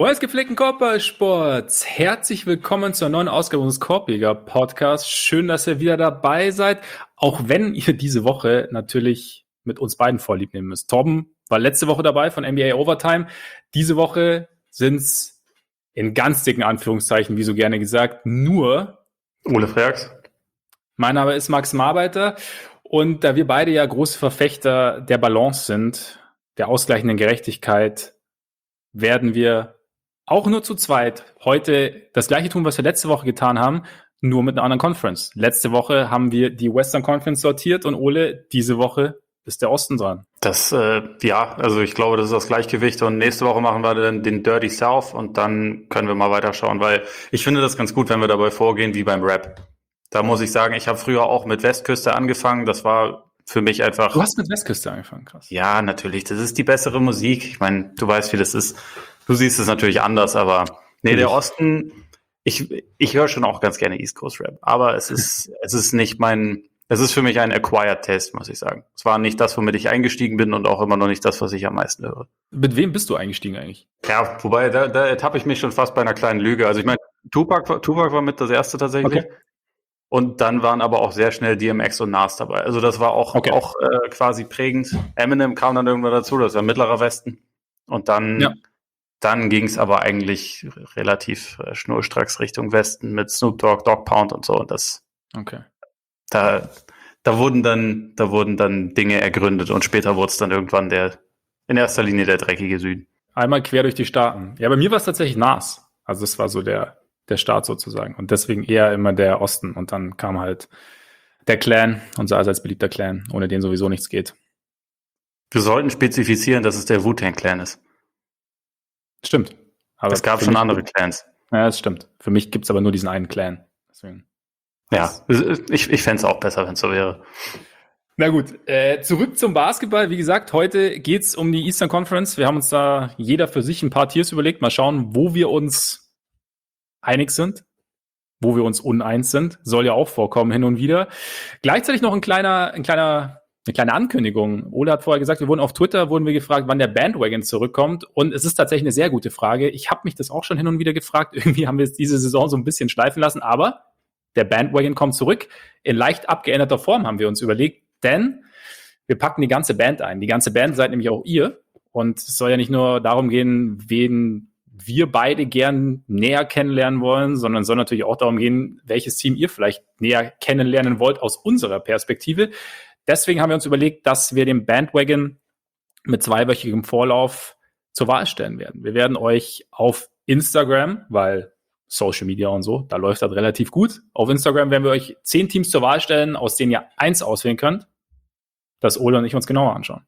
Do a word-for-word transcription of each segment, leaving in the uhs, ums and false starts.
Freunde des gepflegten Korbballsports, herzlich willkommen zur neuen Ausgabe unseres Korbjäger Podcasts. Schön, dass ihr wieder dabei seid, auch wenn ihr diese Woche natürlich mit uns beiden vorlieb nehmen müsst. Torben war letzte Woche dabei von N B A Overtime. Diese Woche sind's in ganz dicken Anführungszeichen, wie so gerne gesagt, nur Ole Freaks. Mein Name ist Max Marbeiter und da wir beide ja große Verfechter der Balance sind, der ausgleichenden Gerechtigkeit, werden wir auch nur zu zweit heute das gleiche tun, was wir letzte Woche getan haben, nur mit einer anderen Conference. Letzte Woche haben wir die Western Conference sortiert und Ole, diese Woche ist der Osten dran. Das, äh, ja, also ich glaube, das ist das Gleichgewicht und nächste Woche machen wir dann den Dirty South und dann können wir mal weiterschauen, weil ich finde das ganz gut, wenn wir dabei vorgehen wie beim Rap. Da muss ich sagen, ich habe früher auch mit Westküste angefangen, das war für mich einfach... Du hast mit Westküste angefangen, krass. Ja, natürlich, das ist die bessere Musik. Ich meine, du weißt, wie das ist. Du siehst es natürlich anders, aber nee, der Osten, ich, ich höre schon auch ganz gerne East Coast Rap, aber es ist, es ist nicht mein, es ist für mich ein acquired taste, muss ich sagen. Es war nicht das, womit ich eingestiegen bin und auch immer noch nicht das, was ich am meisten höre. Mit wem bist du eingestiegen eigentlich? Ja, wobei, da, da ertappe ich mich schon fast bei einer kleinen Lüge. Also ich meine, Tupac, Tupac war mit das erste tatsächlich. Okay. Und dann waren aber auch sehr schnell D M X und Nas dabei. Also das war auch, okay. auch äh, quasi prägend. Eminem kam dann irgendwann dazu, das war Mittlerer Westen. Und dann, ja. dann ging es aber eigentlich relativ äh, schnurstracks Richtung Westen mit Snoop Dogg, Dogg Pound und so. Und das, okay. da, da wurden dann, da wurden dann Dinge ergründet und später wurde es dann irgendwann der, in erster Linie der dreckige Süden. Einmal quer durch die Staaten. Ja, bei mir war es tatsächlich Nas. Also das war so der der Staat sozusagen. Und deswegen eher immer der Osten. Und dann kam halt der Clan, unser allseits beliebter Clan, ohne den sowieso nichts geht. Wir sollten spezifizieren, dass es der Wu-Tang Clan ist. Stimmt. Aber es gab schon andere Clans. Ja, das stimmt. Für mich gibt es aber nur diesen einen Clan. Deswegen. Ja, ich, ich fände es auch besser, wenn es so wäre. Na gut, äh, zurück zum Basketball. Wie gesagt, heute geht's um die Eastern Conference. Wir haben uns da jeder für sich ein paar Tiers überlegt. Mal schauen, wo wir uns einig sind, wo wir uns uneins sind, soll ja auch vorkommen hin und wieder. Gleichzeitig noch ein kleiner, ein kleiner, eine kleine Ankündigung. Ole hat vorher gesagt, wir wurden auf Twitter, wurden wir gefragt, wann der Bandwagon zurückkommt. Und es ist tatsächlich eine sehr gute Frage. Ich habe mich das auch schon hin und wieder gefragt. Irgendwie haben wir jetzt diese Saison so ein bisschen schleifen lassen. Aber der Bandwagon kommt zurück. In leicht abgeänderter Form haben wir uns überlegt. Denn wir packen die ganze Band ein. Die ganze Band seid nämlich auch ihr. Und es soll ja nicht nur darum gehen, wen wir beide gern näher kennenlernen wollen, sondern soll natürlich auch darum gehen, welches Team ihr vielleicht näher kennenlernen wollt aus unserer Perspektive. Deswegen haben wir uns überlegt, dass wir den Bandwagon mit zweiwöchigem Vorlauf zur Wahl stellen werden. Wir werden euch auf Instagram, weil Social Media und so, da läuft das relativ gut. Auf Instagram werden wir euch zehn Teams zur Wahl stellen, aus denen ihr eins auswählen könnt, das Ole und ich uns genauer anschauen.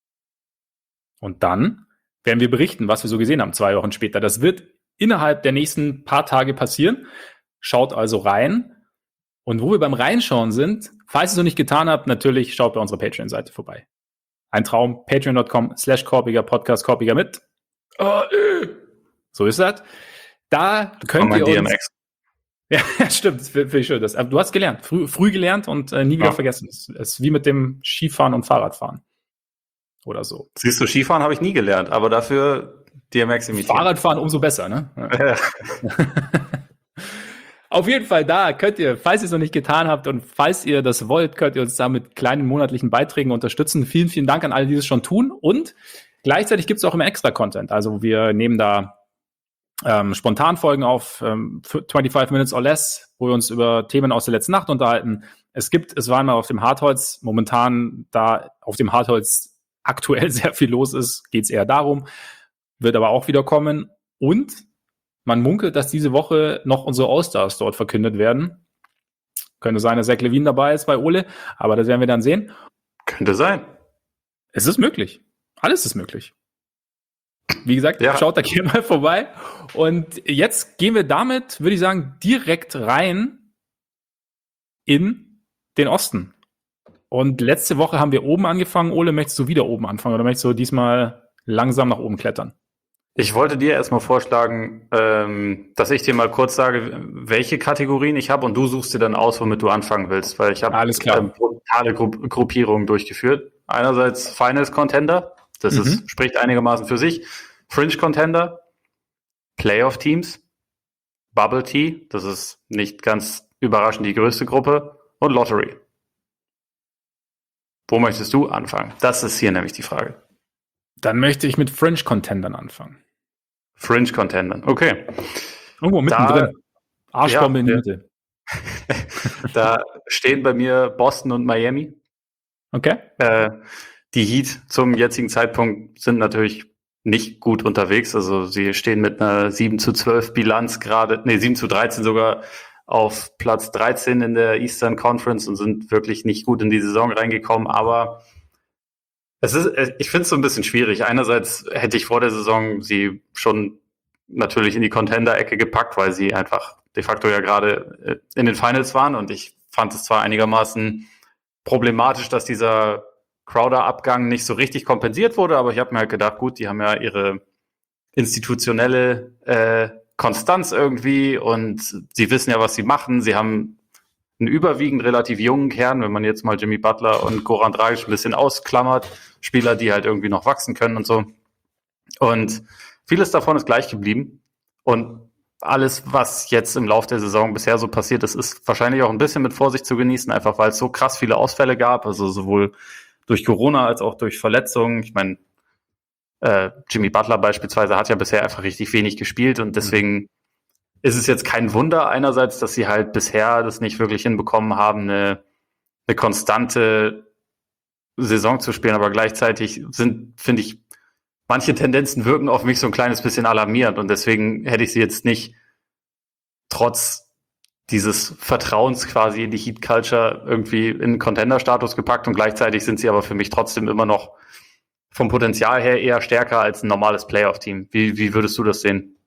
Und dann werden wir berichten, was wir so gesehen haben, zwei Wochen später. Das wird innerhalb der nächsten paar Tage passieren. Schaut also rein. Und wo wir beim Reinschauen sind, falls ihr es noch nicht getan habt, natürlich schaut bei unserer Patreon-Seite vorbei. Ein Traum, patreon.com slash Korbiger Podcast, Korbiger mit. Oh, äh. So ist das. Da könnt ihr uns... D M X. Ja, stimmt, das finde ich schön. Das, du hast gelernt, früh, früh gelernt und äh, nie wieder ja. vergessen. Es ist wie mit dem Skifahren und Fahrradfahren. Oder so. Siehst du, Skifahren habe ich nie gelernt, aber dafür D M X imitieren. Fahrradfahren umso besser, ne? Ja. Auf jeden Fall da könnt ihr, falls ihr es noch nicht getan habt und falls ihr das wollt, könnt ihr uns da mit kleinen monatlichen Beiträgen unterstützen. Vielen, vielen Dank an alle, die das schon tun. Und gleichzeitig gibt es auch immer extra Content. Also wir nehmen da ähm, Spontanfolgen auf, ähm, fünfundzwanzig Minutes or less, wo wir uns über Themen aus der letzten Nacht unterhalten. Es gibt, es war mal auf dem Hartholz, momentan da auf dem Hartholz aktuell sehr viel los ist, geht es eher darum, wird aber auch wieder kommen. Und man munkelt, dass diese Woche noch unsere All-Stars dort verkündet werden. Könnte sein, dass Zach Levine dabei ist bei Ole, aber das werden wir dann sehen. Könnte sein. Es ist möglich. Alles ist möglich. Wie gesagt, ja. Schaut da gerne mal vorbei. Und jetzt gehen wir damit, würde ich sagen, direkt rein in den Osten. Und letzte Woche haben wir oben angefangen. Ole, möchtest du wieder oben anfangen oder möchtest du diesmal langsam nach oben klettern? Ich wollte dir erstmal vorschlagen, ähm, dass ich dir mal kurz sage, welche Kategorien ich habe und du suchst dir dann aus, womit du anfangen willst, weil ich habe ähm, brutale Gru- Gruppierungen durchgeführt. Einerseits Finals Contender, das mhm. ist, spricht einigermaßen für sich, Fringe Contender, Playoff-Teams, Bubble Tea, das ist nicht ganz überraschend die größte Gruppe, und Lottery. Wo möchtest du anfangen? Das ist hier nämlich die Frage. Dann möchte ich mit Fringe-Contendern anfangen. Fringe-Contendern, okay. Irgendwo mittendrin. Arschbombe ja, in die Mitte. Da stehen bei mir Boston und Miami. Okay. Äh, die Heat zum jetzigen Zeitpunkt sind natürlich nicht gut unterwegs. Also sie stehen mit einer sieben zu zwölf Bilanz gerade, nee, sieben zu dreizehn sogar auf Platz dreizehn in der Eastern Conference und sind wirklich nicht gut in die Saison reingekommen. Aber es ist, ich finde es so ein bisschen schwierig. Einerseits hätte ich vor der Saison sie schon natürlich in die Contender-Ecke gepackt, weil sie einfach de facto ja gerade in den Finals waren. Und ich fand es zwar einigermaßen problematisch, dass dieser Crowder-Abgang nicht so richtig kompensiert wurde, aber ich habe mir halt gedacht, gut, die haben ja ihre institutionelle äh, Konstanz irgendwie und sie wissen ja, was sie machen. Sie haben einen überwiegend relativ jungen Kern, wenn man jetzt mal Jimmy Butler und Goran Dragic ein bisschen ausklammert, Spieler, die halt irgendwie noch wachsen können und so. Und vieles davon ist gleich geblieben. Und alles, was jetzt im Laufe der Saison bisher so passiert ist, ist wahrscheinlich auch ein bisschen mit Vorsicht zu genießen, einfach weil es so krass viele Ausfälle gab, also sowohl durch Corona als auch durch Verletzungen. Ich meine, äh, Jimmy Butler beispielsweise hat ja bisher einfach richtig wenig gespielt und deswegen mhm. ist es jetzt kein Wunder einerseits, dass sie halt bisher das nicht wirklich hinbekommen haben, eine, eine konstante Saison zu spielen, aber gleichzeitig sind, finde ich, manche Tendenzen wirken auf mich so ein kleines bisschen alarmierend und deswegen hätte ich sie jetzt nicht trotz dieses Vertrauens quasi in die Heat-Culture irgendwie in Contender-Status gepackt und gleichzeitig sind sie aber für mich trotzdem immer noch vom Potenzial her eher stärker als ein normales Playoff-Team. Wie, wie würdest du das sehen?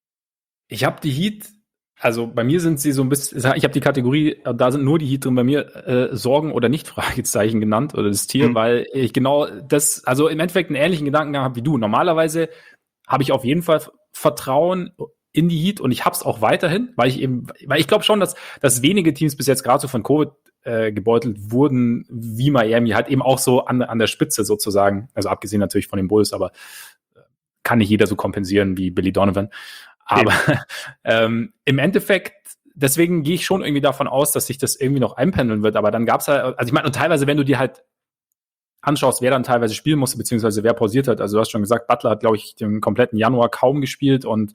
Ich habe die Heat, also bei mir sind sie so ein bisschen, ich habe die Kategorie, da sind nur die Heat drin, bei mir äh, Sorgen oder nicht Fragezeichen genannt oder das Tier, mhm. weil ich genau das, also im Endeffekt einen ähnlichen Gedankengang habe wie du. Normalerweise habe ich auf jeden Fall Vertrauen in die Heat und ich hab's auch weiterhin, weil ich eben, weil ich glaube schon, dass, dass wenige Teams bis jetzt gerade so von Covid äh, gebeutelt wurden, wie Miami, halt eben auch so an, an der Spitze sozusagen, also abgesehen natürlich von den Bulls, aber kann nicht jeder so kompensieren wie Billy Donovan. Aber ähm, im Endeffekt, deswegen gehe ich schon irgendwie davon aus, dass sich das irgendwie noch einpendeln wird, aber dann gab's halt, also ich meine, und teilweise, wenn du dir halt anschaust, wer dann teilweise spielen musste, beziehungsweise wer pausiert hat, also du hast schon gesagt, Butler hat, glaube ich, den kompletten Januar kaum gespielt und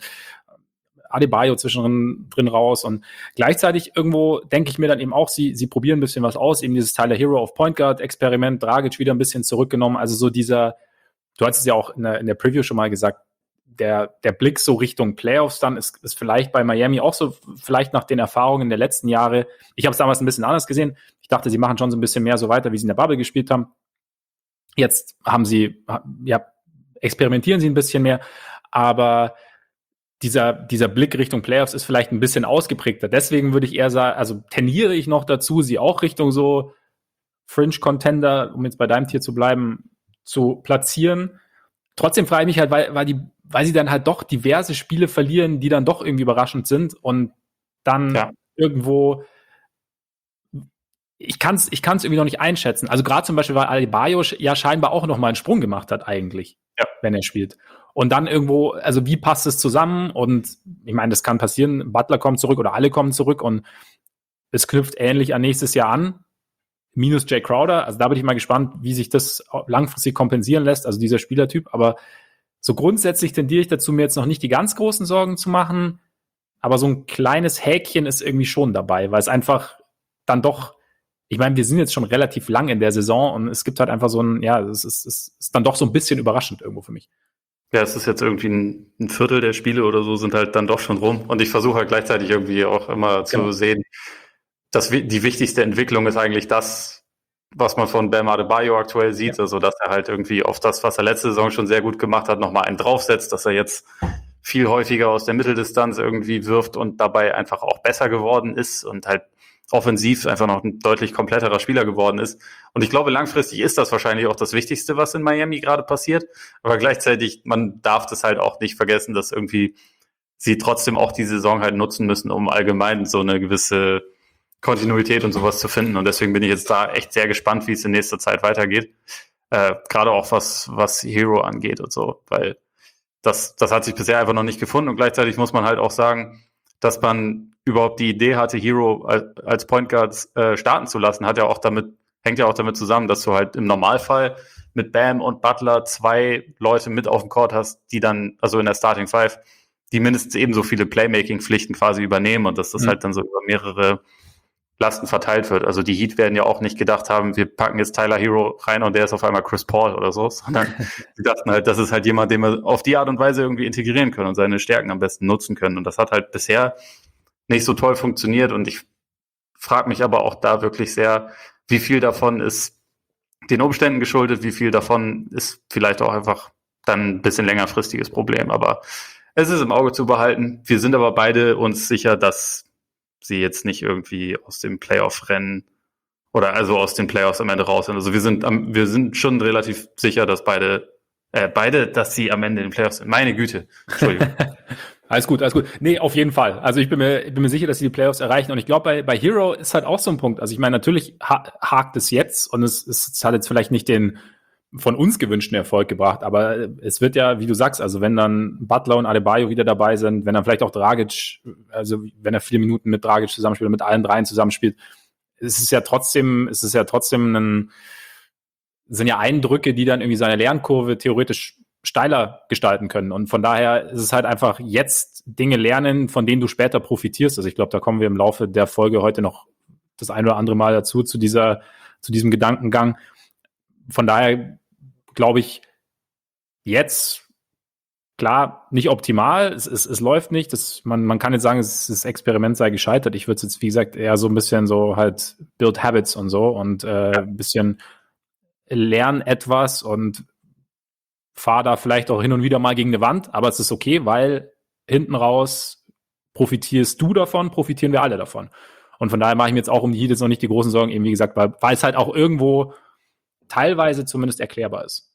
Adebayo zwischendrin drin raus und gleichzeitig irgendwo denke ich mir dann eben auch, sie sie probieren ein bisschen was aus, eben dieses Tyler Hero auf Point Guard Experiment, Dragic wieder ein bisschen zurückgenommen, also so dieser, du hast es ja auch in der, in der Preview schon mal gesagt, der der Blick so Richtung Playoffs dann ist, ist vielleicht bei Miami auch so, vielleicht nach den Erfahrungen der letzten Jahre, ich habe es damals ein bisschen anders gesehen, ich dachte, sie machen schon so ein bisschen mehr so weiter, wie sie in der Bubble gespielt haben, jetzt haben sie, ja, experimentieren sie ein bisschen mehr, aber Dieser, dieser Blick Richtung Playoffs ist vielleicht ein bisschen ausgeprägter. Deswegen würde ich eher sagen, also tendiere ich noch dazu, sie auch Richtung so Fringe-Contender, um jetzt bei deinem Tier zu bleiben, zu platzieren. Trotzdem frage ich mich halt, weil, weil, die, weil sie dann halt doch diverse Spiele verlieren, die dann doch irgendwie überraschend sind und dann ja. irgendwo, ich kann es ich kann's irgendwie noch nicht einschätzen. Also gerade zum Beispiel, weil Adebayo ja scheinbar auch noch mal einen Sprung gemacht hat eigentlich, ja. wenn er spielt. Und dann irgendwo, also wie passt es zusammen? Und ich meine, das kann passieren, Butler kommt zurück oder alle kommen zurück und es knüpft ähnlich an nächstes Jahr an. Minus Jay Crowder, also da bin ich mal gespannt, wie sich das langfristig kompensieren lässt, also dieser Spielertyp. Aber so grundsätzlich tendiere ich dazu, mir jetzt noch nicht die ganz großen Sorgen zu machen, aber so ein kleines Häkchen ist irgendwie schon dabei, weil es einfach dann doch, ich meine, wir sind jetzt schon relativ lang in der Saison und es gibt halt einfach so ein, ja, es ist, es ist dann doch so ein bisschen überraschend irgendwo für mich. Ja, es ist jetzt irgendwie ein, ein Viertel der Spiele oder so sind halt dann doch schon rum. Und ich versuche halt gleichzeitig irgendwie auch immer zu genau. sehen, dass die wichtigste Entwicklung ist eigentlich das, was man von Bam Adebayo aktuell sieht. Ja. Also, dass er halt irgendwie auf das, was er letzte Saison schon sehr gut gemacht hat, nochmal einen draufsetzt, dass er jetzt viel häufiger aus der Mitteldistanz irgendwie wirft und dabei einfach auch besser geworden ist und halt offensiv einfach noch ein deutlich kompletterer Spieler geworden ist. Und ich glaube, langfristig ist das wahrscheinlich auch das Wichtigste, was in Miami gerade passiert. Aber gleichzeitig, man darf das halt auch nicht vergessen, dass irgendwie sie trotzdem auch die Saison halt nutzen müssen, um allgemein so eine gewisse Kontinuität und sowas zu finden. Und deswegen bin ich jetzt da echt sehr gespannt, wie es in nächster Zeit weitergeht. Äh, gerade auch was, was Hero angeht und so. Weil das, das hat sich bisher einfach noch nicht gefunden und gleichzeitig muss man halt auch sagen, dass man überhaupt die Idee hatte, Hero als Point Guard äh, starten zu lassen, hat ja auch damit, hängt ja auch damit zusammen, dass du halt im Normalfall mit Bam und Butler zwei Leute mit auf dem Court hast, die dann, also in der Starting Five, die mindestens ebenso viele Playmaking-Pflichten quasi übernehmen und dass das mhm. halt dann so über mehrere Lasten verteilt wird. Also die Heat werden ja auch nicht gedacht haben, wir packen jetzt Tyler Hero rein und der ist auf einmal Chris Paul oder so, sondern sie dachten halt, das ist halt jemand, den wir auf die Art und Weise irgendwie integrieren können und seine Stärken am besten nutzen können. Und das hat halt bisher nicht so toll funktioniert und ich frage mich aber auch da wirklich sehr, wie viel davon ist den Umständen geschuldet, wie viel davon ist vielleicht auch einfach dann ein bisschen längerfristiges Problem. Aber es ist im Auge zu behalten. Wir sind aber beide uns sicher, dass sie jetzt nicht irgendwie aus dem Playoff-Rennen oder also aus den Playoffs am Ende raus sind. Also wir sind am, wir sind schon relativ sicher, dass beide, äh, beide, dass sie am Ende in den Playoffs sind. Meine Güte. Entschuldigung. Alles gut, alles gut. Nee, auf jeden Fall. Also ich bin mir, ich bin mir sicher, dass sie die Playoffs erreichen. Und ich glaube, bei, bei Hero ist halt auch so ein Punkt. Also ich meine, natürlich ha- hakt es jetzt und es, es hat jetzt vielleicht nicht den von uns gewünschten Erfolg gebracht, aber es wird ja, wie du sagst, also wenn dann Butler und Adebayo wieder dabei sind, wenn dann vielleicht auch Dragic, also wenn er vier Minuten mit Dragic zusammenspielt, mit allen dreien zusammenspielt, es ist ja trotzdem, es ist ja trotzdem ein, sind ja Eindrücke, die dann irgendwie seine Lernkurve theoretisch steiler gestalten können. Und von daher ist es halt einfach jetzt Dinge lernen, von denen du später profitierst. Also ich glaube, da kommen wir im Laufe der Folge heute noch das ein oder andere Mal dazu, zu dieser, zu diesem Gedankengang. Von daher glaube ich, jetzt, klar, nicht optimal, es, es, es läuft nicht, das, man, man kann jetzt sagen, es, das Experiment sei gescheitert. Ich würde es jetzt, wie gesagt, eher so ein bisschen so halt Build Habits und so und äh, ein bisschen lern etwas und fahr da vielleicht auch hin und wieder mal gegen eine Wand, aber es ist okay, weil hinten raus profitierst du davon, profitieren wir alle davon. Und von daher mache ich mir jetzt auch um die Heat jetzt noch nicht die großen Sorgen, eben wie gesagt, weil, weil es halt auch irgendwo teilweise zumindest erklärbar ist.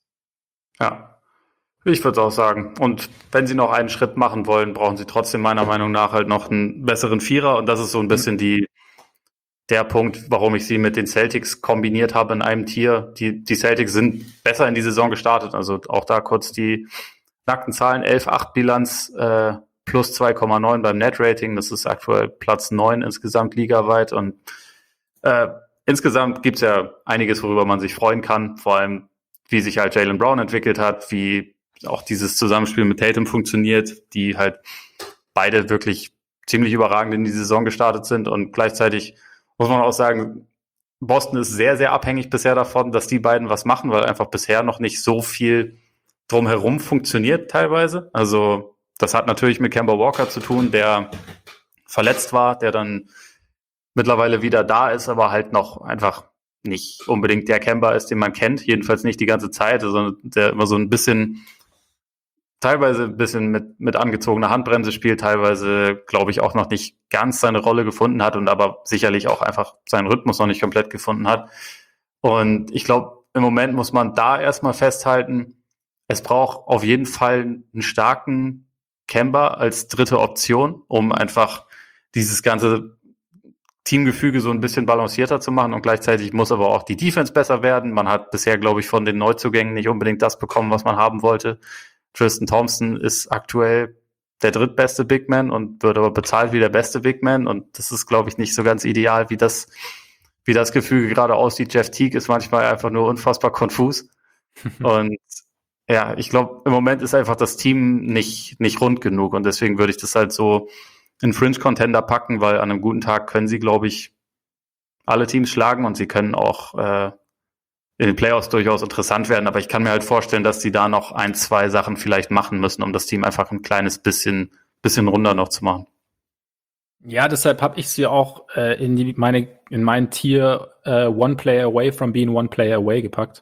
Ja, ich würde es auch sagen. Und wenn sie noch einen Schritt machen wollen, brauchen sie trotzdem meiner Meinung nach halt noch einen besseren Vierer. Und das ist so ein bisschen die der Punkt, warum ich sie mit den Celtics kombiniert habe in einem Tier. Die, die Celtics sind besser in die Saison gestartet. Also auch da kurz die nackten Zahlen. elf acht Bilanz, äh, plus zwei Komma neun beim Net-Rating. Das ist aktuell Platz neun insgesamt ligaweit. Und äh, insgesamt gibt's ja einiges, worüber man sich freuen kann. Vor allem, wie sich halt Jaylen Brown entwickelt hat, wie auch dieses Zusammenspiel mit Tatum funktioniert, die halt beide wirklich ziemlich überragend in die Saison gestartet sind. Und gleichzeitig muss man auch sagen, Boston ist sehr, sehr abhängig bisher davon, dass die beiden was machen, weil einfach bisher noch nicht so viel drumherum funktioniert teilweise. Also das hat natürlich mit Kemba Walker zu tun, der verletzt war, der dann mittlerweile wieder da ist, aber halt noch einfach nicht unbedingt der Kemba ist, den man kennt, jedenfalls nicht die ganze Zeit, sondern der immer so ein bisschen, teilweise ein bisschen mit, mit angezogener Handbremse spielt, teilweise, glaube ich, auch noch nicht ganz seine Rolle gefunden hat und aber sicherlich auch einfach seinen Rhythmus noch nicht komplett gefunden hat. Und ich glaube, im Moment muss man da erstmal festhalten, es braucht auf jeden Fall einen starken Kemba als dritte Option, um einfach dieses ganze Teamgefüge so ein bisschen balancierter zu machen und gleichzeitig muss aber auch die Defense besser werden. Man hat bisher, glaube ich, von den Neuzugängen nicht unbedingt das bekommen, was man haben wollte. Tristan Thompson ist aktuell der drittbeste Big Man und wird aber bezahlt wie der beste Big Man und das ist, glaube ich, nicht so ganz ideal, wie das, wie das Gefüge gerade aussieht. Jeff Teague ist manchmal einfach nur unfassbar konfus und ja, ich glaube, im Moment ist einfach das Team nicht, nicht rund genug und deswegen würde ich das halt so in Fringe-Contender packen, weil an einem guten Tag können sie, glaube ich, alle Teams schlagen und sie können auch äh, in den Playoffs durchaus interessant werden. Aber ich kann mir halt vorstellen, dass die da noch ein, zwei Sachen vielleicht machen müssen, um das Team einfach ein kleines bisschen, bisschen runder noch zu machen. Ja, deshalb habe ich sie auch äh, in die meine in mein Tier äh, One Player Away from being One Player Away gepackt.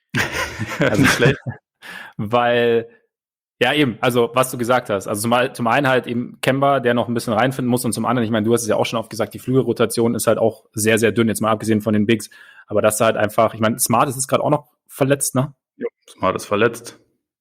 Also nicht schlecht. Weil ja, eben, also was du gesagt hast. Also zum, zum einen halt eben Kemba, der noch ein bisschen reinfinden muss und zum anderen, ich meine, du hast es ja auch schon oft gesagt, die Flügelrotation ist halt auch sehr, sehr dünn, jetzt mal abgesehen von den Bigs. Aber das halt einfach, ich meine, Smart ist jetzt gerade auch noch verletzt, ne? Ja, Smart ist verletzt.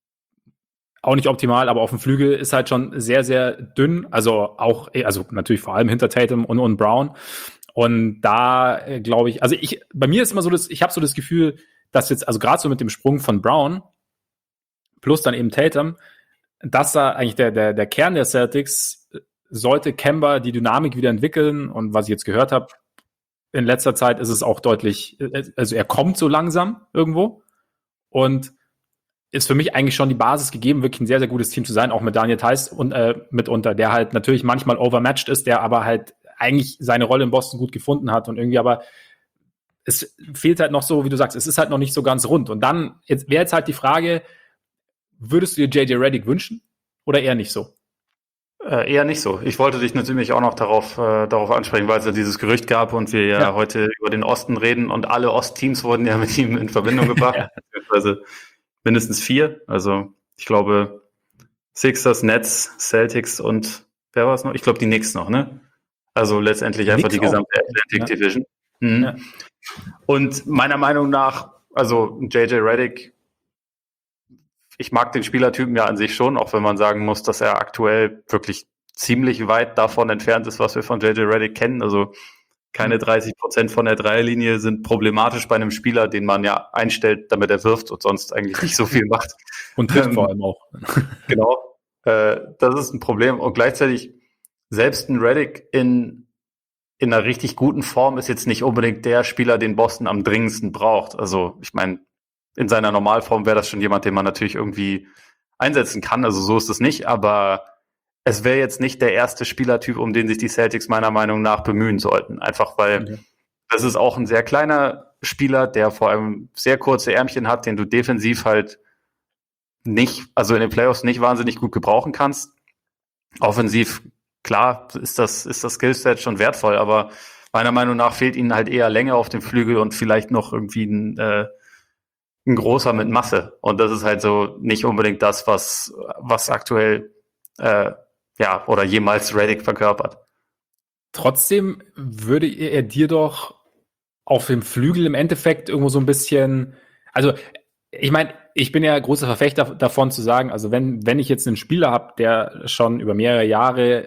Auch nicht optimal, aber auf dem Flügel ist halt schon sehr, sehr dünn. Also auch, also natürlich vor allem hinter Tatum und, und Brown. Und da äh, glaube ich, also ich, bei mir ist immer so das, ich habe so das Gefühl, dass jetzt, also gerade so mit dem Sprung von Brown plus dann eben Tatum, das da eigentlich der, der, der Kern der Celtics, sollte Kemba die Dynamik wieder entwickeln, und was ich jetzt gehört habe, in letzter Zeit ist es auch deutlich, also er kommt so langsam irgendwo und ist für mich eigentlich schon die Basis gegeben, wirklich ein sehr, sehr gutes Team zu sein, auch mit Daniel Theis und, äh, mitunter, der halt natürlich manchmal overmatched ist, der aber halt eigentlich seine Rolle in Boston gut gefunden hat und irgendwie aber es fehlt halt noch so, wie du sagst, es ist halt noch nicht so ganz rund. Und dann jetzt wäre jetzt halt die Frage, würdest du dir J J Redick wünschen oder eher nicht so? Äh, eher nicht so. Ich wollte dich natürlich auch noch darauf, äh, darauf ansprechen, weil es ja dieses Gerücht gab und wir ja, ja heute über den Osten reden und alle Ostteams wurden ja mit ihm in Verbindung gebracht, ja. beziehungsweise mindestens vier. Also ich glaube Sixers, Nets, Celtics und wer war es noch? Ich glaube die Knicks noch, ne? Also letztendlich einfach Knicks die gesamte auch. Atlantic ja. Division. Mhm. Ja. Und meiner Meinung nach, also J J Redick, ich mag den Spielertypen ja an sich schon, auch wenn man sagen muss, dass er aktuell wirklich ziemlich weit davon entfernt ist, was wir von J J Redick kennen. Also keine dreißig Prozent von der Dreierlinie sind problematisch bei einem Spieler, den man ja einstellt, damit er wirft und sonst eigentlich nicht so viel macht. Und trifft ähm, vor allem auch. Genau, äh, das ist ein Problem. Und gleichzeitig, selbst ein Redick in, in einer richtig guten Form ist jetzt nicht unbedingt der Spieler, den Boston am dringendsten braucht. Also ich meine, in seiner Normalform wäre das schon jemand, den man natürlich irgendwie einsetzen kann. Also so ist es nicht, aber es wäre jetzt nicht der erste Spielertyp, um den sich die Celtics meiner Meinung nach bemühen sollten. Einfach weil okay. das ist auch ein sehr kleiner Spieler, der vor allem sehr kurze Ärmchen hat, den du defensiv halt nicht, also in den Playoffs nicht wahnsinnig gut gebrauchen kannst. Offensiv, klar, ist das, ist das Skillset schon wertvoll, aber meiner Meinung nach fehlt ihnen halt eher Länge auf dem Flügel und vielleicht noch irgendwie ein äh, ein großer mit Masse. Und das ist halt so nicht unbedingt das, was, was aktuell, äh, ja, oder jemals Redick verkörpert. Trotzdem würde er dir doch auf dem Flügel im Endeffekt irgendwo so ein bisschen, also ich meine, ich bin ja großer Verfechter davon zu sagen, also wenn, wenn ich jetzt einen Spieler habe, der schon über mehrere Jahre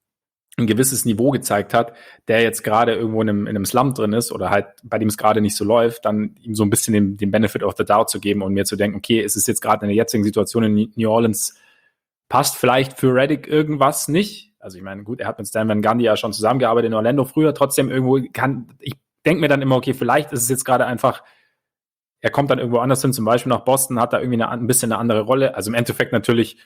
ein gewisses Niveau gezeigt hat, der jetzt gerade irgendwo in einem, in einem Slump drin ist oder halt bei dem es gerade nicht so läuft, dann ihm so ein bisschen den, den Benefit of the Doubt zu geben und mir zu denken, okay, es ist jetzt gerade in der jetzigen Situation in New Orleans, passt vielleicht für Redick irgendwas nicht. Also ich meine, gut, er hat mit Stan Van Gundy ja schon zusammengearbeitet in Orlando früher, trotzdem irgendwo kann, ich denke mir dann immer, okay, vielleicht ist es jetzt gerade einfach, er kommt dann irgendwo anders hin, zum Beispiel nach Boston, hat da irgendwie eine, ein bisschen eine andere Rolle, also im Endeffekt natürlich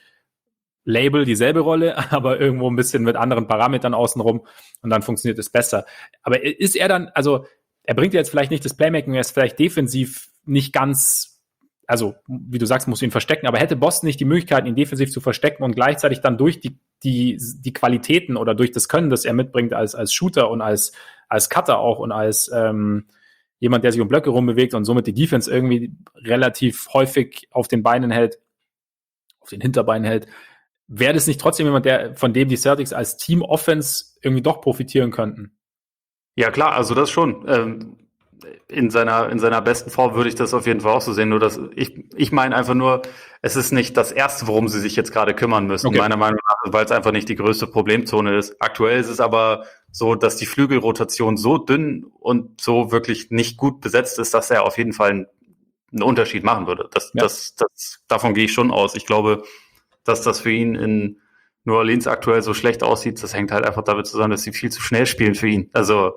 Label dieselbe Rolle, aber irgendwo ein bisschen mit anderen Parametern außenrum und dann funktioniert es besser. Aber ist er dann, also er bringt jetzt vielleicht nicht das Playmaking, er ist vielleicht defensiv nicht ganz, also wie du sagst, musst du ihn verstecken, aber hätte Boston nicht die Möglichkeit, ihn defensiv zu verstecken und gleichzeitig dann durch die, die, die Qualitäten oder durch das Können, das er mitbringt als, als Shooter und als, als Cutter auch und als ähm, jemand, der sich um Blöcke rumbewegt und somit die Defense irgendwie relativ häufig auf den Beinen hält, auf den Hinterbeinen hält, wäre das nicht trotzdem jemand, der, von dem die Celtics als Team-Offense irgendwie doch profitieren könnten? Ja, klar, also das schon. Ähm, in seiner, in seiner besten Form würde ich das auf jeden Fall auch so sehen. Nur dass ich, ich meine einfach nur, es ist nicht das Erste, worum sie sich jetzt gerade kümmern müssen, okay. meiner Meinung nach, weil es einfach nicht die größte Problemzone ist. Aktuell ist es aber so, dass die Flügelrotation so dünn und so wirklich nicht gut besetzt ist, dass er auf jeden Fall einen, einen Unterschied machen würde. Das, ja. das, das, davon gehe ich schon aus. Ich glaube, dass das für ihn in New Orleans aktuell so schlecht aussieht, das hängt halt einfach damit zusammen, dass sie viel zu schnell spielen für ihn. Also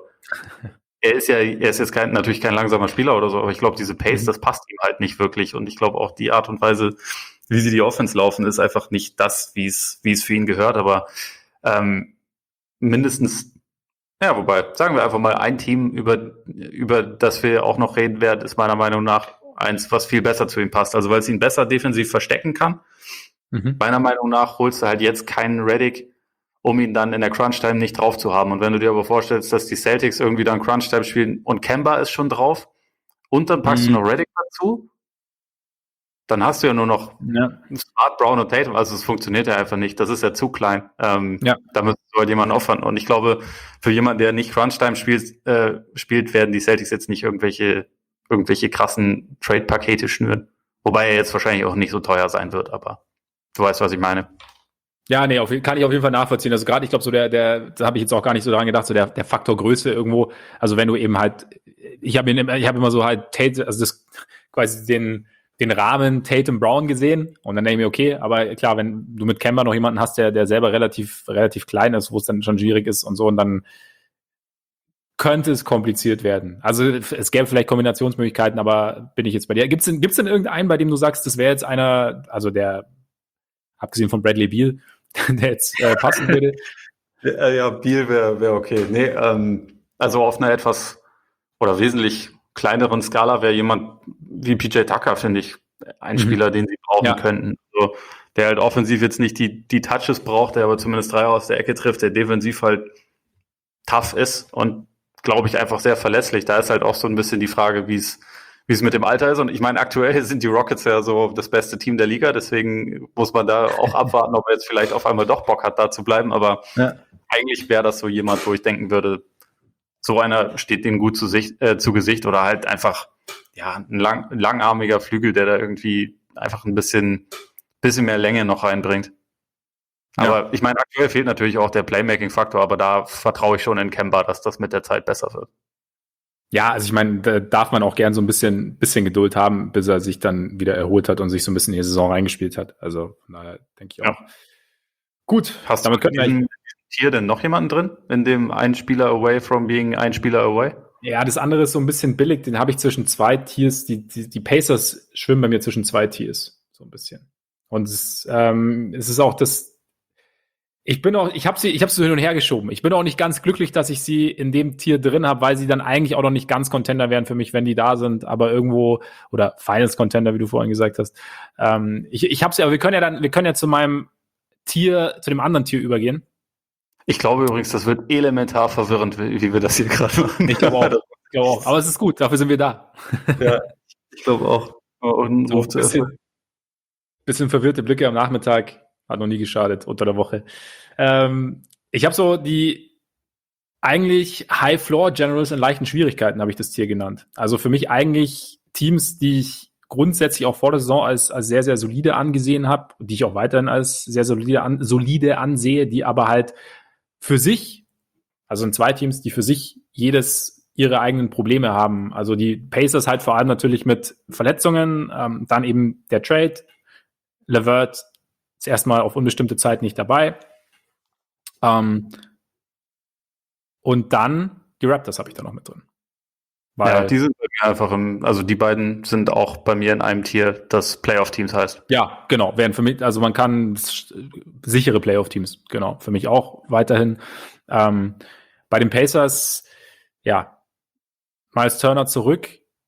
er ist ja, er ist jetzt kein, natürlich kein langsamer Spieler oder so, aber ich glaube, diese Pace, mhm. das passt ihm halt nicht wirklich. Und ich glaube auch die Art und Weise, wie sie die Offense laufen, ist einfach nicht das, wie es, wie es für ihn gehört. Aber ähm, mindestens, ja, wobei, sagen wir einfach mal, ein Team, über, über das wir auch noch reden werden, ist meiner Meinung nach eins, was viel besser zu ihm passt. Also weil es ihn besser defensiv verstecken kann. Mhm. Meiner Meinung nach holst du halt jetzt keinen Redick, um ihn dann in der Crunch-Time nicht drauf zu haben. Und wenn du dir aber vorstellst, dass die Celtics irgendwie dann Crunch-Time spielen und Kemba ist schon drauf und dann packst mhm. du noch Redick dazu, dann hast du ja nur noch ja. Smart, Brown und Tatum. Also es funktioniert ja einfach nicht. Das ist ja zu klein. Ähm, ja. Da müsstest du halt jemanden opfern. Und ich glaube, für jemanden, der nicht Crunch-Time spielt, äh, spielt, werden die Celtics jetzt nicht irgendwelche, irgendwelche krassen Trade-Pakete schnüren. Wobei er jetzt wahrscheinlich auch nicht so teuer sein wird, aber du weißt, was ich meine. Ja, nee, auf, kann ich auf jeden Fall nachvollziehen. Also gerade, ich glaube, so der, der, da habe ich jetzt auch gar nicht so dran gedacht, so der, der Faktor Größe irgendwo. Also wenn du eben halt, ich habe ich habe immer so halt Tate, also das quasi den, den Rahmen Tatum Brown gesehen und dann denke ich mir, okay, aber klar, wenn du mit Kemba noch jemanden hast, der, der selber relativ, relativ klein ist, wo es dann schon schwierig ist und so, und dann könnte es kompliziert werden. Also es gäbe vielleicht Kombinationsmöglichkeiten, aber bin ich jetzt bei dir. Gibt es denn, gibt's denn irgendeinen, bei dem du sagst, das wäre jetzt einer, also der, abgesehen von Bradley Beal, der jetzt äh, passen würde? Ja, ja, Beal wäre wär okay. Nee, ähm, also auf einer etwas oder wesentlich kleineren Skala wäre jemand wie P J Tucker, finde ich, ein mhm. Spieler, den sie brauchen ja. könnten. Also, der halt offensiv jetzt nicht die, die Touches braucht, der aber zumindest drei aus der Ecke trifft, der defensiv halt tough ist und glaube ich einfach sehr verlässlich. Da ist halt auch so ein bisschen die Frage, wie es wie es mit dem Alter ist. Und ich meine, aktuell sind die Rockets ja so das beste Team der Liga, deswegen muss man da auch abwarten, ob er jetzt vielleicht auf einmal doch Bock hat, da zu bleiben. Aber ja. eigentlich wäre das so jemand, wo ich denken würde, so einer steht denen gut zu, Sicht, äh, zu Gesicht oder halt einfach ja ein, lang, ein langarmiger Flügel, der da irgendwie einfach ein bisschen, bisschen mehr Länge noch reinbringt. Aber ja. ich meine, aktuell fehlt natürlich auch der Playmaking-Faktor, aber da vertraue ich schon in Kemba, dass das mit der Zeit besser wird. Ja, also ich meine, da darf man auch gern so ein bisschen, bisschen Geduld haben, bis er sich dann wieder erholt hat und sich so ein bisschen in die Saison reingespielt hat. Also von daher denke ich auch. Ja. Gut, hast damit du in diesem Tier denn noch jemanden drin? In dem ein Spieler away from being ein Spieler away? Ja, das andere ist so ein bisschen billig. Den habe ich zwischen zwei Tiers. Die, die, die Pacers schwimmen bei mir zwischen zwei Tiers. So ein bisschen. Und es, ähm, es ist auch das, Ich bin auch, ich habe sie, ich habe sie hin und her geschoben. Ich bin auch nicht ganz glücklich, dass ich sie in dem Tier drin habe, weil sie dann eigentlich auch noch nicht ganz Contender wären für mich, wenn die da sind, aber irgendwo oder Finals Contender, wie du vorhin gesagt hast. Ähm, ich, ich habe sie, aber wir können ja dann, wir können ja zu meinem Tier, zu dem anderen Tier übergehen. Ich glaube übrigens, das wird elementar verwirrend, wie, wie wir das hier gerade machen. Ich glaube auch. Ich glaube auch. Aber es ist gut, dafür sind wir da. Ja, ich glaube auch. Und so ein bisschen, bisschen verwirrte Blicke am Nachmittag. Hat noch nie geschadet, unter der Woche. Ähm, ich habe so die eigentlich High-Floor-Generals in leichten Schwierigkeiten, habe ich das Tier genannt. Also für mich eigentlich Teams, die ich grundsätzlich auch vor der Saison als, als sehr, sehr solide angesehen habe, die ich auch weiterhin als sehr solide, an, solide ansehe, die aber halt für sich, also sind zwei Teams, die für sich jedes ihre eigenen Probleme haben. Also die Pacers halt vor allem natürlich mit Verletzungen, ähm, dann eben der Trade, LeVert ist erstmal auf unbestimmte Zeit nicht dabei. Ähm, und dann die Raptors habe ich da noch mit drin. Weil ja, die sind bei mir einfach im, also die beiden sind auch bei mir in einem Tier, das Playoff-Teams heißt. Ja, genau, wären für mich, also man kann sichere Playoff-Teams, genau, für mich auch weiterhin. Ähm, bei den Pacers, ja, Miles Turner zurück.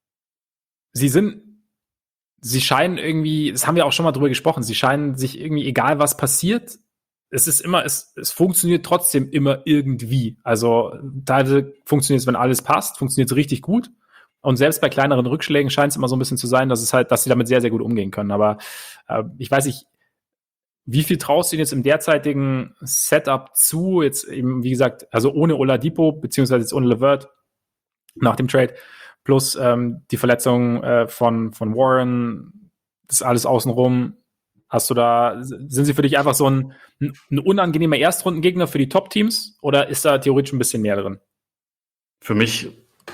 Sie sind Sie scheinen irgendwie, das haben wir auch schon mal drüber gesprochen, sie scheinen sich irgendwie, egal was passiert, es ist immer, es, es funktioniert trotzdem immer irgendwie. Also teilweise funktioniert es, wenn alles passt, funktioniert es richtig gut. Und selbst bei kleineren Rückschlägen scheint es immer so ein bisschen zu sein, dass es halt, dass sie damit sehr, sehr gut umgehen können. Aber äh, ich weiß nicht, wie viel traust du ihnen jetzt im derzeitigen Setup zu? Jetzt eben, wie gesagt, also ohne Oladipo, beziehungsweise jetzt ohne LeVert nach dem Trade. Plus ähm, die Verletzung äh, von, von Warren, das alles außenrum. Hast du da, sind sie für dich einfach so ein, ein unangenehmer Erstrundengegner für die Top-Teams oder ist da theoretisch ein bisschen mehr drin? Für mich,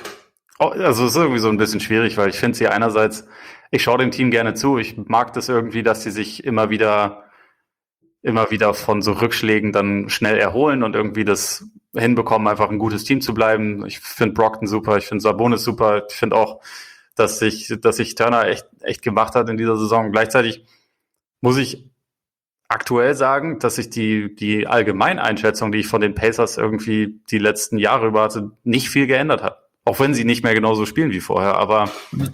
also es ist irgendwie so ein bisschen schwierig, weil ich finde sie einerseits, ich schaue dem Team gerne zu, ich mag das irgendwie, dass sie sich immer wieder, immer wieder von so Rückschlägen dann schnell erholen und irgendwie das hinbekommen, einfach ein gutes Team zu bleiben. Ich finde Brockton super, ich finde Sabonis super, ich finde auch, dass sich, dass sich Turner echt, echt gemacht hat in dieser Saison. Gleichzeitig muss ich aktuell sagen, dass sich die, die Allgemeineinschätzung, die ich von den Pacers irgendwie die letzten Jahre über hatte, nicht viel geändert hat. Auch wenn sie nicht mehr genauso spielen wie vorher. Aber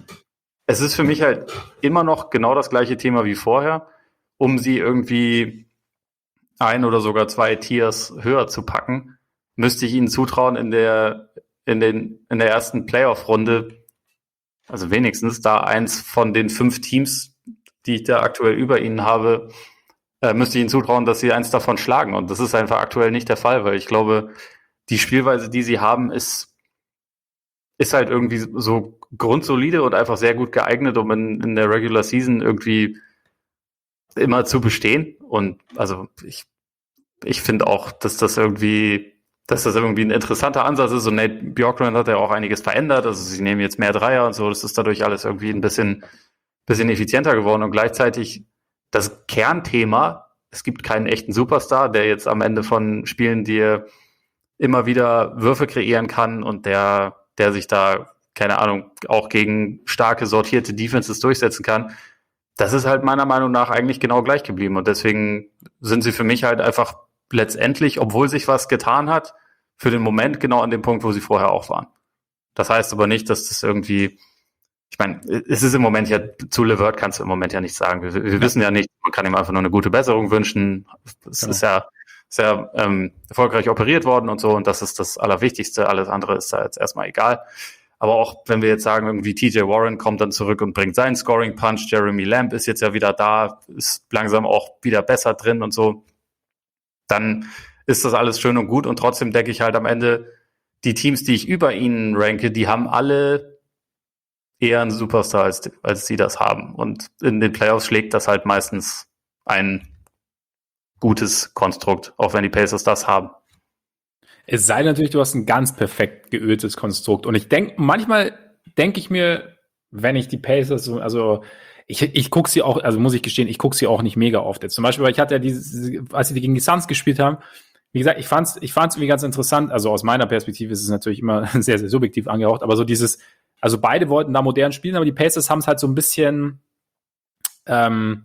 es ist für mich halt immer noch genau das gleiche Thema wie vorher, um sie irgendwie ein oder sogar zwei Tiers höher zu packen, müsste ich ihnen zutrauen, in der, in den, in der ersten Playoff-Runde, also wenigstens da eins von den fünf Teams, die ich da aktuell über ihnen habe, äh, müsste ich ihnen zutrauen, dass sie eins davon schlagen. Und das ist einfach aktuell nicht der Fall, weil ich glaube, die Spielweise, die sie haben, ist, ist halt irgendwie so grundsolide und einfach sehr gut geeignet, um in, in der Regular Season irgendwie immer zu bestehen. Und also ich, ich finde auch, dass das irgendwie dass das irgendwie ein interessanter Ansatz ist. Und Nate Bjorkgren hat ja auch einiges verändert. Also sie nehmen jetzt mehr Dreier und so. Das ist dadurch alles irgendwie ein bisschen, bisschen effizienter geworden und gleichzeitig das Kernthema, es gibt keinen echten Superstar, der jetzt am Ende von Spielen dir immer wieder Würfe kreieren kann und der, der sich da, keine Ahnung, auch gegen starke, sortierte Defenses durchsetzen kann. Das ist halt meiner Meinung nach eigentlich genau gleich geblieben. Und deswegen sind sie für mich halt einfach letztendlich, obwohl sich was getan hat, für den Moment genau an dem Punkt, wo sie vorher auch waren. Das heißt aber nicht, dass das irgendwie, ich meine, es ist im Moment ja, zu LeVert kannst du im Moment ja nichts sagen. Wir, wir ja. wissen ja nicht, man kann ihm einfach nur eine gute Besserung wünschen. Es genau. ist ja sehr ähm, erfolgreich operiert worden und so, und das ist das Allerwichtigste. Alles andere ist da jetzt erstmal egal. Aber auch wenn wir jetzt sagen, irgendwie T J Warren kommt dann zurück und bringt seinen Scoring-Punch, Jeremy Lamb ist jetzt ja wieder da, ist langsam auch wieder besser drin und so, dann ist das alles schön und gut, und trotzdem denke ich halt am Ende, die Teams, die ich über ihnen ranke, die haben alle eher einen Superstar, als, als sie das haben. Und in den Playoffs schlägt das halt meistens ein gutes Konstrukt, auch wenn die Pacers das haben. Es sei natürlich, du hast ein ganz perfekt geöltes Konstrukt. Und ich denke, manchmal denke ich mir, wenn ich die Pacers, also ich, ich gucke sie auch, also muss ich gestehen, ich gucke sie auch nicht mega oft jetzt. Zum Beispiel, weil ich hatte ja diese, als sie gegen die Suns gespielt haben, wie gesagt, ich fand's, ich fand's irgendwie ganz interessant. Also aus meiner Perspektive ist es natürlich immer sehr, sehr subjektiv angehaucht, aber so dieses, also beide wollten da modern spielen, aber die Pacers haben es halt so ein bisschen, ähm,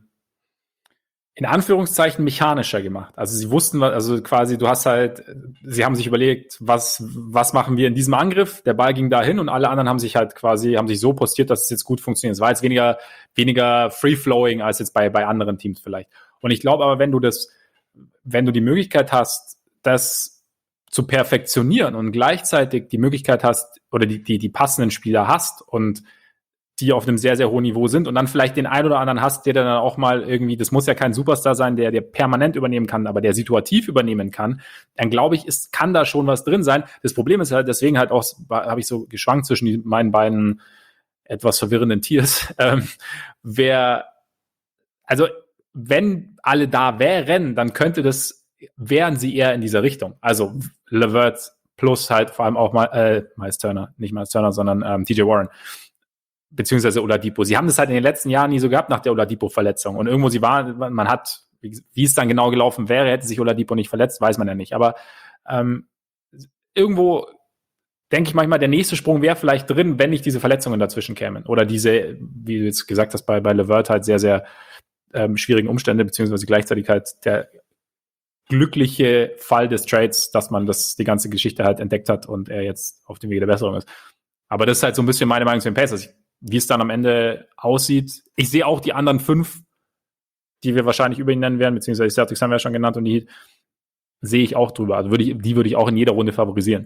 in Anführungszeichen mechanischer gemacht. Also sie wussten, also quasi, du hast halt, sie haben sich überlegt, was, was machen wir in diesem Angriff? Der Ball ging dahin und alle anderen haben sich halt quasi, haben sich so postiert, dass es jetzt gut funktioniert. Es war jetzt weniger, weniger free-flowing als jetzt bei, bei anderen Teams vielleicht. Und ich glaube aber, wenn du das, wenn du die Möglichkeit hast, das zu perfektionieren und gleichzeitig die Möglichkeit hast oder die, die, die passenden Spieler hast und die auf einem sehr, sehr hohen Niveau sind und dann vielleicht den einen oder anderen hast, der dann auch mal irgendwie, das muss ja kein Superstar sein, der, der permanent übernehmen kann, aber der situativ übernehmen kann, dann glaube ich, ist, kann da schon was drin sein. Das Problem ist halt, deswegen halt auch, habe ich so geschwankt zwischen die, meinen beiden etwas verwirrenden Tiers. Ähm, wer, also, wenn alle da wären, dann könnte das, wären sie eher in dieser Richtung. Also, LeVert plus halt vor allem auch mal, äh, Miles Turner, nicht Miles Turner, sondern ähm, T J Warren. Beziehungsweise Oladipo. Sie haben das halt in den letzten Jahren nie so gehabt nach der Oladipo-Verletzung. Und irgendwo, sie waren, man hat, wie, wie es dann genau gelaufen wäre, hätte sich Oladipo nicht verletzt, weiß man ja nicht. Aber ähm, irgendwo denke ich manchmal, der nächste Sprung wäre vielleicht drin, wenn nicht diese Verletzungen dazwischen kämen. Oder diese, wie du jetzt gesagt hast, bei, bei LeVert halt sehr, sehr ähm, schwierigen Umstände, beziehungsweise gleichzeitig halt der glückliche Fall des Trades, dass man das die ganze Geschichte halt entdeckt hat und er jetzt auf dem Wege der Besserung ist. Aber das ist halt so ein bisschen meine Meinung zu den Pacers. Wie es dann am Ende aussieht. Ich sehe auch die anderen fünf, die wir wahrscheinlich über ihn nennen werden, beziehungsweise die Celtics haben wir ja schon genannt und die Heat, sehe ich auch drüber. Also würde ich, die würde ich auch in jeder Runde favorisieren.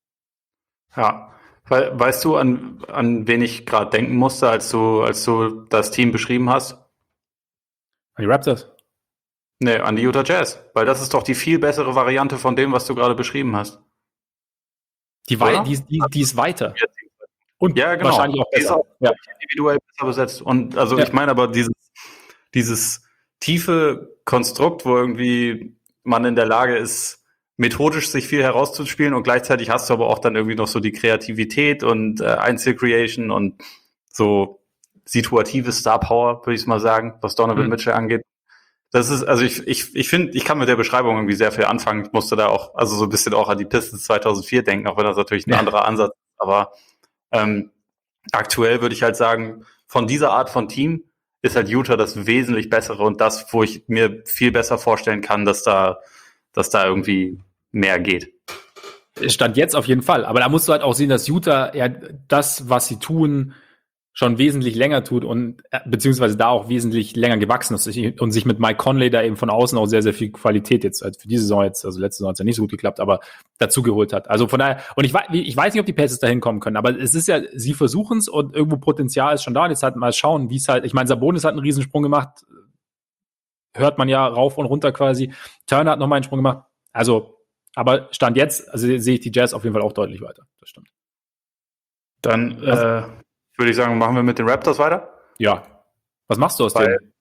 Ja, We- weißt du, an, an wen ich gerade denken musste, als du, als du das Team beschrieben hast? An die Raptors? Nee, an die Utah Jazz. Weil das ist doch die viel bessere Variante von dem, was du gerade beschrieben hast. Die, wei- die, die, die ist weiter. Und ja, genau. Wahrscheinlich auch besser. Auch ja. Individuell besser besetzt. Und also ja. ich meine aber dieses, dieses tiefe Konstrukt, wo irgendwie man in der Lage ist, methodisch sich viel herauszuspielen und gleichzeitig hast du aber auch dann irgendwie noch so die Kreativität und äh, Einzelcreation und so situative Star Power, würde ich mal sagen, was Donovan mhm. Mitchell angeht. Das ist, also ich, ich, ich finde, ich kann mit der Beschreibung irgendwie sehr viel anfangen. Ich musste da auch, also so ein bisschen auch an die Pistons zweitausendvier denken, auch wenn das natürlich ein ja. anderer Ansatz ist, aber Ähm, aktuell würde ich halt sagen, von dieser Art von Team ist halt Utah das wesentlich bessere und das, wo ich mir viel besser vorstellen kann, dass da, dass da irgendwie mehr geht. Stand jetzt auf jeden Fall. Aber da musst du halt auch sehen, dass Utah ja das, was sie tun, schon wesentlich länger tut und beziehungsweise da auch wesentlich länger gewachsen ist und sich mit Mike Conley da eben von außen auch sehr, sehr viel Qualität jetzt, als für diese Saison jetzt, also letzte Saison hat es ja nicht so gut geklappt, aber dazu geholt hat. Also von daher, und ich weiß, ich weiß nicht, ob die Pacers da hinkommen können, aber es ist ja, sie versuchen es und irgendwo Potenzial ist schon da und jetzt halt mal schauen, wie es halt, ich meine, Sabonis hat einen Riesensprung gemacht, hört man ja rauf und runter quasi, Turner hat nochmal einen Sprung gemacht, also, aber Stand jetzt, also sehe ich die Jazz auf jeden Fall auch deutlich weiter, das stimmt. Dann, äh, würde ich sagen, machen wir mit den Raptors weiter? Ja. Was machst du aus dem?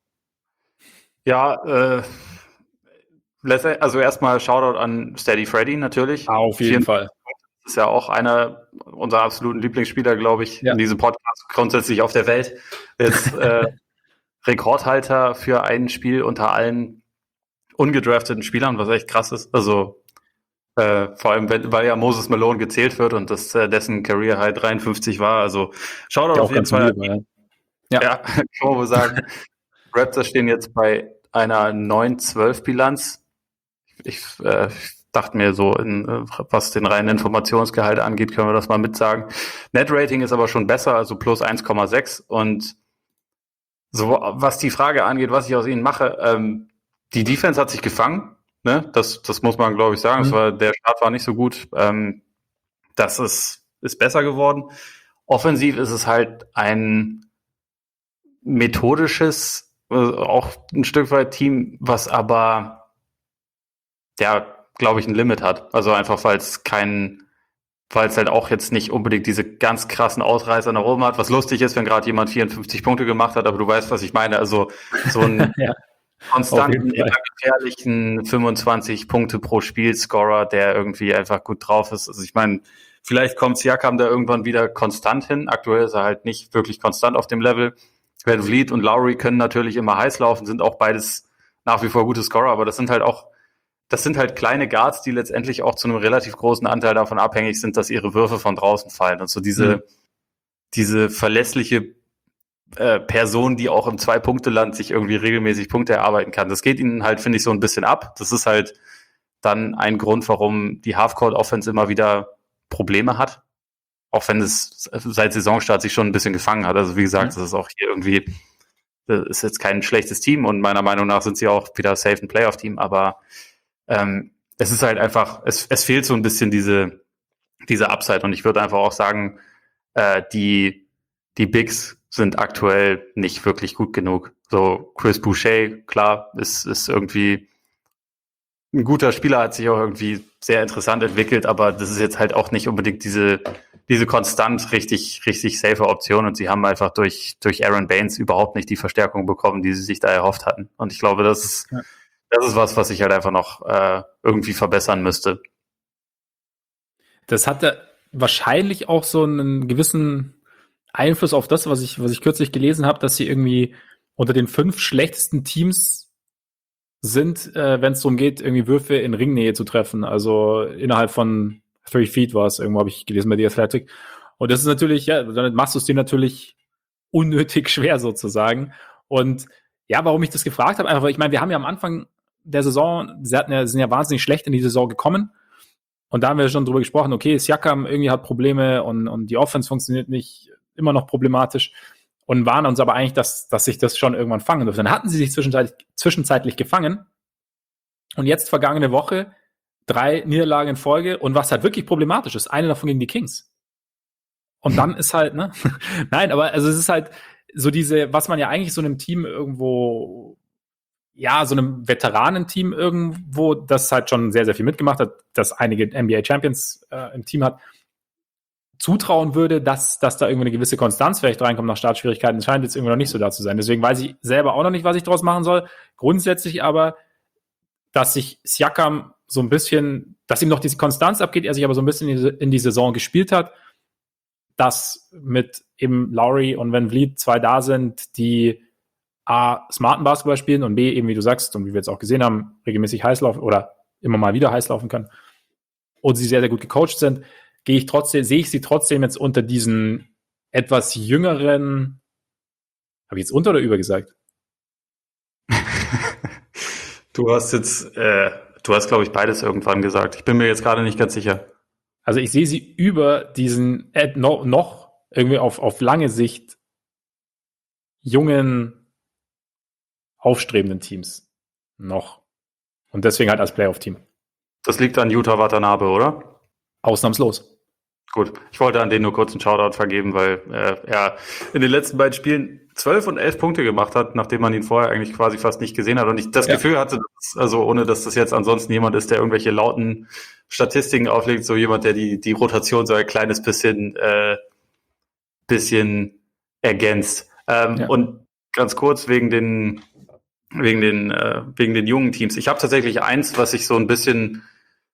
Ja, äh, also erstmal Shoutout an Steady Freddy natürlich. Auf jeden Fall. ist ja auch einer unserer absoluten Lieblingsspieler, glaube ich, ja. in diesem Podcast, grundsätzlich auf der Welt. Jetzt äh, Rekordhalter für ein Spiel unter allen ungedrafteten Spielern, was echt krass ist. Also äh, vor allem, wenn, weil ja Moses Malone gezählt wird und das äh, dessen Career High dreiundfünfzig war. Also schaut auf jeden Fall. Lieb, ja. ja, kann man wohl sagen. Raptors stehen jetzt bei einer neun zwölf Bilanz. Ich äh, dachte mir so, in, was den reinen Informationsgehalt angeht, können wir das mal mitsagen. Net-Rating ist aber schon besser, also plus eins Komma sechs. Und so, was die Frage angeht, was ich aus ihnen mache, ähm, die Defense hat sich gefangen. Ne? Das, das muss man, glaube ich, sagen. Mhm. Es war, der Start war nicht so gut. Ähm, das ist, ist besser geworden. Offensiv ist es halt ein methodisches, äh, auch ein Stück weit Team, was aber, ja, glaube ich, ein Limit hat. Also einfach, weil es kein, weil es halt auch jetzt nicht unbedingt diese ganz krassen Ausreißer nach oben hat. Was lustig ist, wenn gerade jemand vierundfünfzig Punkte gemacht hat, aber du weißt, was ich meine. Also so ein ja, konstanten, immer gefährlichen fünfundzwanzig Punkte pro Spiel Scorer, der irgendwie einfach gut drauf ist. Also ich meine, vielleicht kommt Siakam da irgendwann wieder konstant hin. Aktuell ist er halt nicht wirklich konstant auf dem Level. Van Vliet und Lowry können natürlich immer heiß laufen, sind auch beides nach wie vor gute Scorer, aber das sind halt auch Das sind halt kleine Guards, die letztendlich auch zu einem relativ großen Anteil davon abhängig sind, dass ihre Würfe von draußen fallen. Und so diese, mhm. diese verlässliche äh, Person, die auch im Zwei-Punkte-Land sich irgendwie regelmäßig Punkte erarbeiten kann. Das geht ihnen halt, finde ich, so ein bisschen ab. Das ist halt dann ein Grund, warum die Half-Court-Offense immer wieder Probleme hat. Auch wenn es seit Saisonstart sich schon ein bisschen gefangen hat. Also wie gesagt, mhm. das ist auch hier irgendwie, das ist jetzt kein schlechtes Team und meiner Meinung nach sind sie auch wieder safe ein Playoff-Team, aber Ähm, es ist halt einfach, es, es fehlt so ein bisschen diese, diese Upside und ich würde einfach auch sagen, äh, die, die Bigs sind aktuell nicht wirklich gut genug. So Chris Boucher, klar, ist, ist irgendwie ein guter Spieler, hat sich auch irgendwie sehr interessant entwickelt, aber das ist jetzt halt auch nicht unbedingt diese, diese konstant richtig, richtig safe Option und sie haben einfach durch, durch Aaron Baines überhaupt nicht die Verstärkung bekommen, die sie sich da erhofft hatten. Und ich glaube, das ist, ja. Das ist was, was ich halt einfach noch äh, irgendwie verbessern müsste. Das hatte wahrscheinlich auch so einen gewissen Einfluss auf das, was ich, was ich kürzlich gelesen habe, dass sie irgendwie unter den fünf schlechtesten Teams sind, äh, wenn es darum geht, irgendwie Würfe in Ringnähe zu treffen. Also innerhalb von three feet war es, irgendwo habe ich gelesen bei The Athletic. Und das ist natürlich, ja, damit machst du es dir natürlich unnötig schwer sozusagen. Und ja, warum ich das gefragt habe, einfach, weil ich meine, wir haben ja am Anfang der Saison, sie hatten ja, sind ja wahnsinnig schlecht in die Saison gekommen. Und da haben wir schon drüber gesprochen, okay, Siakam irgendwie hat Probleme und, und die Offense funktioniert nicht, immer noch problematisch. Und waren uns aber eigentlich, dass, dass sich das schon irgendwann fangen dürfte. Dann hatten sie sich zwischenzeitlich, zwischenzeitlich gefangen. Und jetzt vergangene Woche drei Niederlagen in Folge. Und was halt wirklich problematisch ist, eine davon gegen die Kings. Und dann ist halt, ne? Nein, aber also es ist halt so diese, was man ja eigentlich so einem Team irgendwo, ja, so einem Veteranenteam irgendwo, das halt schon sehr, sehr viel mitgemacht hat, das einige N B A Champions äh, im Team hat, zutrauen würde, dass, dass da irgendwie eine gewisse Konstanz vielleicht reinkommt nach Startschwierigkeiten. Das scheint jetzt irgendwie noch nicht so da zu sein. Deswegen weiß ich selber auch noch nicht, was ich daraus machen soll. Grundsätzlich aber, dass sich Siakam so ein bisschen, dass ihm noch diese Konstanz abgeht, er sich aber so ein bisschen in die, in die Saison gespielt hat, dass mit eben Lowry und Van Vliet zwei da sind, die A, smarten Basketball spielen und B, eben wie du sagst und wie wir jetzt auch gesehen haben, regelmäßig heiß laufen oder immer mal wieder heiß laufen können und sie sehr, sehr gut gecoacht sind, gehe ich trotzdem, sehe ich sie trotzdem jetzt unter diesen etwas jüngeren, habe ich jetzt unter oder über gesagt? Du hast jetzt, äh, du hast, glaube ich, beides irgendwann gesagt. Ich bin mir jetzt gerade nicht ganz sicher. Also ich sehe sie über diesen äh, noch, noch irgendwie auf, auf lange Sicht jungen, aufstrebenden Teams noch. Und deswegen halt als Playoff-Team. Das liegt an Yuta Watanabe, oder? Ausnahmslos. Gut, ich wollte an den nur kurz einen Shoutout vergeben, weil äh, er in den letzten beiden Spielen zwölf und elf Punkte gemacht hat, nachdem man ihn vorher eigentlich quasi fast nicht gesehen hat. Und ich das ja. Gefühl hatte, dass, also ohne dass das jetzt ansonsten jemand ist, der irgendwelche lauten Statistiken auflegt, so jemand, der die die Rotation so ein kleines bisschen äh, bisschen ergänzt. Ähm, ja. Und ganz kurz wegen den wegen den äh, wegen den jungen Teams. Ich habe tatsächlich eins, was ich so ein bisschen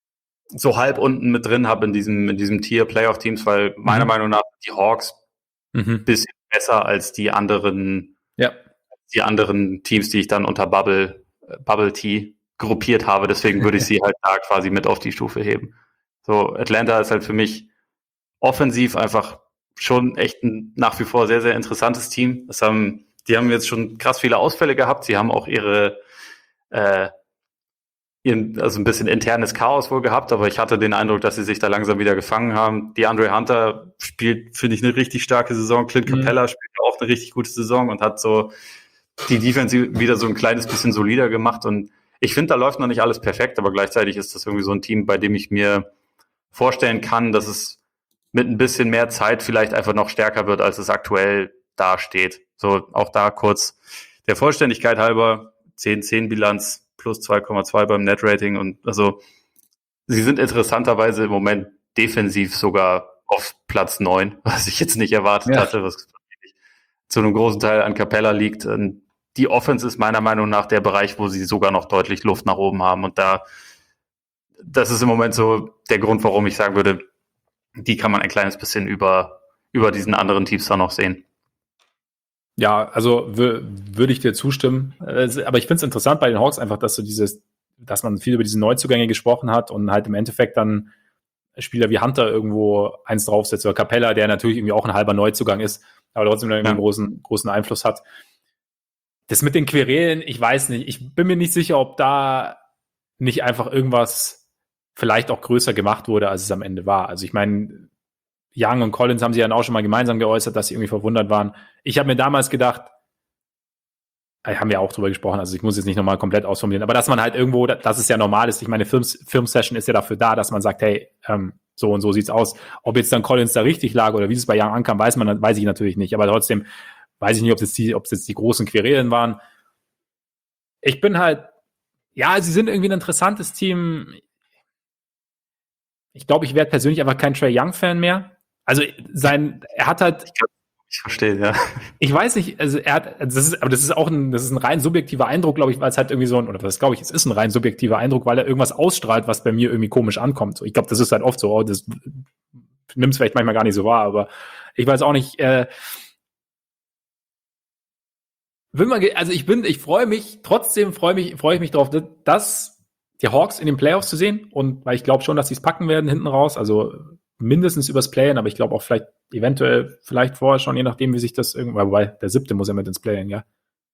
so halb unten mit drin habe in diesem, in diesem Tier Playoff-Teams, weil meiner mhm. Meinung nach die Hawks ein mhm. bisschen besser als die anderen, ja. die anderen Teams, die ich dann unter Bubble, Bubble Tea gruppiert habe. Deswegen würde ich sie halt da quasi mit auf die Stufe heben. So, Atlanta ist halt für mich offensiv einfach schon echt ein nach wie vor sehr, sehr interessantes Team. Das haben, die haben jetzt schon krass viele Ausfälle gehabt. Sie haben auch ihre, äh, ihren, also ein bisschen internes Chaos wohl gehabt, aber ich hatte den Eindruck, dass sie sich da langsam wieder gefangen haben. DeAndre Hunter spielt, finde ich, eine richtig starke Saison. Clint Capella mhm. spielt auch eine richtig gute Saison und hat so die Defense wieder so ein kleines bisschen solider gemacht. Und ich finde, da läuft noch nicht alles perfekt, aber gleichzeitig ist das irgendwie so ein Team, bei dem ich mir vorstellen kann, dass es mit ein bisschen mehr Zeit vielleicht einfach noch stärker wird, als es aktuell dasteht. So, auch da kurz der Vollständigkeit halber, zehn zehn Bilanz plus zwei Komma zwei beim Net-Rating und also sie sind interessanterweise im Moment defensiv sogar auf Platz neun, was ich jetzt nicht erwartet ja. hatte, was zu einem großen Teil an Capella liegt. Und die Offense ist meiner Meinung nach der Bereich, wo sie sogar noch deutlich Luft nach oben haben und da das ist im Moment so der Grund, warum ich sagen würde, die kann man ein kleines bisschen über, über diesen anderen Teams da noch sehen. Ja, also w- würde ich dir zustimmen. Aber ich finde es interessant bei den Hawks einfach, dass so dieses, dass man viel über diese Neuzugänge gesprochen hat und halt im Endeffekt dann Spieler wie Hunter irgendwo eins draufsetzt oder Capella, der natürlich irgendwie auch ein halber Neuzugang ist, aber trotzdem irgendwie ja. einen großen, großen Einfluss hat. Das mit den Querelen, ich weiß nicht. Ich bin mir nicht sicher, ob da nicht einfach irgendwas vielleicht auch größer gemacht wurde, als es am Ende war. Also ich meine, Young und Collins haben sich dann auch schon mal gemeinsam geäußert, dass sie irgendwie verwundert waren. Ich habe mir damals gedacht, äh, haben wir auch drüber gesprochen, also ich muss jetzt nicht nochmal komplett ausformulieren, aber dass man halt irgendwo, dass es ja normal ist, ich meine, Films, Filmsession ist ja dafür da, dass man sagt, hey, ähm, so und so sieht's aus. Ob jetzt dann Collins da richtig lag oder wie es bei Young ankam, weiß man, weiß ich natürlich nicht, aber trotzdem weiß ich nicht, ob es jetzt die, ob es jetzt die großen Querelen waren. Ich bin halt, ja, sie sind irgendwie ein interessantes Team. Ich glaube, ich werde persönlich einfach kein Trae Young-Fan mehr. Also sein, er hat halt. Ich, kann, ich verstehe, ja. Ich weiß nicht, also er hat, das ist, aber das ist auch ein, das ist ein rein subjektiver Eindruck, glaube ich, weil es halt irgendwie so ein, oder was glaube ich, es ist ein rein subjektiver Eindruck, weil er irgendwas ausstrahlt, was bei mir irgendwie komisch ankommt. So, ich glaube, das ist halt oft so, oh, das nimmt es vielleicht manchmal gar nicht so wahr, aber ich weiß auch nicht, äh, will man, also ich bin, ich freue mich, trotzdem freue mich, freue ich mich drauf, dass die Hawks in den Playoffs zu sehen und weil ich glaube schon, dass sie es packen werden hinten raus, also mindestens übers Play-In, aber ich glaube auch vielleicht eventuell vielleicht vorher schon, je nachdem, wie sich das irgendwann, wobei der siebte muss ja mit ins Play-In, ja.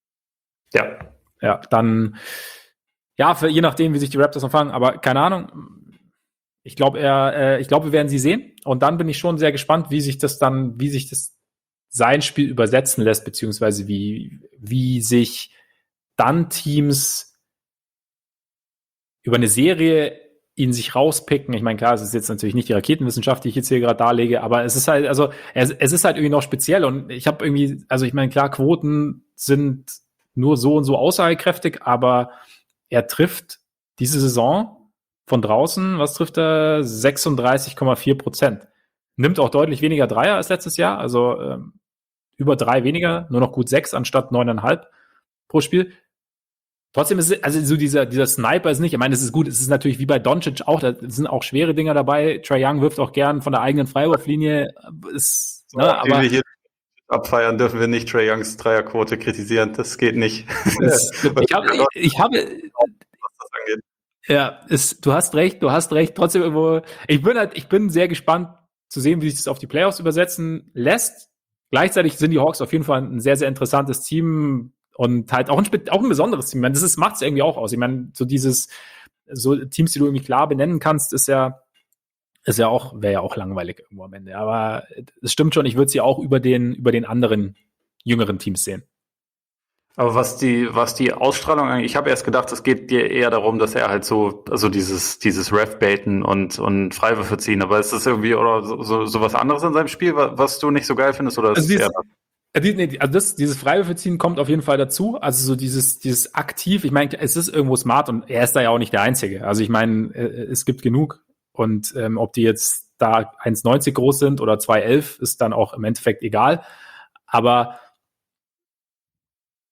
Ja. Ja, dann ja, für, je nachdem, wie sich die Raptors empfangen, aber keine Ahnung. Ich glaube, er, äh, ich glaube, wir werden sie sehen und dann bin ich schon sehr gespannt, wie sich das dann, wie sich das sein Spiel übersetzen lässt, beziehungsweise wie, wie sich dann Teams über eine Serie ihn sich rauspicken. Ich meine, klar, es ist jetzt natürlich nicht die Raketenwissenschaft, die ich jetzt hier gerade darlege, aber es ist halt, also es, es ist halt irgendwie noch speziell und ich habe irgendwie, also ich meine, klar, Quoten sind nur so und so aussagekräftig, aber er trifft diese Saison von draußen, was trifft er? sechsunddreißig Komma vier Prozent. Nimmt auch deutlich weniger Dreier als letztes Jahr, also ähm, über drei weniger, nur noch gut sechs anstatt neuneinhalb pro Spiel. Trotzdem ist es, also so dieser, dieser Sniper ist nicht, ich meine, es ist gut, es ist natürlich wie bei Doncic auch, da sind auch schwere Dinger dabei. Trae Young wirft auch gern von der eigenen Freiwurflinie. Ist, so, ne, aber wir hier abfeiern, dürfen wir nicht Trae Youngs Dreierquote kritisieren, das geht nicht. Das, ich habe, ich, ich habe, was das angeht. Ja, ist, du hast recht, du hast recht, trotzdem irgendwo, ich bin halt, ich bin sehr gespannt zu sehen, wie sich das auf die Playoffs übersetzen lässt. Gleichzeitig sind die Hawks auf jeden Fall ein sehr, sehr interessantes Team, und halt auch ein, auch ein besonderes Team. Ich meine, das ist, macht's ja irgendwie auch aus. Ich meine, so dieses, so Teams, die du irgendwie klar benennen kannst, ist ja, ist ja auch, wäre ja auch langweilig irgendwo am Ende. Aber es stimmt schon, ich würde sie auch über den, über den anderen jüngeren Teams sehen. Aber was die, was die Ausstrahlung angeht, ich habe erst gedacht, es geht dir eher darum, dass er halt so, also dieses, dieses Ref-Baiten und, und Freiwürfe ziehen. Aber ist das irgendwie, oder so, so, so was anderes in seinem Spiel, was du nicht so geil findest, oder ist also es eher das? Also das, dieses Freiwürfe ziehen kommt auf jeden Fall dazu. Also so dieses, dieses aktiv. Ich meine, es ist irgendwo smart und er ist da ja auch nicht der Einzige. Also ich meine, es gibt genug und ähm, ob die jetzt da eins neunzig groß sind oder zwei elf, ist dann auch im Endeffekt egal. Aber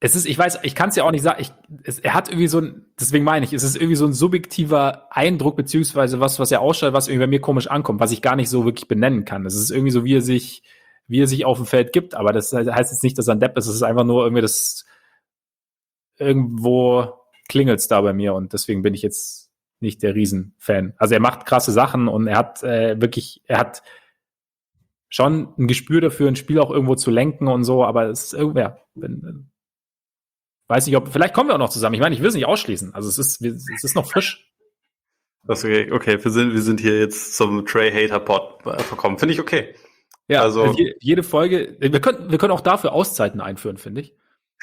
Es ist, ich weiß, ich kann es ja auch nicht sagen, ich, es, er hat irgendwie so ein, deswegen meine ich, es ist irgendwie so ein subjektiver Eindruck, beziehungsweise was, was er ausstrahlt, was irgendwie bei mir komisch ankommt, was ich gar nicht so wirklich benennen kann. Es ist irgendwie so, wie er sich, wie er sich auf dem Feld gibt, aber das heißt jetzt nicht, dass er ein Depp ist, es ist einfach nur irgendwie das, irgendwo klingelt's da bei mir und deswegen bin ich jetzt nicht der Riesenfan. Also er macht krasse Sachen und er hat äh, wirklich, er hat schon ein Gespür dafür, ein Spiel auch irgendwo zu lenken und so, aber es ist irgendwer, bin, weiß nicht, ob, vielleicht kommen wir auch noch zusammen. Ich meine, ich will es nicht ausschließen. Also es ist, es ist noch frisch. Das okay, okay, wir sind, wir sind hier jetzt zum Trey-Hater-Pod verkommen. Finde ich okay. Ja, also jede, jede Folge, wir können, wir können auch dafür Auszeiten einführen, finde ich.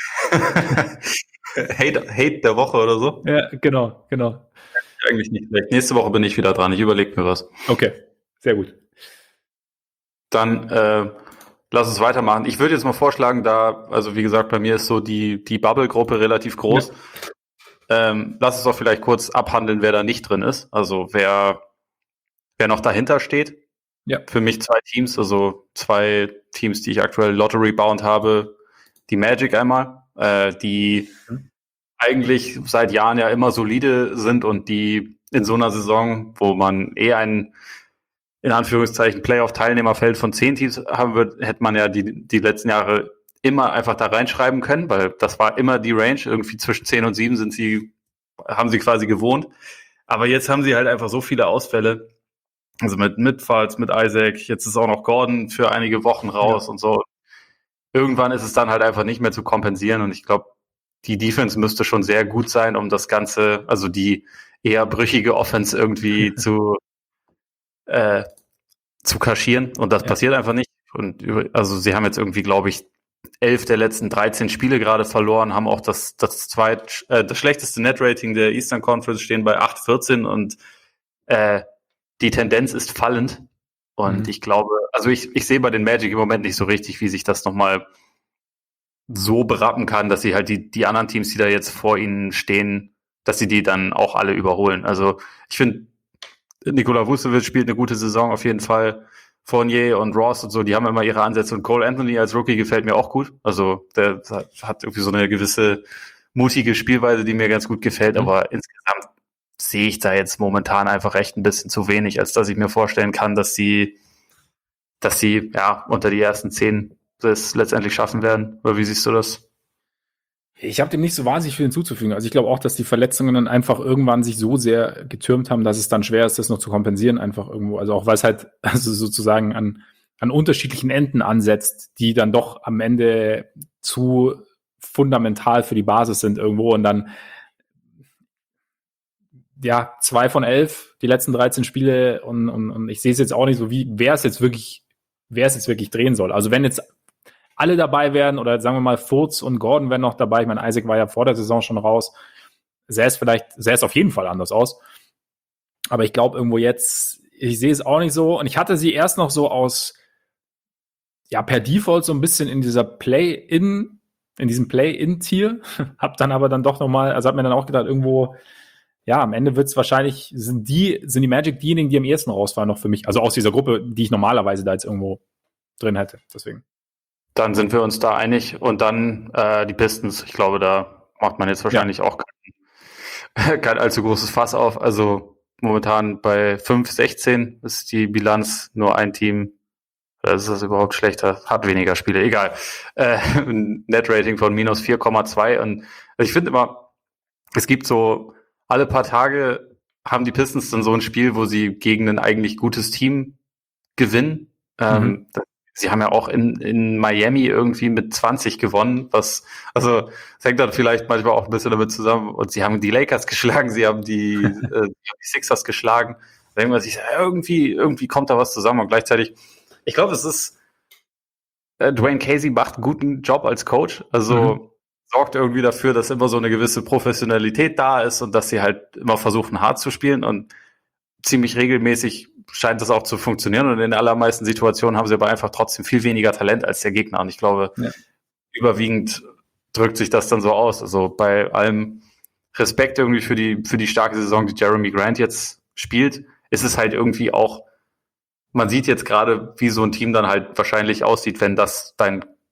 Hate, Hate der Woche oder so? Ja, genau, genau. Eigentlich nicht schlecht. Nächste Woche bin ich wieder dran. Ich überlege mir was. Okay, sehr gut. Dann äh, lass uns weitermachen. Ich würde jetzt mal vorschlagen, da, also wie gesagt, bei mir ist so die, die Bubble-Gruppe relativ groß. Ja. Ähm, lass uns doch vielleicht kurz abhandeln, wer da nicht drin ist. Also wer, wer noch dahinter steht. Ja. Für mich zwei Teams, also zwei Teams, die ich aktuell Lottery-bound habe. Die Magic einmal, äh, die mhm. eigentlich seit Jahren ja immer solide sind und die in so einer Saison, wo man eh einen in Anführungszeichen Playoff-Teilnehmerfeld von zehn Teams haben wird, hätte man ja die, die letzten Jahre immer einfach da reinschreiben können, weil das war immer die Range. Irgendwie zwischen zehn und sieben sind sie, haben sie quasi gewohnt. Aber jetzt haben sie halt einfach so viele Ausfälle. Also mit Mitfalls, mit Isaac, jetzt ist auch noch Gordon für einige Wochen raus ja. und so. Irgendwann ist es dann halt einfach nicht mehr zu kompensieren und ich glaube, die Defense müsste schon sehr gut sein, um das Ganze, also die eher brüchige Offense irgendwie zu Äh, zu kaschieren und das ja. passiert einfach nicht. Und also sie haben jetzt irgendwie, glaube ich, elf der letzten dreizehn Spiele gerade verloren, haben auch das das zweit äh, das schlechteste Net-Rating der Eastern Conference, stehen bei acht vierzehn und äh, die Tendenz ist fallend. Und mhm. ich glaube, also ich ich sehe bei den Magic im Moment nicht so richtig, wie sich das nochmal so berappen kann, dass sie halt die die anderen Teams, die da jetzt vor ihnen stehen, dass sie die dann auch alle überholen. Also ich finde, Nikola Vucevic spielt eine gute Saison auf jeden Fall. Fournier und Ross und so, die haben immer ihre Ansätze. Und Cole Anthony als Rookie gefällt mir auch gut. Also der hat irgendwie so eine gewisse mutige Spielweise, die mir ganz gut gefällt. Mhm. Aber insgesamt sehe ich da jetzt momentan einfach echt ein bisschen zu wenig, als dass ich mir vorstellen kann, dass sie, dass sie ja unter die ersten zehn das letztendlich schaffen werden. Oder wie siehst du das? Ich habe dem nicht so wahnsinnig viel hinzuzufügen. Also ich glaube auch, dass die Verletzungen dann einfach irgendwann sich so sehr getürmt haben, dass es dann schwer ist, das noch zu kompensieren einfach irgendwo. Also auch weil es halt also sozusagen an, an unterschiedlichen Enden ansetzt, die dann doch am Ende zu fundamental für die Basis sind irgendwo und dann ja, zwei von elf, die letzten dreizehn Spiele und, und, und ich sehe es jetzt auch nicht so, wie wer es jetzt wirklich, wer es jetzt wirklich drehen soll. Also wenn jetzt alle dabei wären oder sagen wir mal Furz und Gordon wären noch dabei, ich meine, Isaac war ja vor der Saison schon raus, sähe es vielleicht, sähe es auf jeden Fall anders aus. Aber ich glaube irgendwo jetzt, ich sehe es auch nicht so und ich hatte sie erst noch so aus, ja, per Default so ein bisschen in dieser Play-In, in diesem Play-In-Tier, hab dann aber dann doch nochmal, also hab mir dann auch gedacht, irgendwo, ja, am Ende wird's wahrscheinlich, sind die, sind die Magic diejenigen, die am ehesten rausfallen noch für mich, also aus dieser Gruppe, die ich normalerweise da jetzt irgendwo drin hätte, deswegen. Dann sind wir uns da einig und dann äh, die Pistons. Ich glaube, da macht man jetzt wahrscheinlich ja. auch kein, kein allzu großes Fass auf. Also momentan bei fünf sechzehn ist die Bilanz, nur ein Team. Das ist das überhaupt schlechter, hat weniger Spiele, egal. Äh, ein Net-Rating von minus vier Komma zwei und ich finde immer, es gibt so, alle paar Tage haben die Pistons dann so ein Spiel, wo sie gegen ein eigentlich gutes Team gewinnen. Mhm. Ähm, Sie haben ja auch in, in Miami irgendwie mit zwanzig gewonnen, was, also, es hängt dann vielleicht manchmal auch ein bisschen damit zusammen. Und sie haben die Lakers geschlagen, sie haben die, äh, die Sixers geschlagen. Da denkt man sich, irgendwie, irgendwie kommt da was zusammen. Und gleichzeitig, ich glaube, es ist, äh, Dwayne Casey macht einen guten Job als Coach. Also, mhm. sorgt irgendwie dafür, dass immer so eine gewisse Professionalität da ist und dass sie halt immer versuchen, hart zu spielen und ziemlich regelmäßig scheint das auch zu funktionieren und in den allermeisten Situationen haben sie aber einfach trotzdem viel weniger Talent als der Gegner und ich glaube, ja. überwiegend drückt sich das dann so aus. Also bei allem Respekt irgendwie für die für die starke Saison, die Jeremy Grant jetzt spielt, ist es halt irgendwie auch, man sieht jetzt gerade, wie so ein Team dann halt wahrscheinlich aussieht, wenn das dein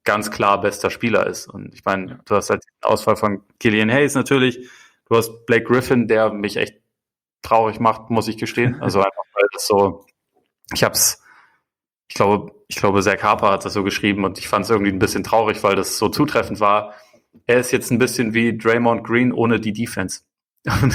ganz klar bester Spieler ist. Und ich meine, ja. du hast halt den Ausfall von Killian Hayes natürlich, du hast Blake Griffin, der mich echt traurig macht, muss ich gestehen. Also einfach, weil das so, ich hab's, ich glaube, ich glaube, Zach Harper hat das so geschrieben und ich fand es irgendwie ein bisschen traurig, weil das so zutreffend war. Er ist jetzt ein bisschen wie Draymond Green ohne die Defense. das,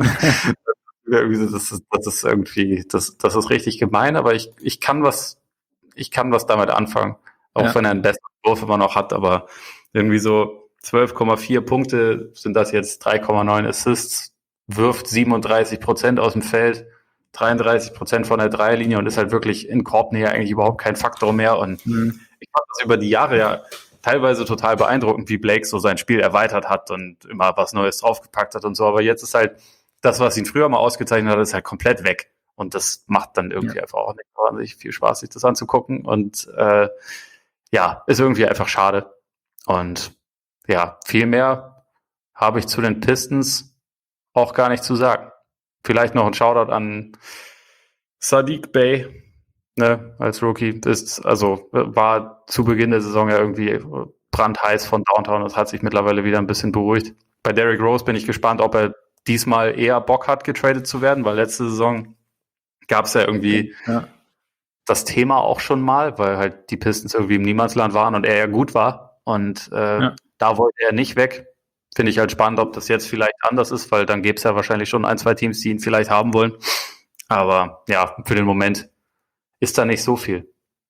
ist, das ist irgendwie, das, das ist richtig gemein, aber ich, ich kann was, ich kann was damit anfangen. Auch ja. wenn er einen besseren Wurf immer noch hat, aber irgendwie so zwölf Komma vier Punkte sind das jetzt, drei Komma neun Assists, wirft siebenunddreißig Prozent aus dem Feld, dreiunddreißig Prozent von der Dreierlinie und ist halt wirklich in Korbnähe eigentlich überhaupt kein Faktor mehr. Und mhm. ich fand das über die Jahre ja teilweise total beeindruckend, wie Blake so sein Spiel erweitert hat und immer was Neues draufgepackt hat und so. Aber jetzt ist halt das, was ihn früher mal ausgezeichnet hat, ist halt komplett weg. Und das macht dann irgendwie ja. einfach auch nicht wahnsinnig viel Spaß, sich das anzugucken. Und äh, ja, ist irgendwie einfach schade. Und ja, viel mehr habe ich zu den Pistons auch gar nicht zu sagen. Vielleicht noch ein Shoutout an Sadiq Bey, ne, als Rookie. Ist, also war zu Beginn der Saison ja irgendwie brandheiß von Downtown. Das hat sich mittlerweile wieder ein bisschen beruhigt. Bei Derrick Rose bin ich gespannt, ob er diesmal eher Bock hat, getradet zu werden, weil letzte Saison gab es ja irgendwie ja. das Thema auch schon mal, weil halt die Pistons irgendwie im Niemandsland waren und er ja gut war. Und äh, ja. da wollte er nicht weg. Finde ich halt spannend, ob das jetzt vielleicht anders ist, weil dann gäbe es ja wahrscheinlich schon ein, zwei Teams, die ihn vielleicht haben wollen. Aber ja, für den Moment ist da nicht so viel.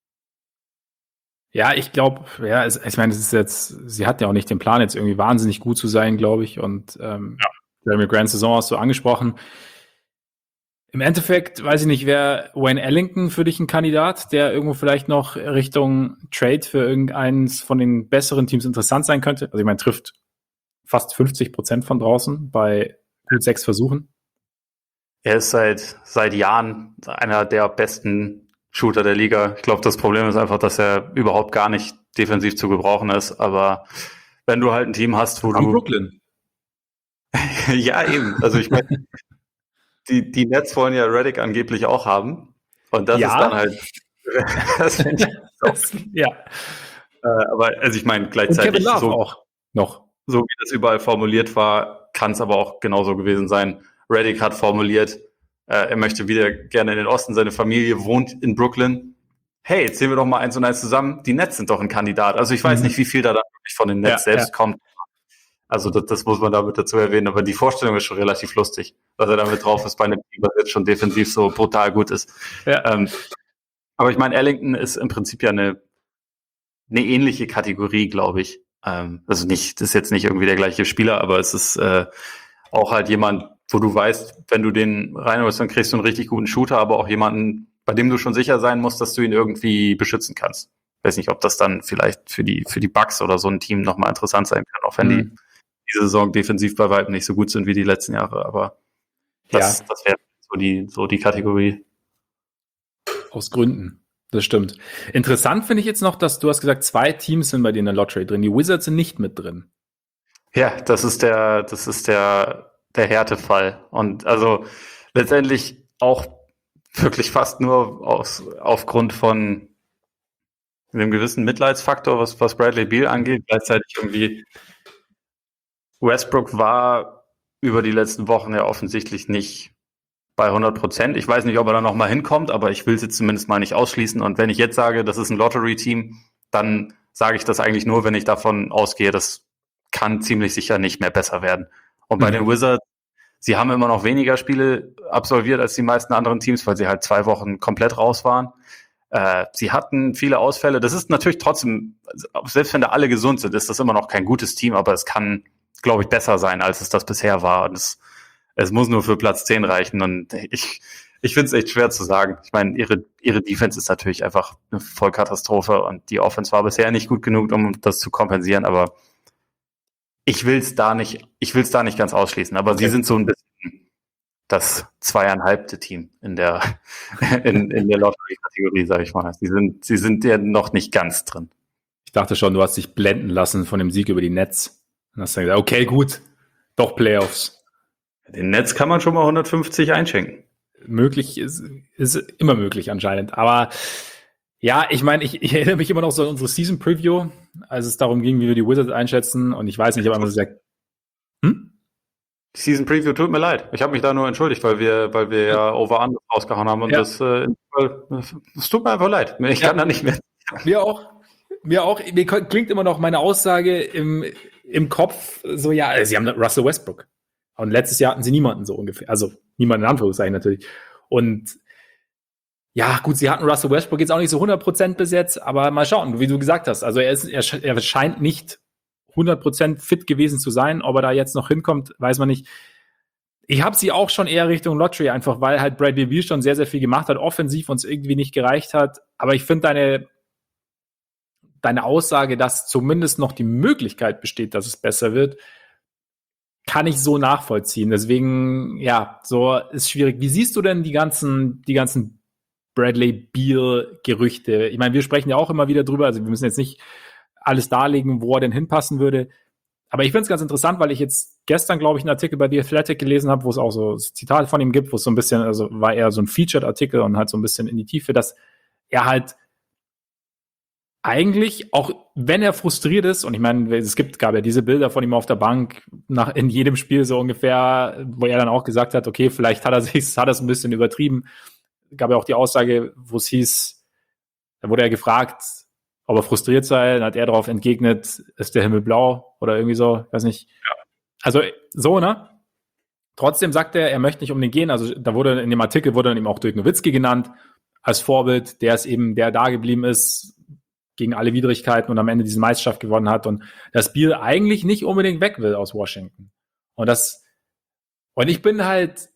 Ja, ich glaube, ja, es, ich meine, es ist jetzt, sie hat ja auch nicht den Plan, jetzt irgendwie wahnsinnig gut zu sein, glaube ich. Und ähm, ja. Jeremy Grant Saison hast du angesprochen. Im Endeffekt, weiß ich nicht, wäre Wayne Ellington für dich ein Kandidat, der irgendwo vielleicht noch Richtung Trade für irgendeins von den besseren Teams interessant sein könnte? Also ich meine, trifft fast fünfzig Prozent von draußen bei gut sechs Versuchen. Er ist seit, seit Jahren einer der besten Shooter der Liga. Ich glaube, das Problem ist einfach, dass er überhaupt gar nicht defensiv zu gebrauchen ist. Aber wenn du halt ein Team hast, wo Am du... Brooklyn. ja, eben. Also ich meine, die, die Nets wollen ja Redick angeblich auch haben. Und das ja. ist dann halt... das finde ich das, ja. Äh, aber also ich meine, gleichzeitig... Und Kevin Love so, auch noch. So wie das überall formuliert war, kann es aber auch genauso gewesen sein. Redick hat formuliert, äh, er möchte wieder gerne in den Osten, seine Familie wohnt in Brooklyn. Hey, jetzt sehen wir doch mal eins und eins zusammen. Die Nets sind doch ein Kandidat. Also ich weiß mhm. nicht, wie viel da dann wirklich von den Nets ja, selbst ja. kommt. Also das, das muss man damit dazu erwähnen. Aber die Vorstellung ist schon relativ lustig, dass er damit drauf ist bei einem Team, was jetzt schon defensiv so brutal gut ist. Ja. Ähm, aber ich meine, Ellington ist im Prinzip ja eine, eine ähnliche Kategorie, glaube ich. Ähm, also nicht, das ist jetzt nicht irgendwie der gleiche Spieler, aber es ist äh, auch halt jemand, wo du weißt, wenn du den reinholst, dann kriegst du einen richtig guten Shooter, aber auch jemanden, bei dem du schon sicher sein musst, dass du ihn irgendwie beschützen kannst. Ich weiß nicht, ob das dann vielleicht für die für die Bucks oder so ein Team nochmal interessant sein kann, auch wenn mhm. die diese Saison defensiv bei weitem nicht so gut sind wie die letzten Jahre, aber das, ja. das wäre so die, so die Kategorie. Aus Gründen. Das stimmt. Interessant finde ich jetzt noch, dass du hast gesagt, zwei Teams sind bei dir in der Lottery drin. Die Wizards sind nicht mit drin. Ja, das ist der, das ist der, der Härtefall. Und also letztendlich auch wirklich fast nur aus, aufgrund von einem gewissen Mitleidsfaktor, was, was Bradley Beal angeht. Gleichzeitig irgendwie Westbrook war über die letzten Wochen ja offensichtlich nicht bei hundert Prozent. Ich weiß nicht, ob er da noch mal hinkommt, aber ich will es jetzt zumindest mal nicht ausschließen. Und wenn ich jetzt sage, das ist ein Lottery-Team, dann sage ich das eigentlich nur, wenn ich davon ausgehe, das kann ziemlich sicher nicht mehr besser werden. Und bei mhm. den Wizards, sie haben immer noch weniger Spiele absolviert als die meisten anderen Teams, weil sie halt zwei Wochen komplett raus waren. Äh, sie hatten viele Ausfälle. Das ist natürlich trotzdem, selbst wenn da alle gesund sind, ist das immer noch kein gutes Team, aber es kann, glaube ich, besser sein, als es das bisher war. Und es, es muss nur für Platz zehn reichen. Und ich, ich finde es echt schwer zu sagen. Ich meine, ihre, ihre Defense ist natürlich einfach eine Vollkatastrophe und die Offense war bisher nicht gut genug, um das zu kompensieren, aber ich will es da nicht, ich will es da nicht ganz ausschließen. Aber okay. sie sind so ein bisschen das zweieinhalbte Team in der, in, in der Lottery-Kategorie, sage ich mal. Sie sind, sie sind ja noch nicht ganz drin. Ich dachte schon, du hast dich blenden lassen von dem Sieg über die Nets. Und hast dann gesagt, okay, gut, doch Playoffs. Den Nets kann man schon mal hundertfünfzig einschenken. Möglich ist, ist immer möglich anscheinend. Aber Ja, ich meine, ich, ich erinnere mich immer noch so an unsere Season Preview, als es darum ging, wie wir die Wizards einschätzen. Und ich weiß nicht, ich habe einfach gesagt, hm? Die Season Preview tut mir leid. Ich habe mich da nur entschuldigt, weil wir, weil wir ja Over-Under rausgehauen haben und Ja. das, äh, es tut mir einfach leid. Ich Ja. kann da nicht mehr. Mir auch. Mir auch. Mir klingt immer noch meine Aussage im, im Kopf so, ja, sie haben Russell Westbrook. Und letztes Jahr hatten sie niemanden so ungefähr. Also niemanden in Anführungszeichen natürlich. Und ja, gut, sie hatten Russell Westbrook jetzt auch nicht so hundert Prozent bis jetzt, aber mal schauen, wie du gesagt hast. Also er, ist, er, er scheint nicht hundert Prozent fit gewesen zu sein. Ob er da jetzt noch hinkommt, weiß man nicht. Ich habe sie auch schon eher Richtung Lottery, einfach weil halt Bradley Beal schon sehr, sehr viel gemacht hat, offensiv uns irgendwie nicht gereicht hat. Aber ich finde deine, deine Aussage, dass zumindest noch die Möglichkeit besteht, dass es besser wird, kann ich so nachvollziehen. Deswegen, ja, so ist schwierig. Wie siehst du denn die ganzen, die ganzen Bradley Beal-Gerüchte? Ich meine, wir sprechen ja auch immer wieder drüber, also wir müssen jetzt nicht alles darlegen, wo er denn hinpassen würde. Aber ich finde es ganz interessant, weil ich jetzt gestern, glaube ich, einen Artikel bei The Athletic gelesen habe, wo es auch so Zitate von ihm gibt, wo es so ein bisschen, also war eher so ein Featured-Artikel und halt so ein bisschen in die Tiefe, dass er halt eigentlich, auch wenn er frustriert ist, und ich meine, es gibt, gab ja diese Bilder von ihm auf der Bank nach, in jedem Spiel so ungefähr, wo er dann auch gesagt hat, okay, vielleicht hat er sich, hat er es ein bisschen übertrieben. Gab ja auch die Aussage, wo es hieß, da wurde er gefragt, ob er frustriert sei, dann hat er darauf entgegnet, ist der Himmel blau oder irgendwie so, ich weiß nicht. Ja. Also so, ne? Trotzdem sagt er, er möchte nicht unbedingt gehen. Also da wurde in dem Artikel wurde dann eben auch Dirk Nowitzki genannt als Vorbild, der ist eben, der da geblieben ist gegen alle Widrigkeiten und am Ende diese Meisterschaft gewonnen hat und das Beal eigentlich nicht unbedingt weg will aus Washington. Und das, und ich bin halt,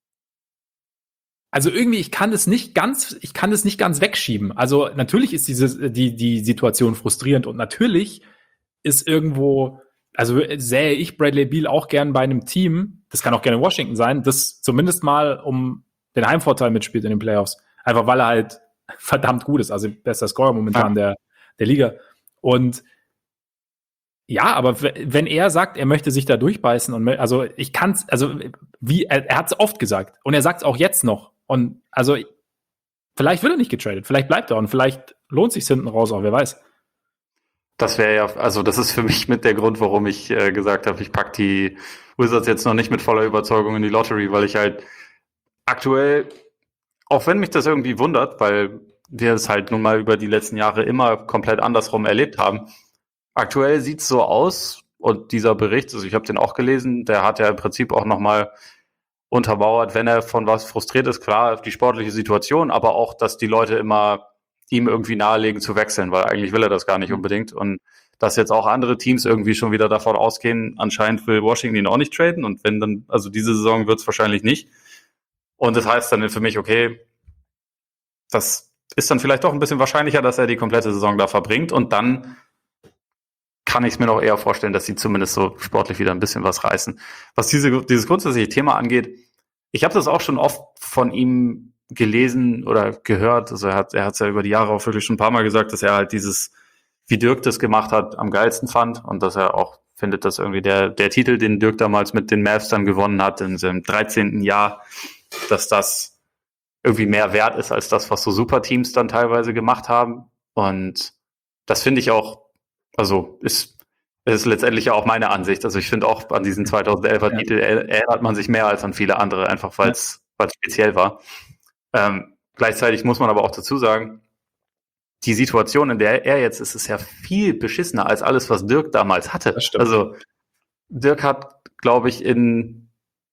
also irgendwie, ich kann das nicht ganz, ich kann das nicht ganz wegschieben. Also natürlich ist diese, die, die Situation frustrierend und natürlich ist irgendwo, also sähe ich Bradley Beal auch gern bei einem Team, das kann auch gerne Washington sein, das zumindest mal um den Heimvorteil mitspielt in den Playoffs. Einfach weil er halt verdammt gut ist, also bester Scorer momentan ja. der, der Liga. Und ja, aber wenn er sagt, er möchte sich da durchbeißen und also ich kann's, also wie, er, er hat es oft gesagt und er sagt es auch jetzt noch. Und also vielleicht wird er nicht getradet, vielleicht bleibt er und vielleicht lohnt sich hinten raus auch, wer weiß. Das wäre ja, also das ist für mich mit der Grund, warum ich äh, gesagt habe, ich pack die Wizards jetzt noch nicht mit voller Überzeugung in die Lottery, weil ich halt aktuell, auch wenn mich das irgendwie wundert, weil wir es halt nun mal über die letzten Jahre immer komplett andersrum erlebt haben, aktuell sieht es so aus und dieser Bericht, also ich habe den auch gelesen, der hat ja im Prinzip auch nochmal untermauert, wenn er von was frustriert ist, klar, die sportliche Situation, aber auch, dass die Leute immer ihm irgendwie nahelegen zu wechseln, weil eigentlich will er das gar nicht unbedingt und dass jetzt auch andere Teams irgendwie schon wieder davon ausgehen, anscheinend will Washington ihn auch nicht traden und wenn dann, also diese Saison wird es wahrscheinlich nicht und das heißt dann für mich, okay, das ist dann vielleicht doch ein bisschen wahrscheinlicher, dass er die komplette Saison da verbringt und dann kann ich es mir noch eher vorstellen, dass sie zumindest so sportlich wieder ein bisschen was reißen. Was diese, dieses grundsätzliche Thema angeht, ich habe das auch schon oft von ihm gelesen oder gehört. Also er hat er hat es ja über die Jahre auch wirklich schon ein paar Mal gesagt, dass er halt dieses, wie Dirk das gemacht hat, am geilsten fand und dass er auch findet, dass irgendwie der, der Titel, den Dirk damals mit den Mavs dann gewonnen hat, in seinem dreizehnten Jahr, dass das irgendwie mehr wert ist als das, was so Superteams dann teilweise gemacht haben. Und das finde ich auch, also ist, ist letztendlich ja auch meine Ansicht. Also ich finde auch an diesen zweitausendelfer ja. Titel erinnert man sich mehr als an viele andere, einfach weil es ja. speziell war. Ähm, gleichzeitig muss man aber auch dazu sagen, die Situation, in der er jetzt ist, ist ja viel beschissener als alles, was Dirk damals hatte. Also Dirk hat, glaube ich, in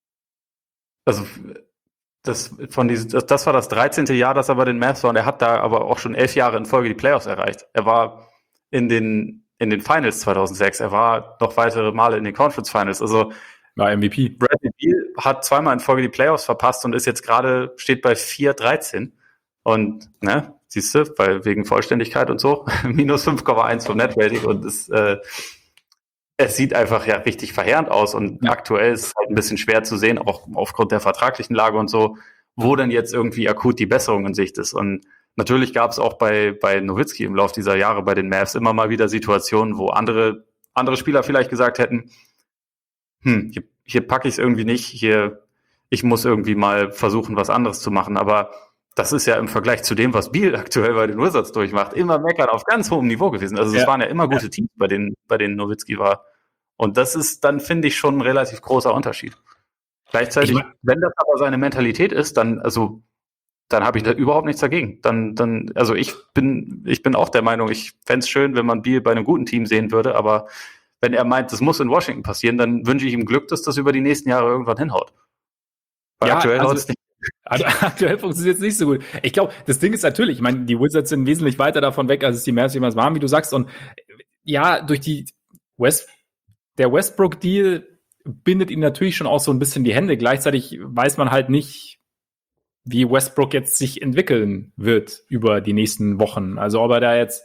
also das von diesem, das, das war das dreizehnte Jahr, das er bei den Mavs war und er hat da aber auch schon elf Jahre in Folge die Playoffs erreicht. Er war in den in den Finals zweitausendsechs. Er war noch weitere Male in den Conference Finals. Also war M V P. Bradley Beal hat zweimal in Folge die Playoffs verpasst und ist jetzt gerade, steht bei vier dreizehn. Und, ne, siehst du, weil wegen Vollständigkeit und so, minus fünf Komma eins vom Net-Rating und es, äh, es sieht einfach ja richtig verheerend aus und ja. aktuell ist es halt ein bisschen schwer zu sehen, auch aufgrund der vertraglichen Lage und so, wo denn jetzt irgendwie akut die Besserung in Sicht ist. Und natürlich gab es auch bei, bei Nowitzki im Laufe dieser Jahre bei den Mavs immer mal wieder Situationen, wo andere, andere Spieler vielleicht gesagt hätten, hm, hier, hier packe ich es irgendwie nicht, hier, ich muss irgendwie mal versuchen, was anderes zu machen. Aber das ist ja im Vergleich zu dem, was Beal aktuell bei den Wizards durchmacht, immer meckern auf ganz hohem Niveau gewesen. Also es Ja. waren ja immer gute Teams, bei denen, bei denen Nowitzki war. Und das ist dann, finde ich, schon ein relativ großer Unterschied. Gleichzeitig, Ich mein- wenn das aber seine Mentalität ist, dann, also, dann habe ich da überhaupt nichts dagegen. Dann, dann, also ich bin, ich bin auch der Meinung, ich fände es schön, wenn man Beal bei einem guten Team sehen würde, aber wenn er meint, das muss in Washington passieren, dann wünsche ich ihm Glück, dass das über die nächsten Jahre irgendwann hinhaut. Weil Ja, aktuell also- haut es nicht. Also aktuell funktioniert es nicht so gut. Ich glaube, das Ding ist natürlich, ich meine, die Wizards sind wesentlich weiter davon weg, als es die Mavs jemals waren, wie du sagst. Und ja, durch die West, der Westbrook-Deal bindet ihm natürlich schon auch so ein bisschen die Hände. Gleichzeitig weiß man halt nicht, wie Westbrook jetzt sich entwickeln wird über die nächsten Wochen. Also ob er da jetzt,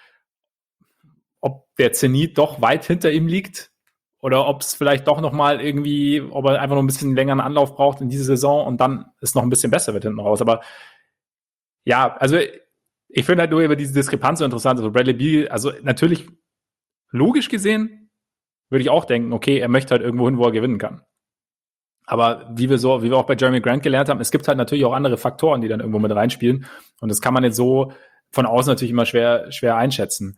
ob der Zenit doch weit hinter ihm liegt oder ob es vielleicht doch noch mal irgendwie, ob er einfach noch ein bisschen längeren Anlauf braucht in diese Saison und dann es noch ein bisschen besser wird hinten raus. Aber ja, also ich finde halt nur über diese Diskrepanz so interessant. Also Bradley Beal, also natürlich logisch gesehen würde ich auch denken, okay, er möchte halt irgendwo hin, wo er gewinnen kann. Aber wie wir so, wie wir auch bei Jeremy Grant gelernt haben, es gibt halt natürlich auch andere Faktoren, die dann irgendwo mit reinspielen. Und das kann man jetzt so von außen natürlich immer schwer, schwer einschätzen.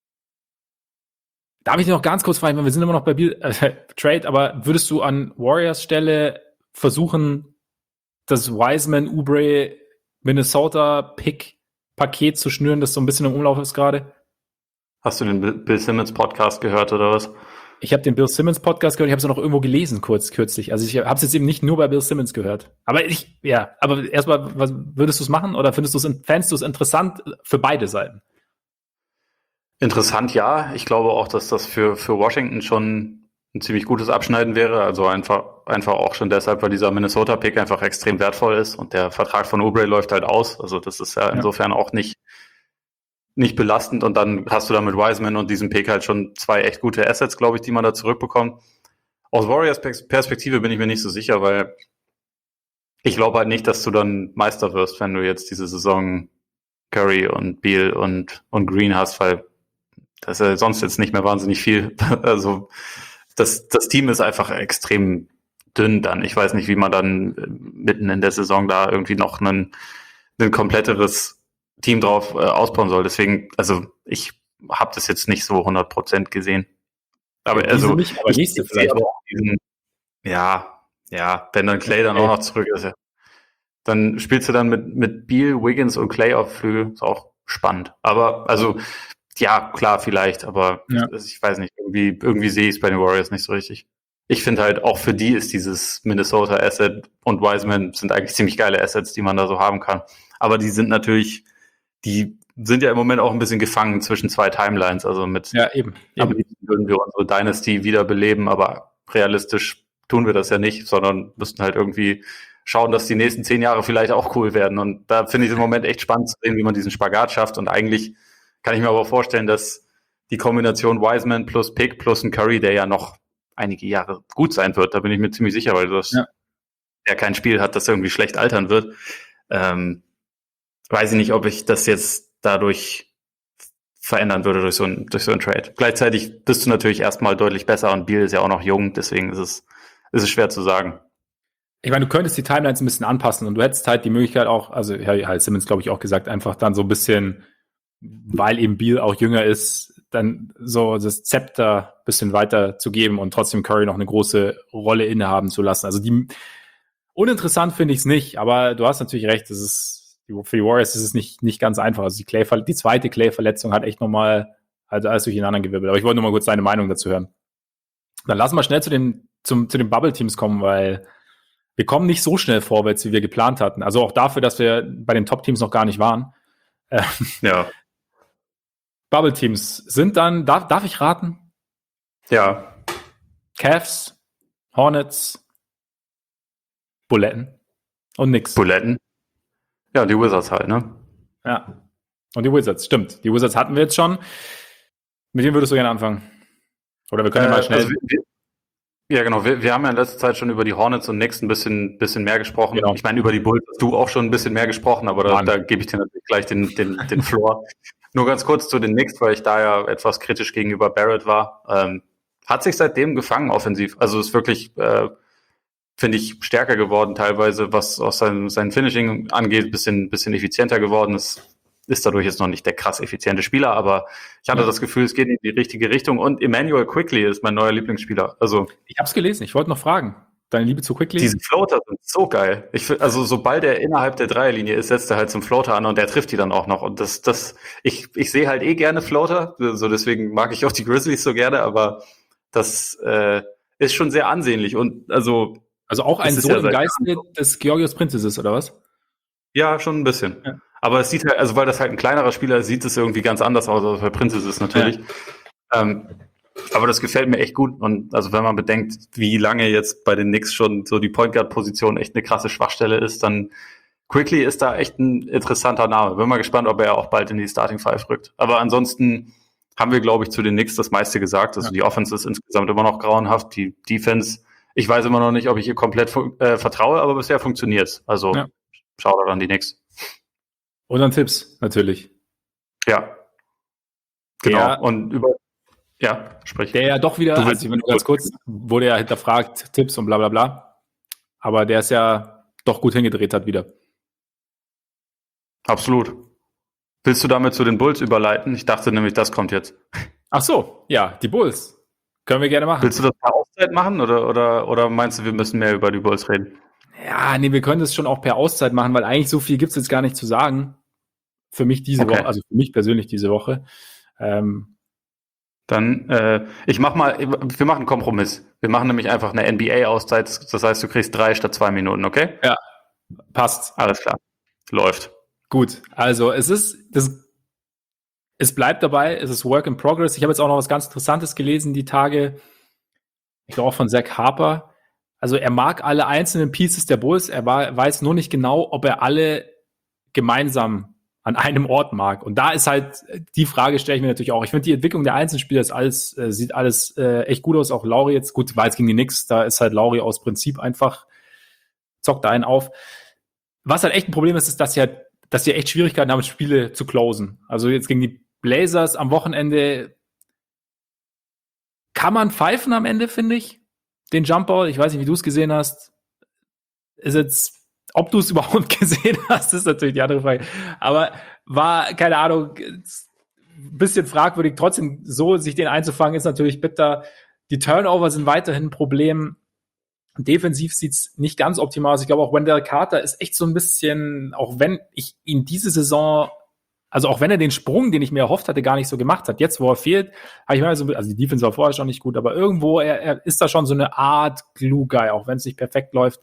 Darf ich dir noch ganz kurz fragen, wir sind immer noch bei Beal, äh, Trade, aber würdest du an Warriors Stelle versuchen, das Wiseman, Oubre, Minnesota-Pick-Paket zu schnüren, das so ein bisschen im Umlauf ist gerade? Hast du den Bill Simmons Podcast gehört oder was? Ich habe den Bill Simmons Podcast gehört, ich habe es noch irgendwo gelesen kurz kürzlich. Also ich habe es jetzt eben nicht nur bei Bill Simmons gehört. Aber ich, ja, aber erstmal, was würdest du es machen oder findest du es, fändest du es interessant für beide Seiten? Interessant, ja. Ich glaube auch, dass das für, für Washington schon ein ziemlich gutes Abschneiden wäre. Also einfach, einfach auch schon deshalb, weil dieser Minnesota-Pick einfach extrem wertvoll ist und der Vertrag von Oubre läuft halt aus. Also das ist ja insofern auch nicht, nicht belastend. Und dann hast du da mit Wiseman und diesem Pick halt schon zwei echt gute Assets, glaube ich, die man da zurückbekommt. Aus Warriors Perspektive bin ich mir nicht so sicher, weil ich glaube halt nicht, dass du dann Meister wirst, wenn du jetzt diese Saison Curry und Beal und, und Green hast, weil das ist ja sonst jetzt nicht mehr wahnsinnig viel. Also das, das Team ist einfach extrem dünn dann. Ich weiß nicht, wie man dann mitten in der Saison da irgendwie noch ein, ein kompletteres Team drauf äh, ausbauen soll. Deswegen, also ich habe das jetzt nicht so hundert Prozent gesehen. Aber Ja, also nicht, aber ich, nächste ich vielleicht. Aber auch diesen, ja, ja, wenn dann Clay dann Okay. auch noch zurück ist, ja. Dann spielst du dann mit, mit Beal, Wiggins und Clay auf Flügel. Ist auch spannend. Aber also ja, klar, vielleicht, aber Ja. ich weiß nicht, irgendwie, irgendwie sehe ich es bei den Warriors nicht so richtig. Ich finde halt, auch für die ist dieses Minnesota-Asset und Wiseman sind eigentlich ziemlich geile Assets, die man da so haben kann. Aber die sind natürlich, die sind ja im Moment auch ein bisschen gefangen zwischen zwei Timelines. Also mit, Ja, eben. am eben. liebsten würden wir unsere Dynasty wiederbeleben, aber realistisch tun wir das ja nicht, sondern müssten halt irgendwie schauen, dass die nächsten zehn Jahre vielleicht auch cool werden. Und da finde ich es im Moment echt spannend zu sehen, wie man diesen Spagat schafft. Und eigentlich kann ich mir aber vorstellen, dass die Kombination Wiseman plus Pick plus ein Curry, der ja noch einige Jahre gut sein wird, da bin ich mir ziemlich sicher, weil das Ja. der kein Spiel hat, das irgendwie schlecht altern wird. Ähm, weiß ich nicht, ob ich das jetzt dadurch verändern würde durch so ein, durch so ein Trade. Gleichzeitig bist du natürlich erstmal deutlich besser und Beal ist ja auch noch jung, deswegen ist es, ist es schwer zu sagen. Ich meine, du könntest die Timelines ein bisschen anpassen und du hättest halt die Möglichkeit auch, also ja, halt Simmons, glaube ich, auch gesagt, einfach dann so ein bisschen, weil eben Beal auch jünger ist, dann so das Zepter ein bisschen weiter zu geben und trotzdem Curry noch eine große Rolle innehaben zu lassen. Also die uninteressant finde ich es nicht, aber du hast natürlich recht, das ist für die Warriors ist es nicht, nicht ganz einfach. Also die, Clay, die zweite Clay-Verletzung hat echt nochmal also alles durcheinander gewirbelt. Aber ich wollte nur mal kurz deine Meinung dazu hören. Dann lassen wir schnell zu den, zum, zu den Bubble-Teams kommen, weil wir kommen nicht so schnell vorwärts, wie wir geplant hatten. Also auch dafür, dass wir bei den Top-Teams noch gar nicht waren. Ähm, Ja. Bubble-Teams sind dann, darf, darf ich raten? Ja. Cavs, Hornets, Buletten und nix. Buletten. Ja, die Wizards halt, ne? Ja. Und die Wizards, stimmt. Die Wizards hatten wir jetzt schon. Mit wem würdest du gerne anfangen? Oder wir können ja mal schnell. Also wir, ja, genau. Wir, wir haben ja in letzter Zeit schon über die Hornets und Knicks ein bisschen, bisschen mehr gesprochen. Genau. Ich meine, über die Bulls hast du auch schon ein bisschen mehr gesprochen, aber da, Mann. da gebe ich dir natürlich gleich den, den, den Floor. Nur ganz kurz zu den Knicks, weil ich da ja etwas kritisch gegenüber Barrett war. Ähm, hat sich seitdem gefangen offensiv. Also ist wirklich, äh, finde ich, stärker geworden teilweise, was auch sein, sein Finishing angeht, bisschen, bisschen effizienter geworden. Ist, ist dadurch jetzt noch nicht der krass effiziente Spieler, aber ich hatte ja. das Gefühl, es geht in die richtige Richtung. Und Emmanuel Quickley ist mein neuer Lieblingsspieler. Also ich habe es gelesen. Ich wollte noch fragen. Deine Liebe zu Quickley? Diese Floater sind so geil. Ich find, also sobald er innerhalb der Dreierlinie ist, setzt er halt zum Floater an und der trifft die dann auch noch. Und das, das, ich, ich sehe halt eh gerne Floater, so deswegen mag ich auch die Grizzlies so gerne, aber das äh, ist schon sehr ansehnlich. Und also, also auch ein Sohn ja im Geiste des Georgios Prinzes ist, oder was? Ja, schon ein bisschen. Ja. Aber es sieht halt, also weil das halt ein kleinerer Spieler ist, sieht es irgendwie ganz anders aus, als bei Prinzes ist natürlich. Ja. Ähm, Aber das gefällt mir echt gut. Und also wenn man bedenkt, wie lange jetzt bei den Knicks schon so die Point Guard Position echt eine krasse Schwachstelle ist, dann Quickley ist da echt ein interessanter Name. Bin mal gespannt, ob er auch bald in die Starting Five rückt. Aber ansonsten haben wir, glaube ich, zu den Knicks das meiste gesagt. Also ja. Die Offense ist insgesamt immer noch grauenhaft. Die Defense, ich weiß immer noch nicht, ob ich ihr komplett äh, vertraue, aber bisher funktioniert. Also ja. Schau da an die Knicks. Und dann Tipps, natürlich. Ja. Genau. Der, und über Ja, sprich. Der ja doch wieder, du also wenn du ganz kurz, wurde ja hinterfragt, Tipps und bla bla bla. Aber der es ja doch gut hingedreht hat wieder. Absolut. Willst du damit zu den Bulls überleiten? Ich dachte nämlich, das kommt jetzt. Ach so, ja, die Bulls. Können wir gerne machen. Willst du das per Auszeit machen oder, oder, oder meinst du, wir müssen mehr über die Bulls reden? Ja, nee, wir können das schon auch per Auszeit machen, weil eigentlich so viel gibt es jetzt gar nicht zu sagen. Für mich diese okay. Woche, also für mich persönlich diese Woche. Ähm, Dann, äh, ich mach mal, wir machen einen Kompromiss. Wir machen nämlich einfach eine N B A-Auszeit. Das heißt, du kriegst drei statt zwei Minuten, okay? Ja, passt. Alles klar. Läuft. Gut, also es ist, das, es bleibt dabei, es ist Work in Progress. Ich habe jetzt auch noch was ganz Interessantes gelesen die Tage. Ich glaube auch von Zach Harper. Also er mag alle einzelnen Pieces der Bulls. Er war, weiß nur nicht genau, ob er alle gemeinsam an einem Ort mag. Und da ist halt, die Frage stelle ich mir natürlich auch. Ich finde die Entwicklung der Einzelspieler ist alles, äh, sieht alles äh, echt gut aus. Auch Lauri jetzt, gut, war jetzt gegen die Knicks, da ist halt Lauri aus Prinzip einfach, zockt da einen auf. Was halt echt ein Problem ist, ist, dass sie halt, dass sie echt Schwierigkeiten haben, Spiele zu closen. Also jetzt gegen die Blazers am Wochenende kann man pfeifen am Ende, finde ich, den Jumpball. Ich weiß nicht, wie du es gesehen hast. Ist jetzt Ob du es überhaupt gesehen hast, ist natürlich die andere Frage. Aber war, keine Ahnung, ein bisschen fragwürdig. Trotzdem so sich den einzufangen, ist natürlich bitter. Die Turnover sind weiterhin ein Problem. Defensiv sieht's nicht ganz optimal aus. Ich glaube auch Wendell Carter ist echt so ein bisschen, auch wenn ich ihn diese Saison, also auch wenn er den Sprung, den ich mir erhofft hatte, gar nicht so gemacht hat. Jetzt, wo er fehlt, habe ich mal so, also die Defense war vorher schon nicht gut, aber irgendwo, er, er ist da schon so eine Art Glue-Guy, auch wenn es nicht perfekt läuft.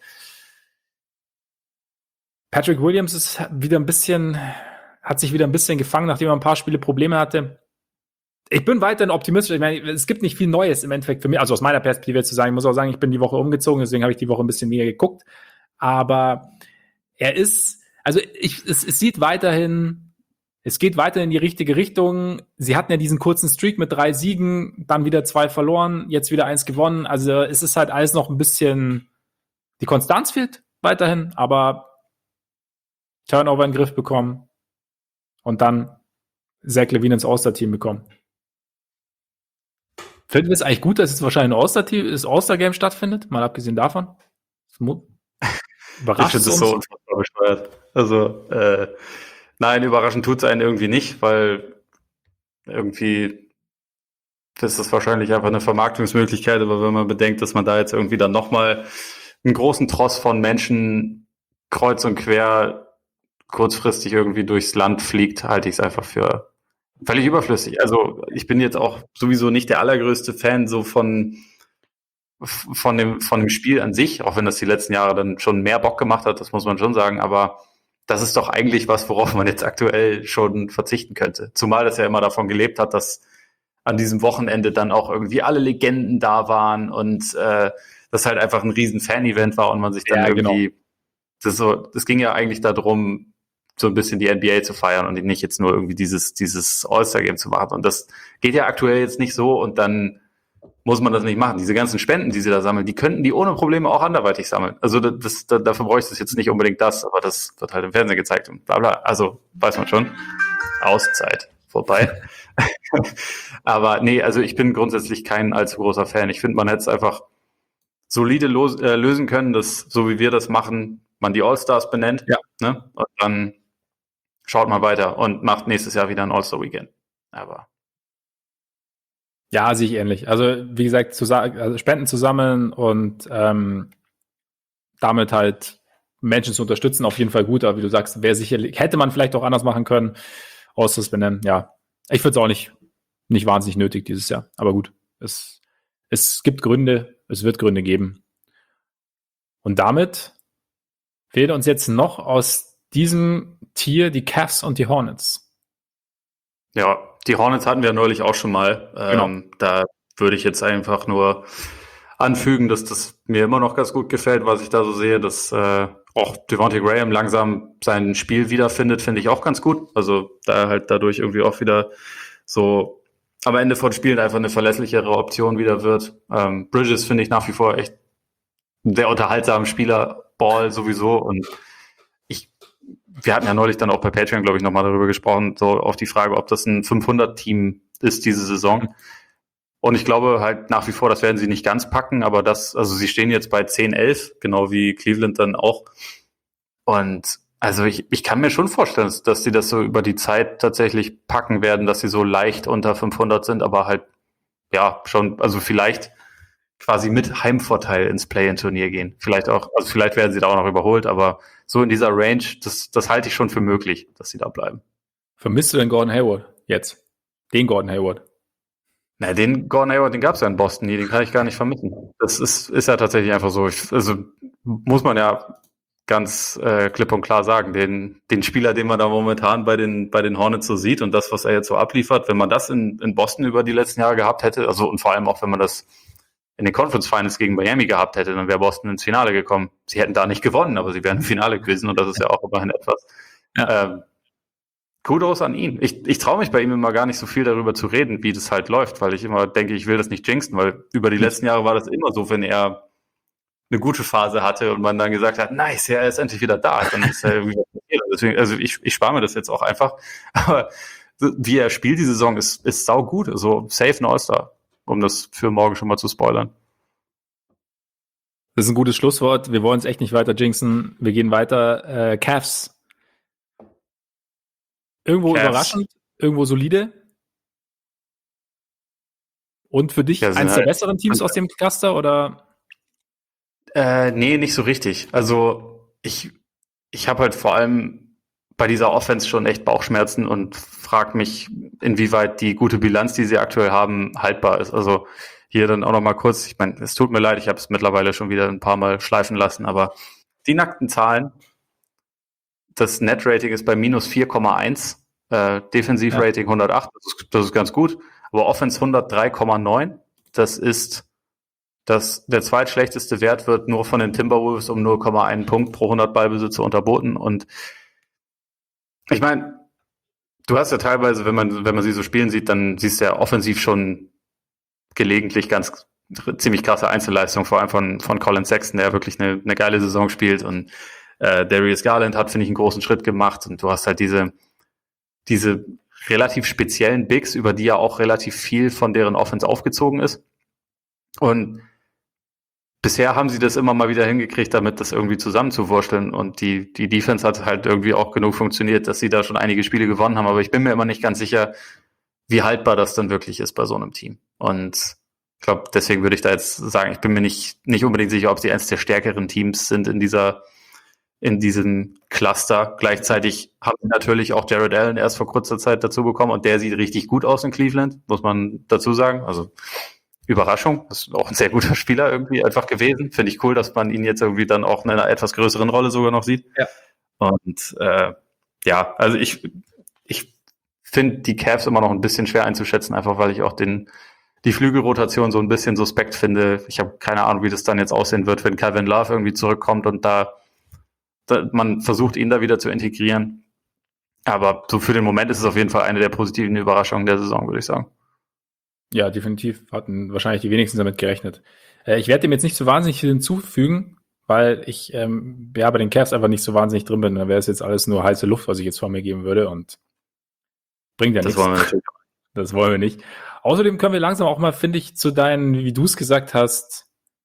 Patrick Williams ist wieder ein bisschen, hat sich wieder ein bisschen gefangen, nachdem er ein paar Spiele Probleme hatte. Ich bin weiterhin optimistisch. Ich meine, es gibt nicht viel Neues im Endeffekt für mich, also aus meiner Perspektive zu sagen. Ich muss auch sagen, ich bin die Woche umgezogen, deswegen habe ich die Woche ein bisschen mehr geguckt. Aber er ist, also ich, es, es sieht weiterhin, es geht weiter in die richtige Richtung. Sie hatten ja diesen kurzen Streak mit drei Siegen, dann wieder zwei verloren, jetzt wieder eins gewonnen. Also es ist halt alles noch ein bisschen, die Konstanz fehlt weiterhin, aber Turnover in den Griff bekommen und dann Zach LaVine ins All-Star-Team bekommen. Finden wir es eigentlich gut, dass jetzt wahrscheinlich ein All-Star-Team, das All-Star-Game stattfindet? Mal abgesehen davon. Überrascht ich finde es so unfassbar bescheuert. Also, äh, nein, überraschend tut es einen irgendwie nicht, weil irgendwie ist das wahrscheinlich einfach eine Vermarktungsmöglichkeit, aber wenn man bedenkt, dass man da jetzt irgendwie dann nochmal einen großen Tross von Menschen kreuz und quer kurzfristig irgendwie durchs Land fliegt, halte ich es einfach für völlig überflüssig. Also ich bin jetzt auch sowieso nicht der allergrößte Fan so von von dem von dem Spiel an sich, auch wenn das die letzten Jahre dann schon mehr Bock gemacht hat, das muss man schon sagen, aber das ist doch eigentlich was, worauf man jetzt aktuell schon verzichten könnte. Zumal das ja immer davon gelebt hat, dass an diesem Wochenende dann auch irgendwie alle Legenden da waren und äh, das halt einfach ein riesen Fan-Event war und man sich dann ja, irgendwie genau. das so, das ging ja eigentlich darum, so ein bisschen die N B A zu feiern und nicht jetzt nur irgendwie dieses dieses All-Star-Game zu machen. Und das geht ja aktuell jetzt nicht so und dann muss man das nicht machen. Diese ganzen Spenden, die sie da sammeln, die könnten die ohne Probleme auch anderweitig sammeln. Also das, das, dafür bräuchte es jetzt nicht unbedingt das, aber das wird halt im Fernsehen gezeigt und bla bla. Also weiß man schon. Auszeit vorbei. Aber nee, also ich bin grundsätzlich kein allzu großer Fan. Ich finde, man hätte es einfach solide los, äh, lösen können, dass, so wie wir das machen, man die All-Stars benennt. Ja. Ne? Und dann schaut mal weiter und macht nächstes Jahr wieder ein All-Star-Weekend. Aber ja, sehe ich ähnlich. Also, wie gesagt, zusa- also Spenden zu sammeln und ähm, damit halt Menschen zu unterstützen, auf jeden Fall gut. Aber wie du sagst, wäre sicherlich, hätte man vielleicht auch anders machen können, außer das benennen. Ja, ich finde es auch nicht, nicht wahnsinnig nötig dieses Jahr. Aber gut, es, es gibt Gründe, es wird Gründe geben. Und damit fehlt uns jetzt noch aus diesem Tier die Cavs und die Hornets. ja, die Hornets hatten wir neulich auch schon mal. Genau. Ähm, da würde ich jetzt einfach nur anfügen, dass das mir immer noch ganz gut gefällt, was ich da so sehe, dass äh, auch Devontae Graham langsam sein Spiel wiederfindet, finde ich auch ganz gut. Also da halt dadurch irgendwie auch wieder so am Ende von Spielen einfach eine verlässlichere Option wieder wird. Ähm, Bridges finde ich nach wie vor echt ein sehr unterhaltsamer Spieler, Ball sowieso. Und ich, wir hatten ja neulich dann auch bei Patreon, glaube ich, nochmal darüber gesprochen, so auf die Frage, ob das ein fünfhundert-Team ist diese Saison. Und ich glaube halt nach wie vor, das werden sie nicht ganz packen, aber das, also sie stehen jetzt bei zehn, elf, genau wie Cleveland dann auch. Und also ich, ich kann mir schon vorstellen, dass sie das so über die Zeit tatsächlich packen werden, dass sie so leicht unter fünfhundert sind, aber halt, ja, schon, also vielleicht quasi mit Heimvorteil ins Play-in-Turnier gehen. Vielleicht auch, also vielleicht werden sie da auch noch überholt, aber so in dieser Range, das, das halte ich schon für möglich, dass sie da bleiben. Vermisst du den Gordon Hayward jetzt? Den Gordon Hayward? Na, den Gordon Hayward, den gab es ja in Boston nie, den kann ich gar nicht vermissen. Das ist, ist ja tatsächlich einfach so. Ich, also muss man ja ganz äh, klipp und klar sagen, den, den Spieler, den man da momentan bei den, bei den Hornets so sieht und das, was er jetzt so abliefert, wenn man das in, in Boston über die letzten Jahre gehabt hätte, also und vor allem auch, wenn man das in den Conference Finals gegen Miami gehabt hätte, dann wäre Boston ins Finale gekommen. Sie hätten da nicht gewonnen, aber sie wären im Finale gewesen und das ist ja auch immerhin etwas. Ja. Ähm, Kudos an ihn. Ich, ich traue mich bei ihm immer gar nicht so viel darüber zu reden, wie das halt läuft, weil ich immer denke, ich will das nicht jinxen, weil über die letzten Jahre war das immer so, wenn er eine gute Phase hatte und man dann gesagt hat, nice, ja, er ist endlich wieder da, dann ist er irgendwie was passiert. Deswegen, also ich, ich spare mir das jetzt auch einfach. Aber wie er spielt die Saison ist, ist sau gut. Also safe ein All-Star, um das für morgen schon mal zu spoilern. Das ist ein gutes Schlusswort. Wir wollen es echt nicht weiter jinxen. Wir gehen weiter. Äh, Cavs. Irgendwo Cavs. Überraschend, irgendwo solide. Und für dich ja, eins halt der besseren Teams aus dem Cluster, oder? Äh, nee, nicht so richtig. Also ich, ich habe halt vor allem bei dieser Offense schon echt Bauchschmerzen und frage mich, inwieweit die gute Bilanz, die sie aktuell haben, haltbar ist. Also hier dann auch noch mal kurz, ich meine, es tut mir leid, ich habe es mittlerweile schon wieder ein paar Mal schleifen lassen, aber die nackten Zahlen, das Net-Rating ist bei minus vier Komma eins, äh, Defensiv-Rating ja. hundertacht, das ist, das ist ganz gut, aber Offense hundertdrei Komma neun, das ist das, der zweitschlechteste Wert wird nur von den Timberwolves um null Komma eins Punkt pro hundert Ballbesitze unterboten. Und ich meine, du hast ja teilweise, wenn man, wenn man sie so spielen sieht, dann siehst du ja offensiv schon gelegentlich ganz ziemlich krasse Einzelleistungen, vor allem von, von Colin Sexton, der wirklich eine, eine geile Saison spielt. Und äh, Darius Garland hat, finde ich, einen großen Schritt gemacht. Und du hast halt diese, diese relativ speziellen Bigs, über die ja auch relativ viel von deren Offense aufgezogen ist. Und bisher haben sie das immer mal wieder hingekriegt, damit das irgendwie zusammenzuwursteln. Und die, die Defense hat halt irgendwie auch genug funktioniert, dass sie da schon einige Spiele gewonnen haben. Aber ich bin mir immer nicht ganz sicher, wie haltbar das dann wirklich ist bei so einem Team. Und ich glaube, deswegen würde ich da jetzt sagen, ich bin mir nicht, nicht unbedingt sicher, ob sie eines der stärkeren Teams sind in dieser, in diesem Cluster. Gleichzeitig haben sie natürlich auch Jared Allen erst vor kurzer Zeit dazu bekommen und der sieht richtig gut aus in Cleveland, muss man dazu sagen. Also Überraschung, das ist auch ein sehr guter Spieler irgendwie einfach gewesen. Finde ich cool, dass man ihn jetzt irgendwie dann auch in einer etwas größeren Rolle sogar noch sieht. Ja. Und äh, ja, also ich, ich finde die Cavs immer noch ein bisschen schwer einzuschätzen, einfach weil ich auch den die Flügelrotation so ein bisschen suspekt finde. Ich habe keine Ahnung, wie das dann jetzt aussehen wird, wenn Kevin Love irgendwie zurückkommt und da, da man versucht, ihn da wieder zu integrieren. Aber so für den Moment ist es auf jeden Fall eine der positiven Überraschungen der Saison, würde ich sagen. Ja, definitiv. Hatten wahrscheinlich die wenigsten damit gerechnet. Äh, ich werde dem jetzt nicht so wahnsinnig viel hinzufügen, weil ich ähm, ja bei den Cavs einfach nicht so wahnsinnig drin bin. Dann wäre es jetzt alles nur heiße Luft, was ich jetzt vor mir geben würde und bringt ja das nichts. Wollen wir natürlich. Das wollen wir nicht. Außerdem können wir langsam auch mal, finde ich, zu deinen, wie du es gesagt hast,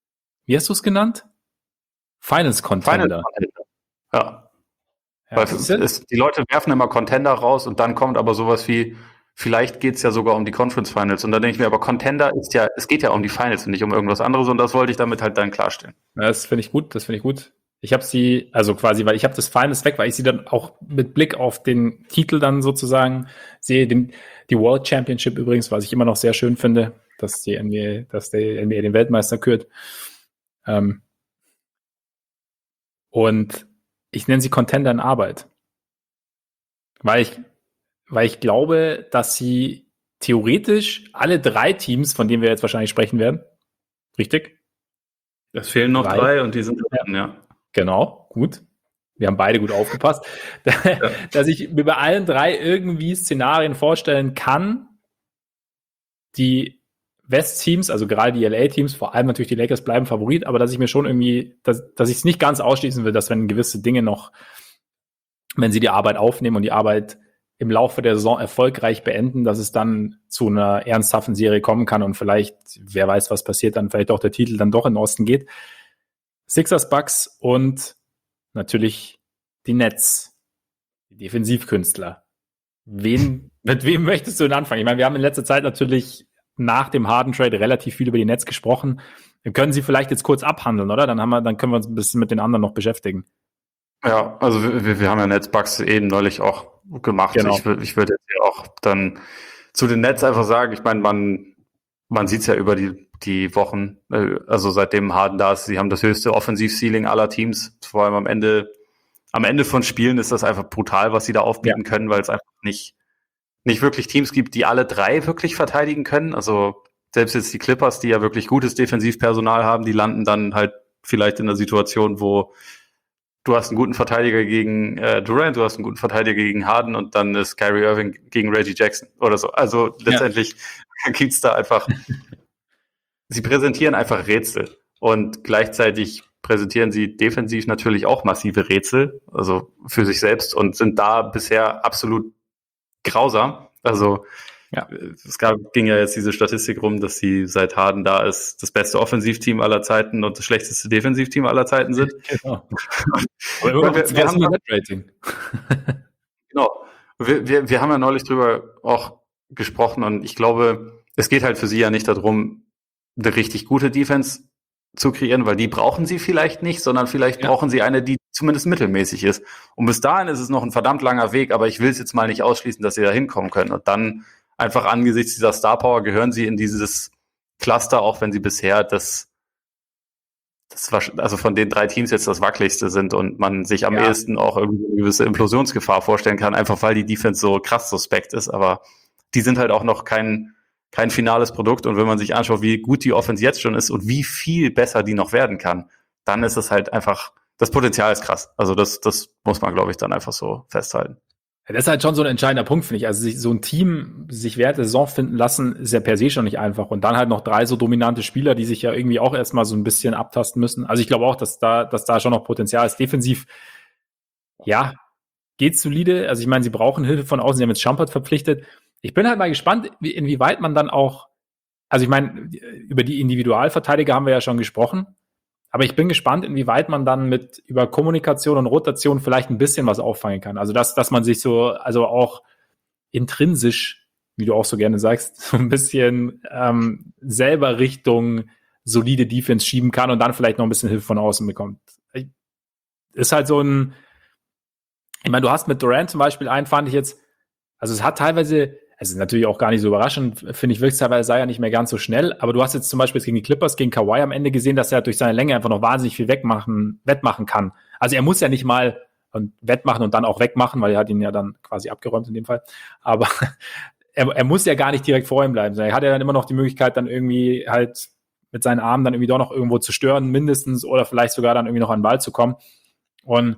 wie hast du es genannt? Finals Contender. Finals Contender. Ja. Ja, Weil das es, ist- es, die Leute werfen immer Contender raus und dann kommt aber sowas wie, vielleicht geht's ja sogar um die Conference Finals. Und dann denke ich mir, aber Contender ist ja, es geht ja um die Finals und nicht um irgendwas anderes und das wollte ich damit halt dann klarstellen. Ja, das finde ich gut, das finde ich gut. Ich habe sie, also quasi, weil ich habe das Finals weg, weil ich sie dann auch mit Blick auf den Titel dann sozusagen sehe, den, die World Championship übrigens, was ich immer noch sehr schön finde, dass die N B A, dass der N B A den Weltmeister kürt. Ähm, und ich nenne sie Contender in Arbeit. Weil ich, weil ich glaube, dass sie theoretisch alle drei Teams, von denen wir jetzt wahrscheinlich sprechen werden, richtig? Es fehlen noch Drei. drei und die sind drin, ja. Genau, gut. Wir haben beide gut aufgepasst. Ja. Dass ich mir bei allen drei irgendwie Szenarien vorstellen kann, die West-Teams, also gerade die L A-Teams, vor allem natürlich die Lakers bleiben Favorit, aber dass ich mir schon irgendwie, dass, dass ich es nicht ganz ausschließen will, dass wenn gewisse Dinge noch, wenn sie die Arbeit aufnehmen und die Arbeit im Laufe der Saison erfolgreich beenden, dass es dann zu einer ernsthaften Serie kommen kann und vielleicht, wer weiß, was passiert, dann vielleicht auch der Titel dann doch in den Osten geht. Sixers, Bucks und natürlich die Nets, die Defensivkünstler. Wen, mit wem möchtest du denn anfangen? Ich meine, wir haben in letzter Zeit natürlich nach dem Harden-Trade relativ viel über die Nets gesprochen. Wir können sie vielleicht jetzt kurz abhandeln, oder? Dann haben wir, dann können wir uns ein bisschen mit den anderen noch beschäftigen. Ja, also wir, wir haben ja Netzbugs eben neulich auch gemacht. Genau. Ich, wür- ich würde jetzt hier auch dann zu den Nets einfach sagen, ich meine, man, man sieht es ja über die, die Wochen, äh, also seitdem Harden da ist, sie haben das höchste Offensiv-Ceiling aller Teams. Vor allem am Ende, am Ende von Spielen ist das einfach brutal, was sie da aufbieten können, weil es einfach nicht, nicht wirklich Teams gibt, die alle drei wirklich verteidigen können. Also selbst jetzt die Clippers, die ja wirklich gutes Defensivpersonal haben, die landen dann halt vielleicht in einer Situation, wo du hast einen guten Verteidiger gegen äh, Durant, du hast einen guten Verteidiger gegen Harden und dann ist Kyrie Irving gegen Reggie Jackson oder so. Also letztendlich ja. gibt's da einfach, sie präsentieren einfach Rätsel und gleichzeitig präsentieren sie defensiv natürlich auch massive Rätsel, also für sich selbst und sind da bisher absolut grausam. Also Ja. es gab, ging ja jetzt diese Statistik rum, dass sie seit Harden da ist, das beste Offensivteam aller Zeiten und das schlechteste Defensivteam aller Zeiten sind. Genau. Aber immer noch wir, wir haben Net-Rating. Genau. Wir, wir, wir haben ja neulich drüber auch gesprochen und ich glaube, es geht halt für sie ja nicht darum, eine richtig gute Defense zu kreieren, weil die brauchen sie vielleicht nicht, sondern vielleicht Ja. brauchen sie eine, die zumindest mittelmäßig ist. Und bis dahin ist es noch ein verdammt langer Weg, aber ich will es jetzt mal nicht ausschließen, dass sie da hinkommen können. Und dann einfach angesichts dieser Star Power gehören sie in dieses Cluster, auch wenn sie bisher das, das war, also von den drei Teams jetzt das wackeligste sind und man sich am Ja. ehesten auch irgendwie eine gewisse Implosionsgefahr vorstellen kann, einfach weil die Defense so krass suspekt ist. Aber die sind halt auch noch kein, kein finales Produkt. Und wenn man sich anschaut, wie gut die Offense jetzt schon ist und wie viel besser die noch werden kann, dann ist es halt einfach, das Potenzial ist krass. Also das, das muss man, glaube ich, dann einfach so festhalten. Ja, das ist halt schon so ein entscheidender Punkt, finde ich. Also sich, so ein Team sich während der Saison finden lassen, ist ja per se schon nicht einfach. Und dann halt noch drei so dominante Spieler, die sich ja irgendwie auch erstmal so ein bisschen abtasten müssen. Also ich glaube auch, dass da, dass da schon noch Potenzial ist. Defensiv, ja, geht solide. Also ich meine, sie brauchen Hilfe von außen. Sie haben jetzt Schampert verpflichtet. Ich bin halt mal gespannt, wie, inwieweit man dann auch, also ich meine, über die Individualverteidiger haben wir ja schon gesprochen. Aber ich bin gespannt, inwieweit man dann mit über Kommunikation und Rotation vielleicht ein bisschen was auffangen kann. Also dass, dass man sich so, also auch intrinsisch, wie du auch so gerne sagst, so ein bisschen ähm, selber Richtung solide Defense schieben kann und dann vielleicht noch ein bisschen Hilfe von außen bekommt. Ist halt so ein, ich meine, du hast mit Durant zum Beispiel einen, fand ich jetzt, also es hat teilweise, es ist natürlich auch gar nicht so überraschend, finde ich, wirkt teilweise sei er nicht mehr ganz so schnell, aber du hast jetzt zum Beispiel gegen die Clippers, gegen Kawhi am Ende gesehen, dass er durch seine Länge einfach noch wahnsinnig viel wegmachen, wettmachen kann. Also er muss ja nicht mal und wettmachen und dann auch wegmachen, weil er hat ihn ja dann quasi abgeräumt in dem Fall, aber er, er muss ja gar nicht direkt vor ihm bleiben, er hat ja dann immer noch die Möglichkeit, dann irgendwie halt mit seinen Armen dann irgendwie doch noch irgendwo zu stören, mindestens, oder vielleicht sogar dann irgendwie noch an den Ball zu kommen. Und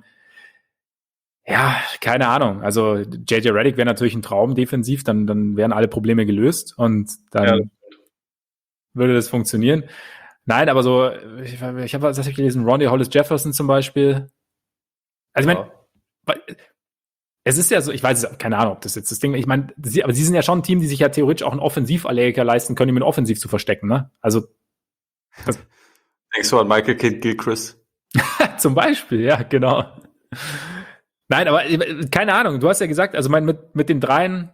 ja, keine Ahnung. Also J J Redick wäre natürlich ein Traum defensiv, dann, dann wären alle Probleme gelöst und dann Ja. würde das funktionieren. Nein, aber so, ich, ich habe was hab ich gelesen, Rondae Hollis Jefferson zum Beispiel. Also ich meine, es ist ja so, ich weiß es, keine Ahnung, ob das jetzt das Ding, ich meine, sie, aber sie sind ja schon ein Team, die sich ja theoretisch auch einen Offensivallergiker leisten können, um ihn offensiv zu verstecken, ne? Also das, Denkst du an Michael Kidd-Gilchrist? Zum Beispiel, ja, genau. Nein, aber äh, keine Ahnung, du hast ja gesagt, also mein, mit, mit den dreien,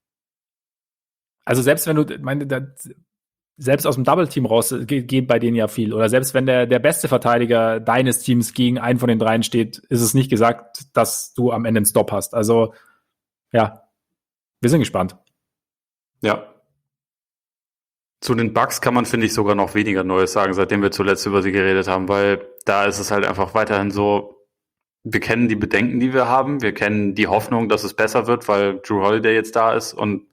also selbst wenn du, meine, da, selbst aus dem Double-Team raus äh, geht, geht bei denen ja viel. Oder selbst wenn der, der beste Verteidiger deines Teams gegen einen von den dreien steht, ist es nicht gesagt, dass du am Ende einen Stop hast. Also, ja, wir sind gespannt. Ja. Zu den Bucks kann man, finde ich, sogar noch weniger Neues sagen, seitdem wir zuletzt über sie geredet haben, weil da ist es halt einfach weiterhin so, wir kennen die Bedenken, die wir haben, wir kennen die Hoffnung, dass es besser wird, weil Drew Holiday jetzt da ist und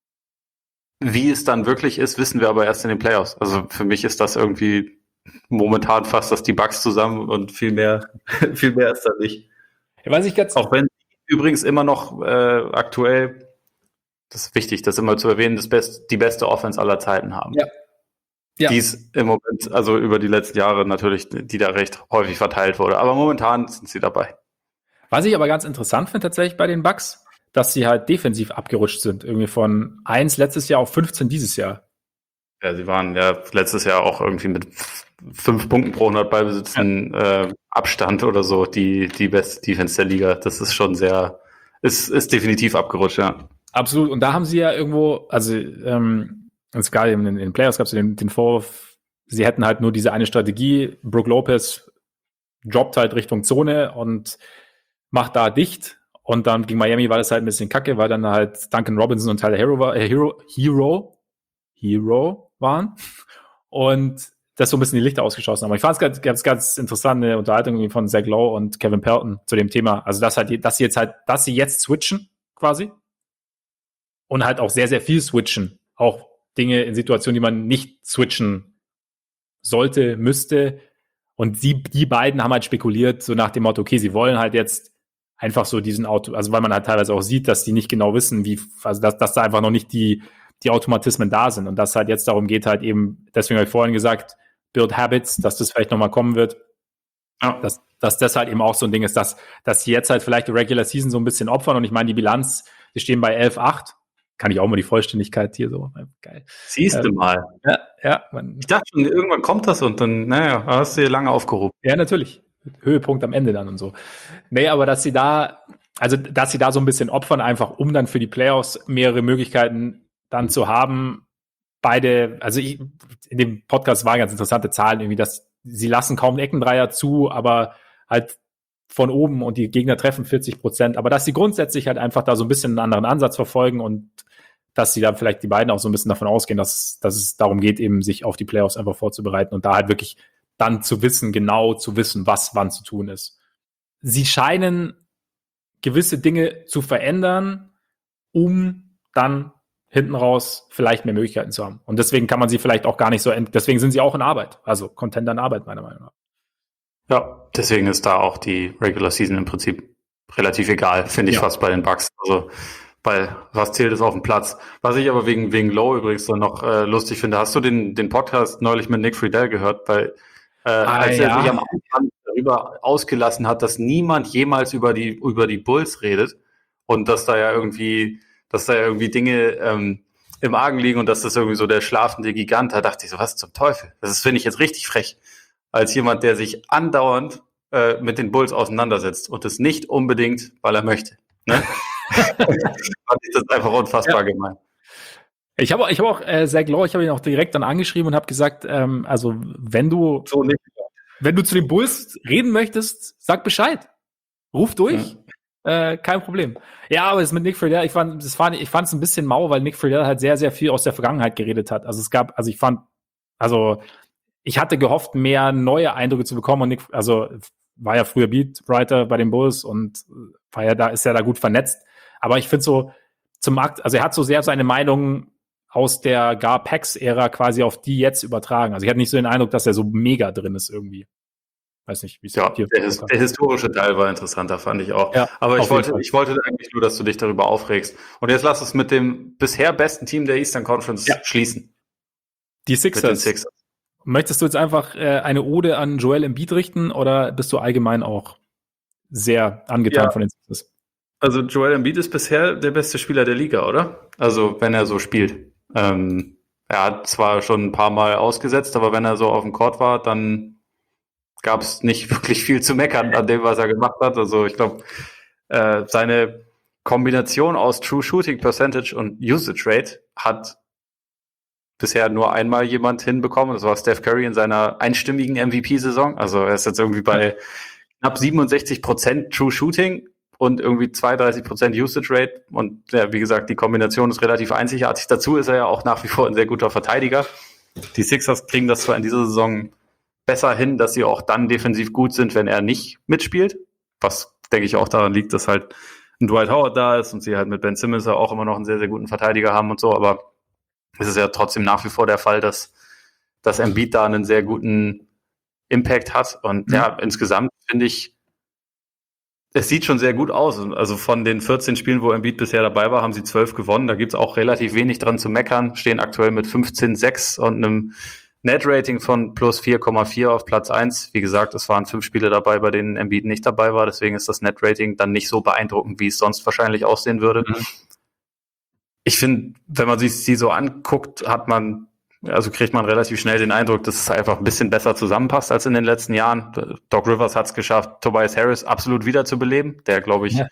wie es dann wirklich ist, wissen wir aber erst in den Playoffs. Also für mich ist das irgendwie momentan fast das die Bucks zusammen und viel mehr, viel mehr ist da nicht. Ja, weiß ich ganz Auch wenn übrigens immer noch äh, aktuell, das ist wichtig, das immer zu erwähnen, das Best, die beste Offense aller Zeiten haben. Ja. Ja. Die ist im Moment, also über die letzten Jahre natürlich, die da recht häufig verteilt wurde. Aber momentan sind sie dabei. Was ich aber ganz interessant finde tatsächlich bei den Bucks, dass sie halt defensiv abgerutscht sind. Irgendwie von eins letztes Jahr auf fünfzehn dieses Jahr. Ja, sie waren ja letztes Jahr auch irgendwie mit fünf Punkten pro hundert Ballbesitzen ja. äh, Abstand oder so die, die beste Defense der Liga. Das ist schon sehr, ist, ist definitiv abgerutscht, ja. Absolut. Und da haben sie ja irgendwo, also ähm, es gab in den Playoffs gab es den, den Vorwurf, sie hätten halt nur diese eine Strategie. Brook Lopez droppt halt Richtung Zone und macht da dicht. Und dann gegen Miami war das halt ein bisschen kacke, weil dann halt Duncan Robinson und Tyler Hero, äh, Hero, Hero, Hero waren. Und das so ein bisschen die Lichter ausgeschossen haben. Aber ich fand es ganz, ganz, ganz interessante Unterhaltung von Zach Lowe und Kevin Pelton zu dem Thema. Also, dass halt, dass sie jetzt halt, dass sie jetzt switchen, quasi. Und halt auch sehr, sehr viel switchen. Auch Dinge in Situationen, die man nicht switchen sollte, müsste. Und sie, die beiden haben halt spekuliert, so nach dem Motto, okay, sie wollen halt jetzt einfach so diesen Auto, also weil man halt teilweise auch sieht, dass die nicht genau wissen, wie, also dass, dass da einfach noch nicht die, die Automatismen da sind und dass halt jetzt darum geht, halt eben, deswegen habe ich vorhin gesagt, Build Habits, dass das vielleicht nochmal kommen wird. Ja. Dass, dass das halt eben auch so ein Ding ist, dass, dass sie jetzt halt vielleicht die Regular Season so ein bisschen opfern und ich meine, die Bilanz, die stehen bei elf acht. Kann ich auch mal die Vollständigkeit hier so. Geil. Siehst du ähm, mal. Ja, ja. Man, ich dachte schon, irgendwann kommt das und dann, naja, hast du hier lange aufgehoben. Ja, natürlich. Höhepunkt am Ende dann und so. Nee, aber dass sie da, also dass sie da so ein bisschen opfern, einfach um dann für die Playoffs mehrere Möglichkeiten dann zu haben. Beide, also ich, in dem Podcast waren ganz interessante Zahlen irgendwie, dass sie lassen kaum Eckendreier zu, aber halt von oben und die Gegner treffen vierzig Prozent. Aber dass sie grundsätzlich halt einfach da so ein bisschen einen anderen Ansatz verfolgen und dass sie dann vielleicht die beiden auch so ein bisschen davon ausgehen, dass, dass es darum geht, eben sich auf die Playoffs einfach vorzubereiten und da halt wirklich dann zu wissen, genau zu wissen, was wann zu tun ist. Sie scheinen gewisse Dinge zu verändern, um dann hinten raus vielleicht mehr Möglichkeiten zu haben. Und deswegen kann man sie vielleicht auch gar nicht so, ent- deswegen sind sie auch in Arbeit. Also Contender in Arbeit, meiner Meinung nach. Ja, deswegen ist da auch die Regular Season im Prinzip relativ egal, finde ich ja. fast bei den Bucks. Also, weil was zählt ist auf dem Platz. Was ich aber wegen, wegen Low übrigens dann noch äh, lustig finde, hast du den, den Podcast neulich mit Nick Friedel gehört? Weil äh, ah, als er ja. sich am Anfang darüber ausgelassen hat, dass niemand jemals über die, über die Bulls redet und dass da ja irgendwie, dass da ja irgendwie Dinge ähm, im Argen liegen und dass das irgendwie so der schlafende Gigant, da dachte ich so, was zum Teufel? Das finde ich jetzt richtig frech. Als jemand, der sich andauernd äh, mit den Bulls auseinandersetzt und es nicht unbedingt, weil er möchte. Ne? Fand ich das einfach unfassbar ja. gemein. Ich habe ich hab auch äh, Zach Lowe, ich habe ihn auch direkt dann angeschrieben und habe gesagt, ähm, also wenn du so nicht. wenn du zu den Bulls reden möchtest, sag Bescheid. Ruf durch. Ja. Äh, kein Problem. Ja, aber es mit Nick Friedel, ich fand das fand ich fand es ein bisschen mau, weil Nick Friedel halt sehr sehr viel aus der Vergangenheit geredet hat. Also es gab, also ich fand, also ich hatte gehofft, mehr neue Eindrücke zu bekommen und Nick, also war ja früher Beatwriter bei den Bulls und war ja da, ist ja da gut vernetzt. Aber ich finde so zum Akt, also er hat so sehr seine Meinung aus der Gar-Pax-Ära quasi auf die jetzt übertragen. Also ich hatte nicht so den Eindruck, dass er so mega drin ist irgendwie. Weiß nicht, wie es ja, der, his- der historische Teil war interessanter, fand ich auch. Ja, aber ich wollte, ich wollte eigentlich nur, dass du dich darüber aufregst. Und jetzt lass uns mit dem bisher besten Team der Eastern Conference ja. schließen. Die Sixers. Sixers. Möchtest du jetzt einfach äh, eine Ode an Joel Embiid richten oder bist du allgemein auch sehr angetan ja. von den Sixers? Also Joel Embiid ist bisher der beste Spieler der Liga, oder? Also wenn er so spielt. Ähm, er hat zwar schon ein paar Mal ausgesetzt, aber wenn er so auf dem Court war, dann gab es nicht wirklich viel zu meckern an dem, was er gemacht hat. Also ich glaube, äh, seine Kombination aus True Shooting Percentage und Usage Rate hat bisher nur einmal jemand hinbekommen. Das war Steph Curry in seiner einstimmigen M V P-Saison. Also er ist jetzt irgendwie bei knapp siebenundsechzig Prozent True Shooting und irgendwie zweiunddreißig Prozent Usage Rate. Und ja, wie gesagt, die Kombination ist relativ einzigartig. Dazu ist er ja auch nach wie vor ein sehr guter Verteidiger. Die Sixers kriegen das zwar in dieser Saison besser hin, dass sie auch dann defensiv gut sind, wenn er nicht mitspielt. Was, denke ich, auch daran liegt, dass halt ein Dwight Howard da ist und sie halt mit Ben Simmons ja auch immer noch einen sehr, sehr guten Verteidiger haben und so. Aber es ist ja trotzdem nach wie vor der Fall, dass, dass Embiid da einen sehr guten Impact hat. Und mhm. ja, insgesamt finde ich, es sieht schon sehr gut aus. Also von den vierzehn Spielen, wo Embiid bisher dabei war, haben sie zwölf gewonnen. Da gibt's auch relativ wenig dran zu meckern. Stehen aktuell mit fünfzehn sechs und einem Net-Rating von plus vier Komma vier auf Platz eins. Wie gesagt, es waren fünf Spiele dabei, bei denen Embiid nicht dabei war. Deswegen ist das Net-Rating dann nicht so beeindruckend, wie es sonst wahrscheinlich aussehen würde. Mhm. Ich finde, wenn man sich sie so anguckt, hat man, also kriegt man relativ schnell den Eindruck, dass es einfach ein bisschen besser zusammenpasst als in den letzten Jahren. Doc Rivers hat es geschafft, Tobias Harris absolut wiederzubeleben, der, glaube ich, ja.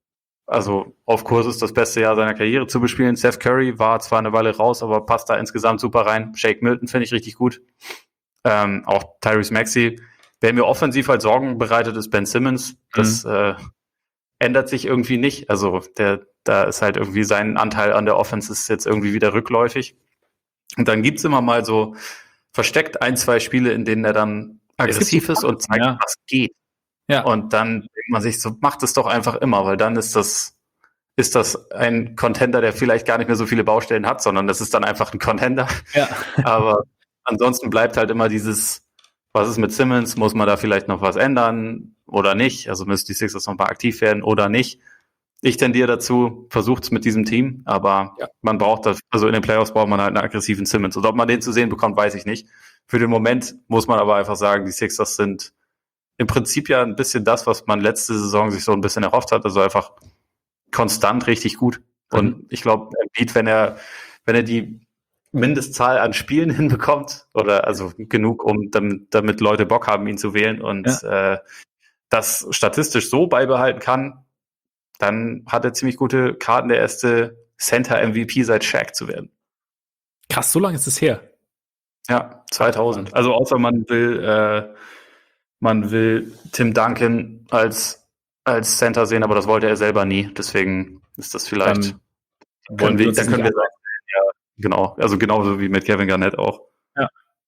also auf Kurs ist, das beste Jahr seiner Karriere zu bespielen. Steph Curry war zwar eine Weile raus, aber passt da insgesamt super rein. Shake Milton finde ich richtig gut. Ähm, auch Tyrese Maxey. Wer mir offensiv halt Sorgen bereitet, ist Ben Simmons. Das mhm. äh, ändert sich irgendwie nicht. Also der, da ist halt irgendwie sein Anteil an der Offense ist jetzt irgendwie wieder rückläufig. Und dann gibt's immer mal so versteckt ein, zwei Spiele, in denen er dann aggressiv ist und zeigt, ja. was geht. Ja. Und dann denkt man sich so, macht es doch einfach immer, weil dann ist das, ist das ein Contender, der vielleicht gar nicht mehr so viele Baustellen hat, sondern das ist dann einfach ein Contender. Ja. Aber ansonsten bleibt halt immer dieses, was ist mit Simmons? Muss man da vielleicht noch was ändern oder nicht? Also müssen die Sixers noch mal aktiv werden oder nicht? Ich tendiere dazu, versucht's mit diesem Team, aber ja. man braucht das, also in den Playoffs braucht man halt einen aggressiven Simmons. Und ob man den zu sehen bekommt, weiß ich nicht. Für den Moment muss man aber einfach sagen, die Sixers sind im Prinzip ja ein bisschen das, was man letzte Saison sich so ein bisschen erhofft hat, also einfach konstant richtig gut. Mhm. Und ich glaube, Embiid, wenn er, wenn er die Mindestzahl an Spielen hinbekommt, oder also genug, um damit, damit Leute Bock haben, ihn zu wählen und ja. äh, das statistisch so beibehalten kann, dann hat er ziemlich gute Karten, der erste Center-M V P seit Shaq zu werden. Krass, so lange ist es her. Ja, zweitausend. Also außer man will äh, man will Tim Duncan als als Center sehen, aber das wollte er selber nie. Deswegen ist das vielleicht dann können wir, dann können wir sagen, ja, genau. Also genauso wie mit Kevin Garnett auch. Ja,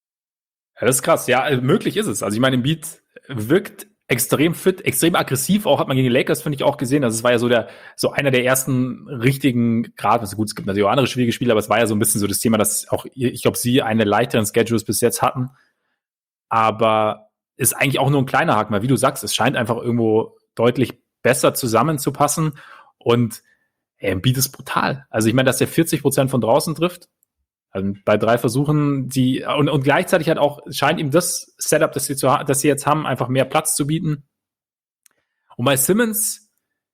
ja das ist krass. Ja, möglich ist es. Also ich meine, Embiid wirkt extrem fit, extrem aggressiv, auch hat man gegen die Lakers, finde ich, auch gesehen. Also es war ja so der, so einer der ersten richtigen, gerade, also gut, es gibt natürlich auch andere schwierige Spiele, aber es war ja so ein bisschen so das Thema, dass auch, ich glaube, sie eine leichteren Schedules bis jetzt hatten. Aber ist eigentlich auch nur ein kleiner Haken, weil wie du sagst, es scheint einfach irgendwo deutlich besser zusammenzupassen und er bietet brutal. Also ich meine, dass er vierzig Prozent von draußen trifft, also bei drei Versuchen, die und, und gleichzeitig hat auch, scheint ihm das Setup, das sie, zu, das sie jetzt haben, einfach mehr Platz zu bieten. Und bei Simmons,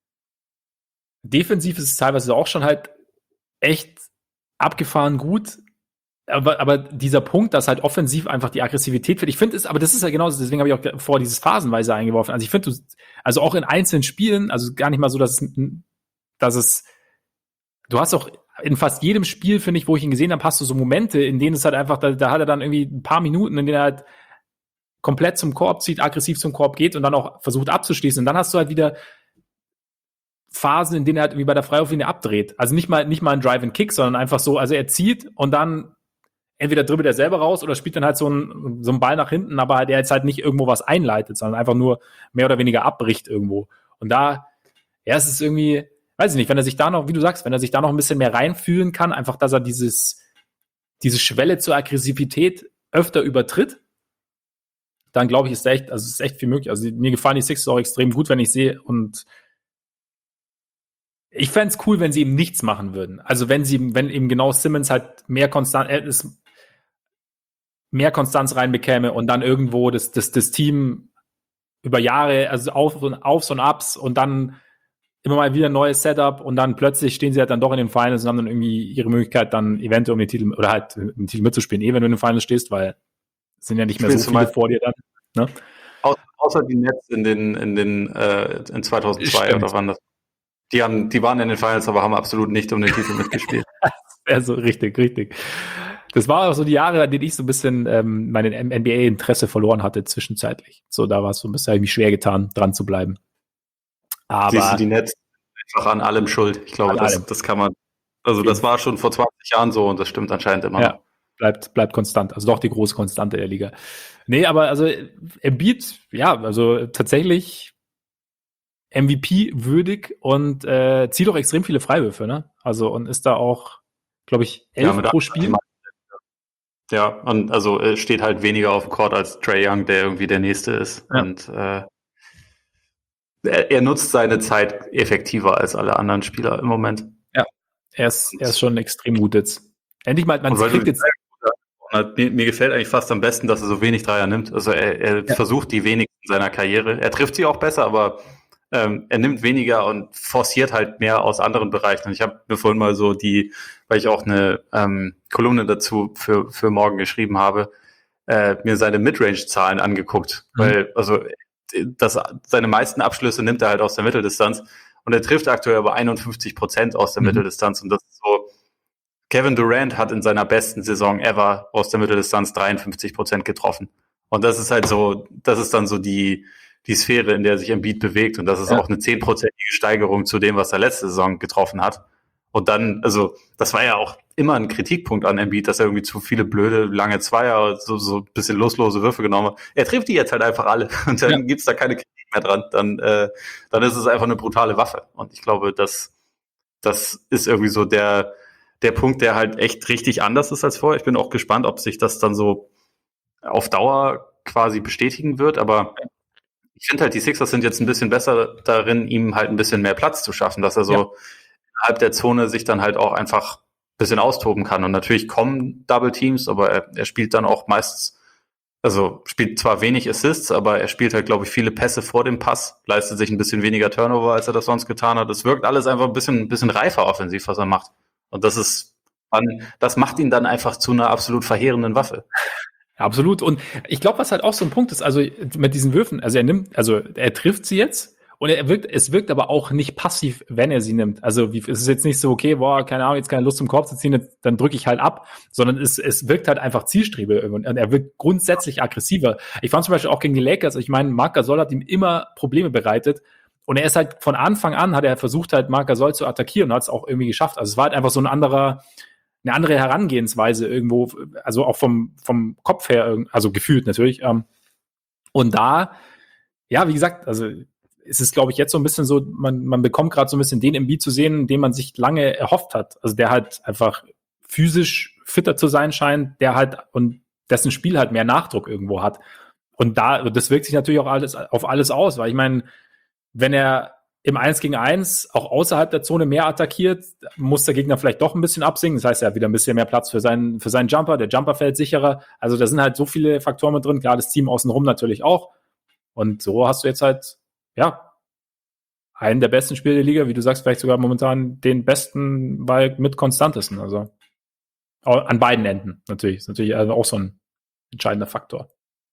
defensiv ist es teilweise auch schon halt echt abgefahren gut. Aber, aber dieser Punkt, dass halt offensiv einfach die Aggressivität wird, ich finde es, aber das ist ja genauso, deswegen habe ich auch vor dieses phasenweise eingeworfen. Also ich finde, also auch in einzelnen Spielen, also gar nicht mal so, dass es, dass es, du hast auch in fast jedem Spiel, finde ich, wo ich ihn gesehen habe, hast du so Momente, in denen es halt einfach, da, da hat er dann irgendwie ein paar Minuten, in denen er halt komplett zum Korb zieht, aggressiv zum Korb geht und dann auch versucht abzuschließen. Und dann hast du halt wieder Phasen, in denen er halt wie bei der Freiwurflinie abdreht. Also nicht mal, nicht mal ein Drive-and-Kick, sondern einfach so, also er zieht und dann entweder dribbelt er selber raus oder spielt dann halt so einen, so einen Ball nach hinten, aber der jetzt halt nicht irgendwo was einleitet, sondern einfach nur mehr oder weniger abbricht irgendwo. Und da, ja, es ist irgendwie, weiß ich nicht, wenn er sich da noch, wie du sagst, wenn er sich da noch ein bisschen mehr reinfühlen kann, einfach, dass er dieses, diese Schwelle zur Aggressivität öfter übertritt, dann glaube ich, ist echt, also ist echt viel möglich. Also mir gefallen die Sixers auch extrem gut, wenn ich sehe, und ich fände es cool, wenn sie eben nichts machen würden. Also wenn sie, wenn eben genau Simmons halt mehr konstant, äh, ist, mehr Konstanz reinbekäme und dann irgendwo das, das, das Team über Jahre, also Auf und, Aufs und Ups und dann immer mal wieder ein neues Setup und dann plötzlich stehen sie halt dann doch in den Finals und haben dann irgendwie ihre Möglichkeit, dann eventuell um den Titel oder halt um den Titel mitzuspielen, eh wenn du in den Finals stehst, weil es sind ja nicht mehr so viele vor dir dann. Ne? Au außer die Nets in den, in den, äh, in zweitausendzwei Stimmt. oder wann das? Die haben, die waren in den Finals, aber haben absolut nicht um den Titel mitgespielt. Also richtig, richtig. Das war auch so die Jahre, in denen ich so ein bisschen ähm, mein N B A-Interesse verloren hatte zwischenzeitlich. So, da war es so ein bisschen irgendwie schwer getan, dran zu bleiben. Aber siehst du, die Nets einfach an allem schuld. Ich glaube, das, das kann man, also das war schon vor zwanzig Jahren so und das stimmt anscheinend immer ja, noch. Bleibt, bleibt konstant. Also doch die große Konstante der Liga. Nee, aber also Embiid, ja, also tatsächlich M V P-würdig und äh, zieht auch extrem viele Freiwürfe, ne? Also und ist da auch, glaube ich, elf Ja, pro Spiel. Ja, und also äh, steht halt weniger auf dem Court als Trae Young, der irgendwie der Nächste ist. Ja. Und äh, er, er nutzt seine Zeit effektiver als alle anderen Spieler im Moment. Ja, er ist, er ist schon extrem gut jetzt. Endlich mal, man Und weil kriegt du- jetzt. Mir, mir gefällt eigentlich fast am besten, dass er so wenig Dreier nimmt. Also er, er Ja. versucht die wenigsten in seiner Karriere. Er trifft sie auch besser, aber ähm, er nimmt weniger und forciert halt mehr aus anderen Bereichen. Und ich habe mir vorhin mal so die, weil ich auch eine ähm, Kolumne dazu für, für morgen geschrieben habe, äh, mir seine Midrange-Zahlen angeguckt. Mhm. Weil, also das, seine meisten Abschlüsse nimmt er halt aus der Mitteldistanz und er trifft aktuell aber einundfünfzig Prozent aus der Mhm. Mitteldistanz. Und das ist so, Kevin Durant hat in seiner besten Saison ever aus der Mitteldistanz dreiundfünfzig Prozent getroffen. Und das ist halt so, das ist dann so die, die Sphäre, in der sich Embiid bewegt. Und das ist Ja. auch eine zehnprozentige Steigerung zu dem, was er letzte Saison getroffen hat. Und dann, also, das war ja auch immer ein Kritikpunkt an Embiid, dass er irgendwie zu viele blöde, lange Zweier, so, so ein bisschen loslose Würfe genommen hat. Er trifft die jetzt halt einfach alle. Und dann Ja. gibt's da keine Kritik mehr dran. Dann, äh, dann ist es einfach eine brutale Waffe. Und ich glaube, das, das ist irgendwie so der, der Punkt, der halt echt richtig anders ist als vorher. Ich bin auch gespannt, ob sich das dann so auf Dauer quasi bestätigen wird, aber ich finde halt, die Sixers sind jetzt ein bisschen besser darin, ihm halt ein bisschen mehr Platz zu schaffen, dass er so Ja. innerhalb der Zone sich dann halt auch einfach ein bisschen austoben kann. Und natürlich kommen Double Teams, aber er, er spielt dann auch meistens, also spielt zwar wenig Assists, aber er spielt halt, glaube ich, viele Pässe vor dem Pass, leistet sich ein bisschen weniger Turnover, als er das sonst getan hat. Es wirkt alles einfach ein bisschen, ein bisschen reifer offensiv, was er macht. Und das ist, das macht ihn dann einfach zu einer absolut verheerenden Waffe. Absolut. Und ich glaube, was halt auch so ein Punkt ist, also mit diesen Würfen, also er nimmt, also er trifft sie jetzt und er wirkt, es wirkt aber auch nicht passiv, wenn er sie nimmt. Also wie, es ist jetzt nicht so, okay, boah, keine Ahnung, jetzt keine Lust zum Korb zu ziehen, jetzt, dann drücke ich halt ab, sondern es, es wirkt halt einfach zielstrebig und er wirkt grundsätzlich aggressiver. Ich fand zum Beispiel auch gegen die Lakers, ich meine, Marc Gasol hat ihm immer Probleme bereitet und er ist halt von Anfang an, hat er versucht halt Marc Gasol zu attackieren und hat es auch irgendwie geschafft. Also es war halt einfach so ein anderer, eine andere Herangehensweise irgendwo, also auch vom, vom Kopf her, also gefühlt natürlich. Ähm, und da, ja, wie gesagt, also es ist, glaube ich, jetzt so ein bisschen so, man, man bekommt gerade so ein bisschen den Embiid zu sehen, den man sich lange erhofft hat. Also der halt einfach physisch fitter zu sein scheint, der halt und dessen Spiel halt mehr Nachdruck irgendwo hat. Und da, das wirkt sich natürlich auch alles auf alles aus, weil ich meine, wenn er im eins gegen eins auch außerhalb der Zone mehr attackiert, muss der Gegner vielleicht doch ein bisschen absinken. Das heißt, er hat wieder ein bisschen mehr Platz für seinen, für seinen Jumper. Der Jumper fällt sicherer. Also da sind halt so viele Faktoren mit drin. Klar, das Team außenrum natürlich auch. Und so hast du jetzt halt, ja, einen der besten Spieler der Liga, wie du sagst, vielleicht sogar momentan den besten, weil mit konstantesten. Also an beiden Enden natürlich. Das ist natürlich also auch so ein entscheidender Faktor.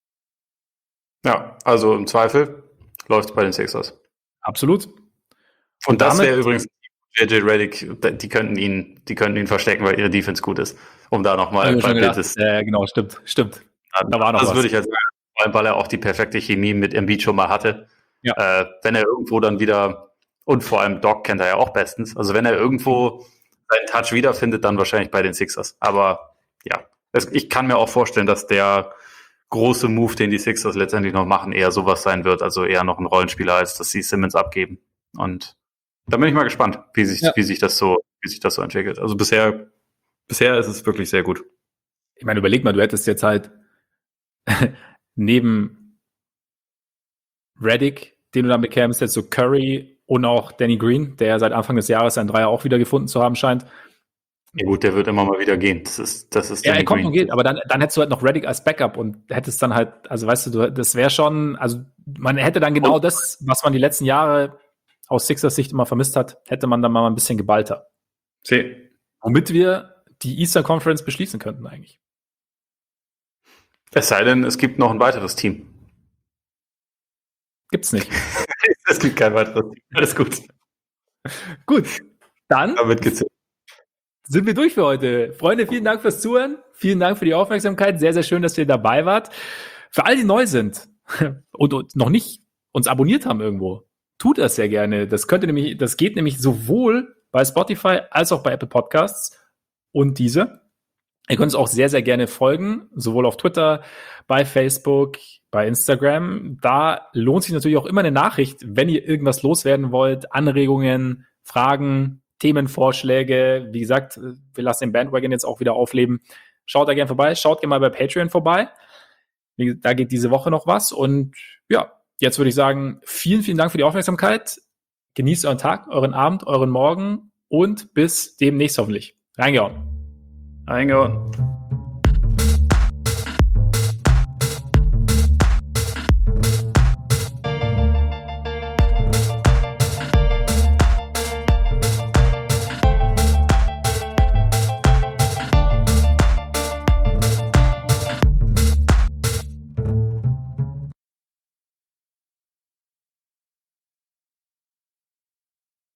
Ja, also im Zweifel läuft es bei den Sixers. Absolut. Und, Und das wäre übrigens J J Redick, die könnten ihn, die könnten ihn verstecken, weil ihre Defense gut ist. Um da nochmal bei Bildes. Ja, genau, stimmt, stimmt. Da war noch das was. Würde ich halt sagen, weil er auch die perfekte Chemie mit Embiid schon mal hatte. Ja. Äh, wenn er irgendwo dann wieder, und vor allem Doc kennt er ja auch bestens, also wenn er irgendwo seinen Touch wiederfindet, dann wahrscheinlich bei den Sixers. Aber ja, es, ich kann mir auch vorstellen, dass der große Move, den die Sixers letztendlich noch machen, eher sowas sein wird, also eher noch ein Rollenspieler, als dass sie Simmons abgeben. Und da bin ich mal gespannt, wie sich, ja. wie sich das so, wie sich das so entwickelt. Also bisher, bisher ist es wirklich sehr gut. Ich meine, überleg mal, du hättest jetzt halt neben Redick, den du dann bekämst, jetzt so Curry und auch Danny Green, der seit Anfang des Jahres seinen Dreier auch wieder gefunden zu haben scheint. Ja gut, der wird immer mal wieder gehen. Das ist, das ist ja, er kommt und geht, aber dann, dann hättest du halt noch Redick als Backup und hättest dann halt, also weißt du, das wäre schon, also man hätte dann genau und, das, was man die letzten Jahre aus Sixers Sicht immer vermisst hat, hätte man dann mal ein bisschen geballter. See. Womit wir die Eastern Conference beschließen könnten eigentlich. Es sei denn, es gibt noch ein weiteres Team. Gibt's nicht. Es gibt kein weiteres Team. Alles gut. Gut, dann Damit geht's. sind wir durch für heute. Freunde, vielen Dank fürs Zuhören. Vielen Dank für die Aufmerksamkeit. Sehr, sehr schön, dass ihr dabei wart. Für alle, die neu sind und, und noch nicht uns abonniert haben irgendwo, tut das sehr gerne. Das könnte nämlich, das geht nämlich sowohl bei Spotify als auch bei Apple Podcasts und diese. Ihr könnt uns auch sehr, sehr gerne folgen, sowohl auf Twitter, bei Facebook, bei Instagram. Da lohnt sich natürlich auch immer eine Nachricht, wenn ihr irgendwas loswerden wollt, Anregungen, Fragen, Themenvorschläge. Wie gesagt, wir lassen den Bandwagon jetzt auch wieder aufleben. Schaut da gerne vorbei. Schaut gerne mal bei Patreon vorbei. Da geht diese Woche noch was. Und ja, jetzt würde ich sagen, vielen, vielen Dank für die Aufmerksamkeit. Genießt euren Tag, euren Abend, euren Morgen und bis demnächst hoffentlich. Reingehauen. Reingehauen.